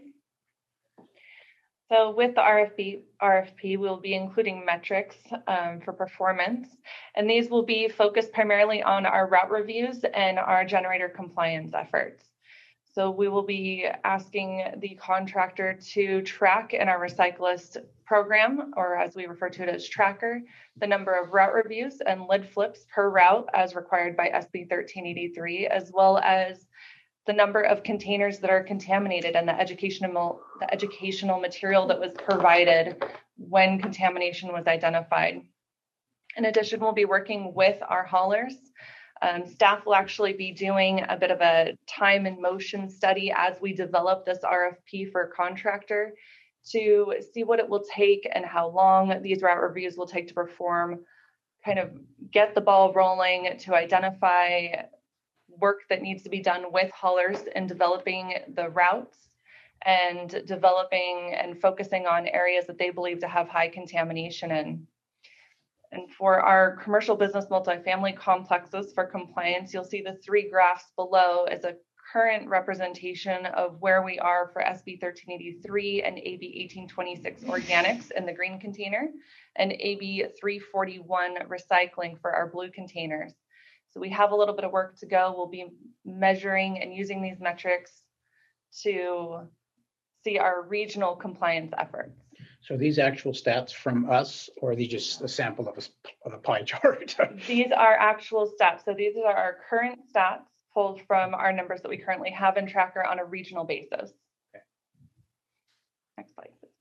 So with the R F P, R F P, we'll be including metrics um, for performance, and these will be focused primarily on our route reviews and our generator compliance efforts. So we will be asking the contractor to track in our Recyclist program, or as we refer to it as tracker, the number of route reviews and lid flips per route as required by S B thirteen eighty-three, as well as the number of containers that are contaminated and the educational, the educational material that was provided when contamination was identified. In addition, we'll be working with our haulers. Um, staff will actually be doing a bit of a time and motion study as we develop this R F P for contractor to see what it will take and how long these route reviews will take to perform, kind of get the ball rolling to identify work that needs to be done with haulers in developing the routes and developing and focusing on areas that they believe to have high contamination in. And for our commercial business multifamily complexes for compliance, you'll see the three graphs below as a current representation of where we are for S B thirteen eighty-three and A B eighteen twenty-six organics in the green container and A B three forty-one recycling for our blue containers. So we have a little bit of work to go. We'll be measuring and using these metrics to see our regional compliance efforts. So are these actual stats from us, or are these just a sample of a, of a pie chart? These are actual stats. So these are our current stats pulled from our numbers that we currently have in Tracker on a regional basis. Okay. Next slide, please.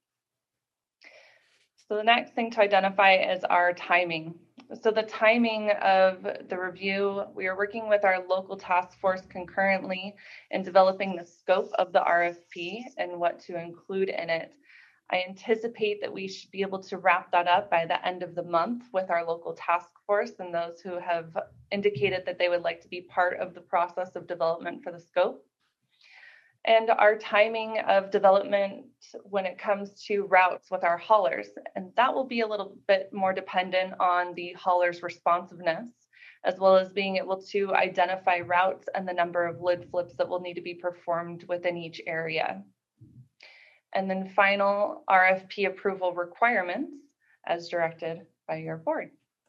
So the next thing to identify is our timing. So the timing of the review, we are working with our local task force concurrently in developing the scope of the R F P and what to include in it. I anticipate that we should be able to wrap that up by the end of the month with our local task force and those who have indicated that they would like to be part of the process of development for the scope. And our timing of development when it comes to routes with our haulers. And that will be a little bit more dependent on the hauler's responsiveness, as well as being able to identify routes and the number of lid flips that will need to be performed within each area. And then final R F P approval requirements as directed by your board.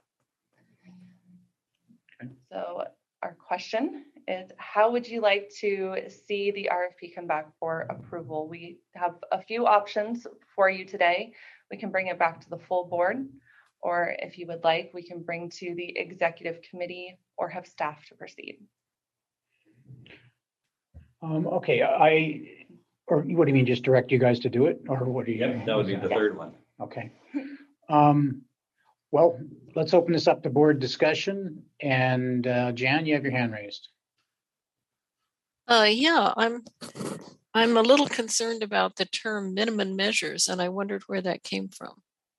Okay. So our question is, how would you like to see the R F P come back for approval? We have a few options for you today. We can bring it back to the full board, or if you would like, we can bring to the executive committee or have staff to proceed. Um, okay, I, or what do you mean, just direct you guys to do it, or what do you? Yep, that would be the third one. Okay. Um, well, let's open this up to board discussion. And uh, Jan, you have your hand raised. Uh, yeah, I'm I'm a little concerned about the term minimum measures, and I wondered where that came from.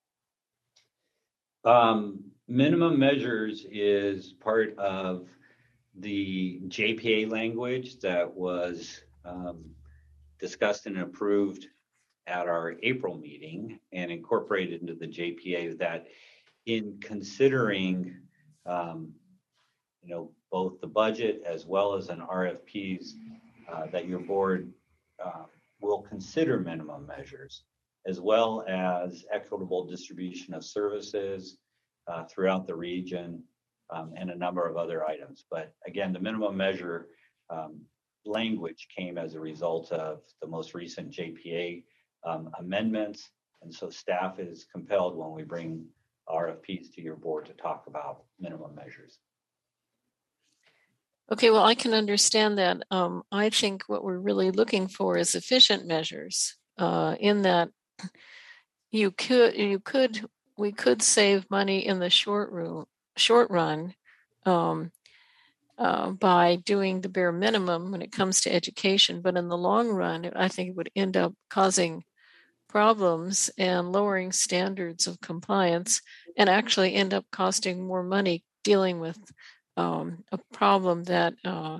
Um, minimum measures is part of the J P A language that was um, discussed and approved at our April meeting and incorporated into the J P A, that in considering um, you know, both the budget as well as an R F Ps, uh, that your board uh, will consider minimum measures, as well as equitable distribution of services uh, throughout the region, um, and a number of other items. But again, the minimum measure um, language came as a result of the most recent J P A um, amendments. And so staff is compelled when we bring R F Ps to your board to talk about minimum measures. Okay, well, I can understand that. Um, I think what we're really looking for is efficient measures. Uh, in that, you could, you could, we could save money in the short run, short run, um, uh, by doing the bare minimum when it comes to education. But in the long run, I think it would end up causing problems and lowering standards of compliance, and actually end up costing more money dealing with Um, a problem that uh,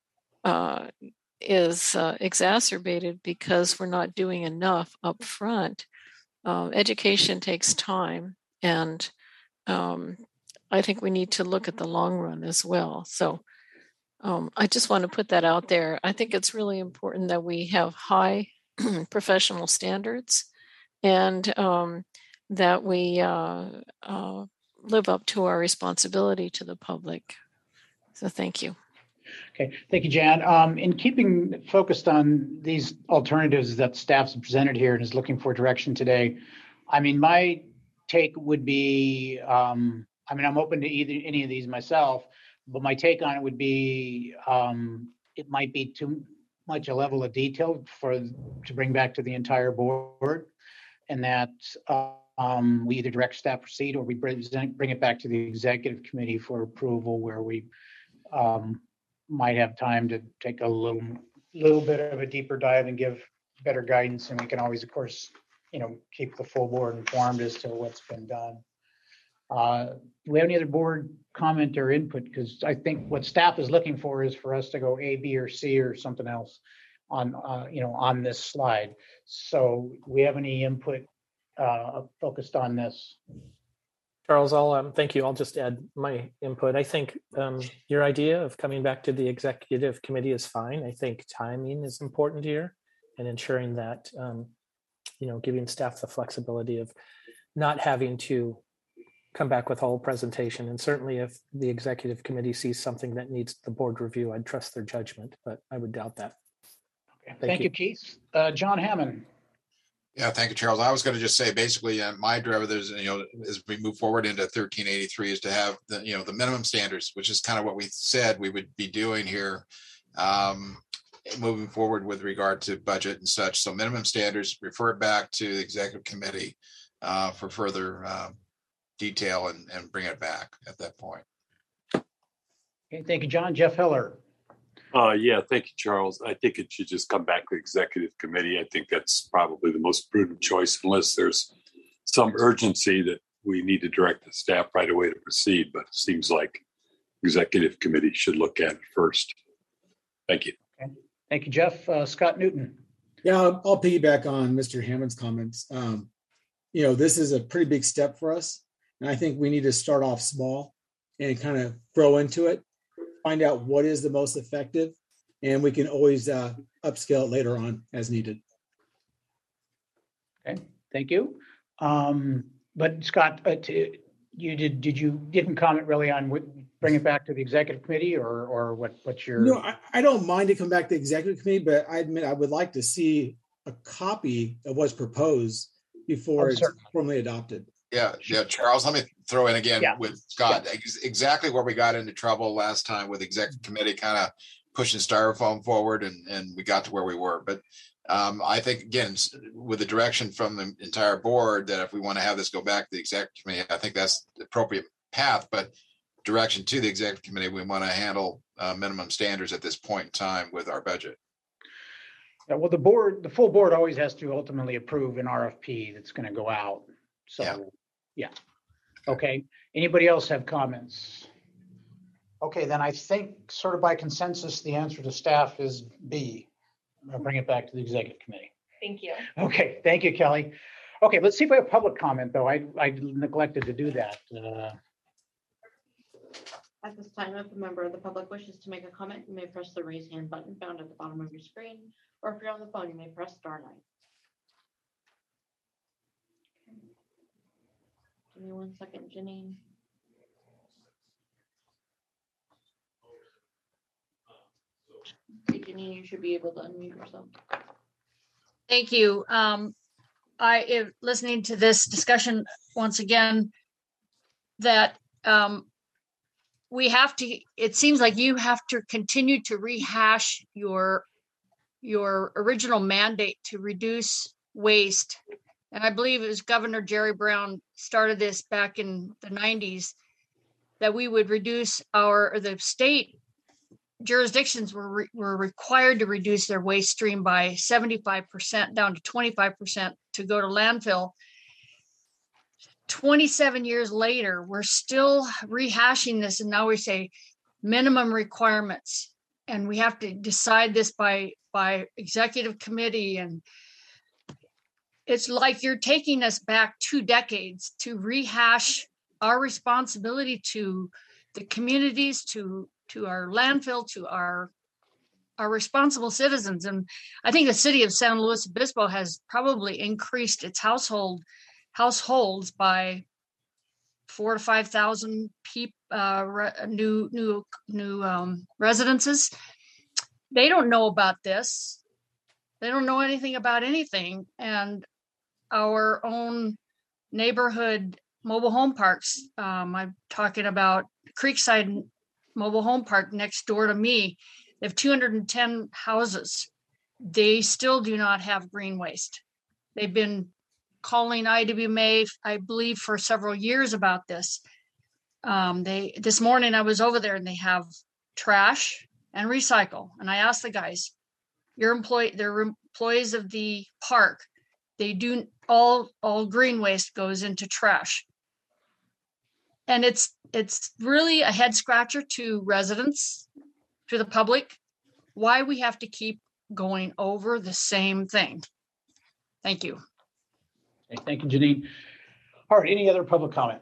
uh, is uh, exacerbated because we're not doing enough up front. Uh, education takes time, and um, I think we need to look at the long run as well. So um, I just want to put that out there. I think it's really important that we have high professional standards, and um, that we uh, uh, live up to our responsibility to the public. So thank you. Okay, thank you, Jan. Um, in keeping focused on these alternatives that staff's presented here and is looking for direction today, I mean, my take would be, um, I mean, I'm open to either any of these myself, but my take on it would be, um, it might be too much a level of detail for to bring back to the entire board, and that uh, um, we either direct staff proceed or we present, bring it back to the executive committee for approval, where we um, might have time to take a little, little bit of a deeper dive and give better guidance. And we can always, of course, you know, keep the full board informed as to what's been done. Uh, do we have any other board comment or input? Because I think what staff is looking for is for us to go A, B, or C or something else on, uh, you know, on this slide. So do we have any input uh, focused on this? Charles, I'll um, thank you. I'll just add my input. I think um, your idea of coming back to the executive committee is fine. I think timing is important here, and ensuring that um, you know, giving staff the flexibility of not having to come back with a whole presentation. And certainly, if the executive committee sees something that needs the board review, I'd trust their judgment, but I would doubt that. Okay. Thank, Thank you, you, Keith. Uh, John Hammond. Yeah, thank you, Charles. I was going to just say, basically, uh, my driver, there's, you know, as we move forward into thirteen eighty-three is to have the, you know, the minimum standards, which is kind of what we said we would be doing here, um, moving forward with regard to budget and such. So minimum standards, refer it back to the executive committee uh, for further uh, detail and, and bring it back at that point. Okay, thank you, John. Jeff Heller. Uh, yeah, thank you, Charles. I think it should just come back to executive committee. I think that's probably the most prudent choice, unless there's some urgency that we need to direct the staff right away to proceed. But it seems like executive committee should look at it first. Thank you. Okay. Thank you, Jeff. Uh, Scott Newton. Yeah, I'll, I'll piggyback on Mister Hammond's comments. Um, you know, this is a pretty big step for us. And I think we need to start off small and kind of grow into it, find out what is the most effective, and we can always uh, upscale it later on as needed. Okay, thank you. Um, but Scott, uh, to, you did did you didn't comment really on what, bring it back to the executive committee, or or what what's your? No, I, I don't mind to come back to the executive committee, but I admit I would like to see a copy of what's proposed before Oh, it's certainly. formally adopted. Yeah, yeah, Charles, let me throw in again Yeah. with Scott, ex- exactly where we got into trouble last time with executive committee kind of pushing styrofoam forward, and, and we got to where we were. But um, I think, again, s- with the direction from the entire board, that if we want to have this go back to the executive committee, I think that's the appropriate path. But direction to the executive committee, we want to handle uh, minimum standards at this point in time with our budget. Yeah, well, the board, the full board always has to ultimately approve an R F P that's going to go out. So, Yeah. yeah. Okay. Anybody else have comments? Okay, then I think sort of by consensus, the answer to staff is B. I'll bring it back to the executive committee. Thank you. Okay, thank you, Kelly. Okay, let's see if we have public comment, though. I, I neglected to do that. Uh, At this time, if a member of the public wishes to make a comment, you may press the raise hand button found at the bottom of your screen, or if you're on the phone, you may press star nine. Give me one second, Janine. Hey, Janine, you should be able to unmute yourself. Thank you. Um, I, if, listening to this discussion once again, that um, we have to, it seems like you have to continue to rehash your, your original mandate to reduce waste. And I believe it was Governor Jerry Brown started this back in the nineties, that we would reduce our, or the state jurisdictions were re- were required to reduce their waste stream by seventy-five percent down to twenty-five percent to go to landfill. twenty-seven years later, we're still rehashing this, and now we say minimum requirements, and we have to decide this by by executive committee, and it's like you're taking us back two decades to rehash our responsibility to the communities, to to our landfill, to our our responsible citizens. And I think the city of San Luis Obispo has probably increased its household households by four to five thousand people, uh, re- new new new um, residences. They don't know about this. They don't know anything about anything. And our own neighborhood mobile home parks. Um, I'm talking about Creekside Mobile Home Park next door to me. They have two hundred ten houses. They still do not have green waste. They've been calling I W M A, I believe, for several years about this. Um, they this morning I was over there and they have trash and recycle. And I asked the guys, your employee, they're employees of the park. They do all all green waste goes into trash. And it's it's really a head scratcher to residents, to the public, why we have to keep going over the same thing. Thank you. okay, thank you, Janine. All right, any other public comment?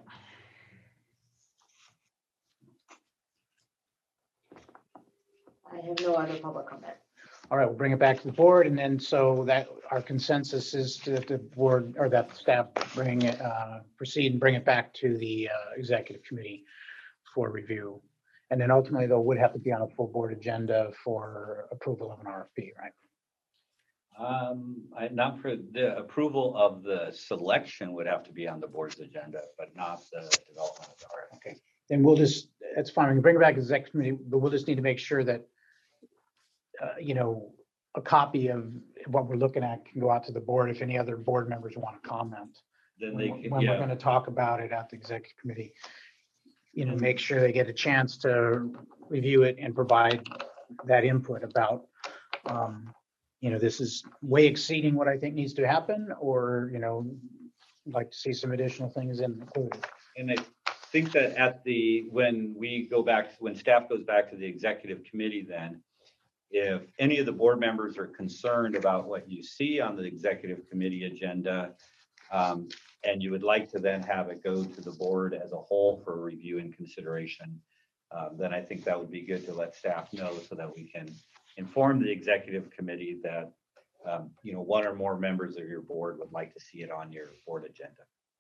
I have no other public comment. All right, we'll bring it back to the board, and then so that our consensus is to the board, or that the staff bring it, uh, proceed and bring it back to the uh, executive committee for review. And then ultimately, though, would have to be on a full board agenda for approval of an R F P, right? Um, I, not for the approval of the selection would have to be on the board's agenda, but not the development of the R F P. Okay, then we'll just, that's fine. We can bring it back to the exec committee, but we'll just need to make sure that, uh, you know, a copy of what we're looking at can go out to the board if any other board members want to comment. Then they When can, when we're yeah, going to talk about it at the executive committee, you know, make sure they get a chance to review it and provide that input about, um, you know, this is way exceeding what I think needs to happen, or, you know, like to see some additional things included. and I think that at the, when we go back, when staff goes back to the executive committee, then if any of the board members are concerned about what you see on the executive committee agenda, um, and you would like to then have it go to the board as a whole for review and consideration, uh, then I think that would be good to let staff know so that we can inform the executive committee that, um, you know, one or more members of your board would like to see it on your board agenda.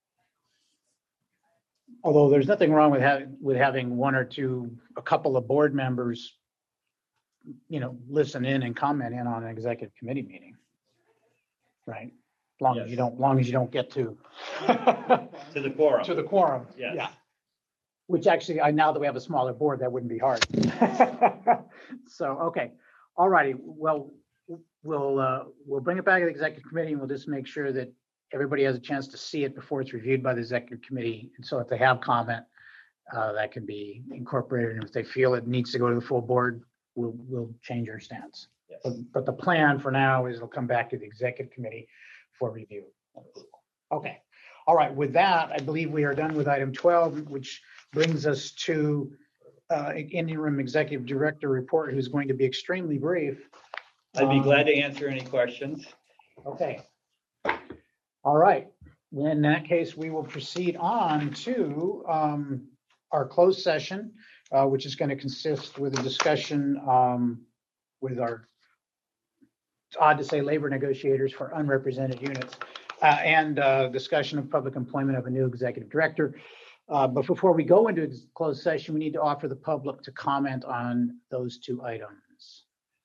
Although there's nothing wrong with having, with having one or two, a couple of board members, you know, listen in and comment in on an executive committee meeting. Right? Long as you don't, long as you don't get to. To the quorum. To the quorum. Yes. Yeah. Which actually, I, now that we have a smaller board, that wouldn't be hard. So, okay. All righty. Well, we'll, uh, we'll bring it back to the executive committee and we'll just make sure that everybody has a chance to see it before it's reviewed by the executive committee. And so if they have comment, uh, that can be incorporated. And if they feel it needs to go to the full board, we'll, we'll change our stance. Yes. But, but the plan for now is it'll come back to the executive committee for review. Okay. All right. With that, I believe we are done with item twelve, which brings us to uh, interim executive director report, who's going to be extremely brief. I'd be Um, glad to answer any questions. Okay. All right. In that case, we will proceed on to um, our closed session, uh, which is going to consist with a discussion um, with our, it's odd to say labor negotiators for unrepresented units, uh, and uh, discussion of public employment of a new executive director. Uh, But before we go into ex- closed session, we need to offer the public to comment on those two items.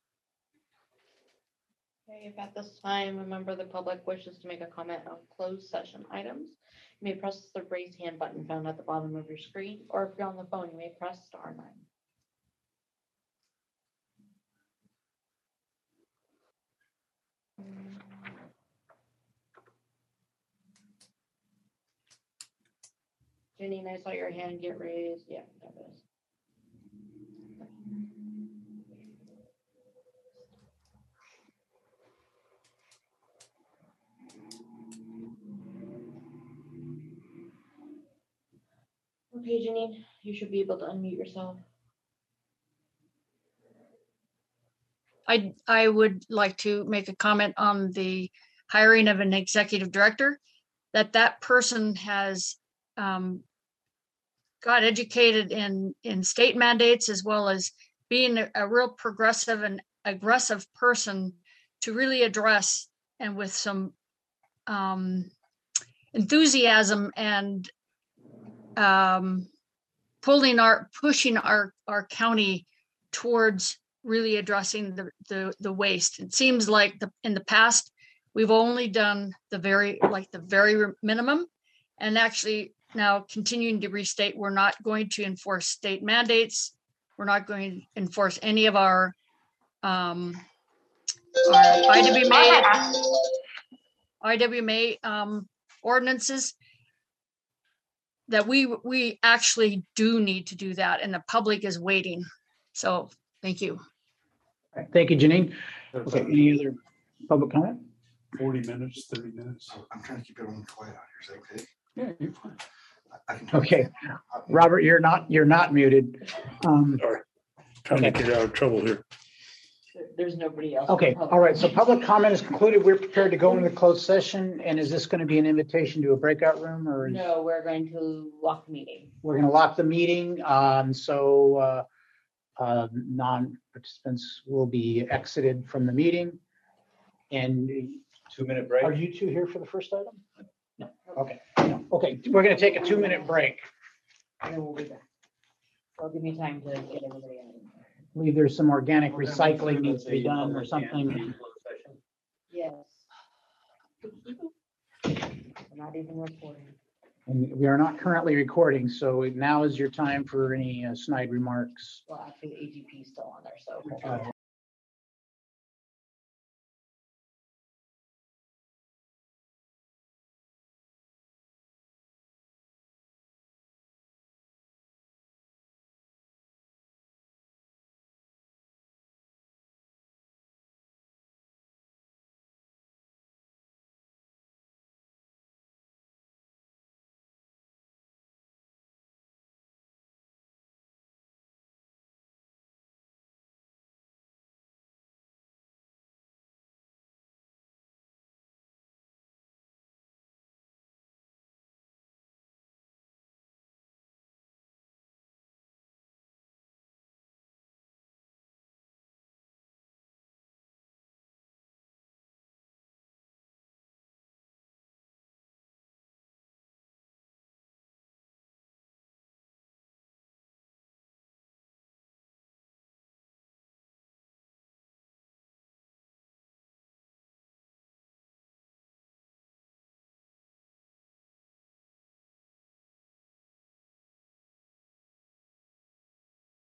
Okay, if at this time a member of the public wishes to make a comment on closed session items, you may press the raise hand button found at the bottom of your screen, or if you're on the phone, you may press star nine. Janine, I saw your hand get raised. Yeah, there it is. Okay, Janine, you should be able to unmute yourself. I, I would like to make a comment on the hiring of an executive director, that that person has um, got educated in, in state mandates, as well as being a, a real progressive and aggressive person to really address, and with some um, enthusiasm and um, pulling our, pushing our, our county towards really addressing the, the, the waste. It seems like the, in the past, we've only done the very, like the very minimum, and actually now continuing to restate, we're not going to enforce state mandates. We're not going to enforce any of our, um, our I W M A, I W M A um, ordinances. That we, we actually do need to do that, and the public is waiting. So thank you. All right, thank you, Janine. Okay, any other public comment? forty minutes, thirty minutes. I'm trying to keep everyone quiet out here. Is that okay? Yeah, you're fine. I can talk. Okay, Robert, you're not, you're not muted. Um, Sorry. Trying Okay. to get out of trouble here. There's nobody else. Okay, all right, so public comment is concluded. We're prepared to go into the closed session. And is this going to be an invitation to a breakout room, or is- No, we're going to lock the meeting. we're going to lock the meeting? Um, so uh, uh, non-participants will be exited from the meeting. And Two minute break. are you two here for the first item? No, okay, no. Okay, we're going to take a two minute break. And then we'll be back. It'll give me time to get everybody out. I believe there's some organic recycling needs to be done or something. Yeah. even recording. And we are not currently recording, so now is your time for any uh, snide remarks. Well, actually, the A G P is still on there, so. Uh,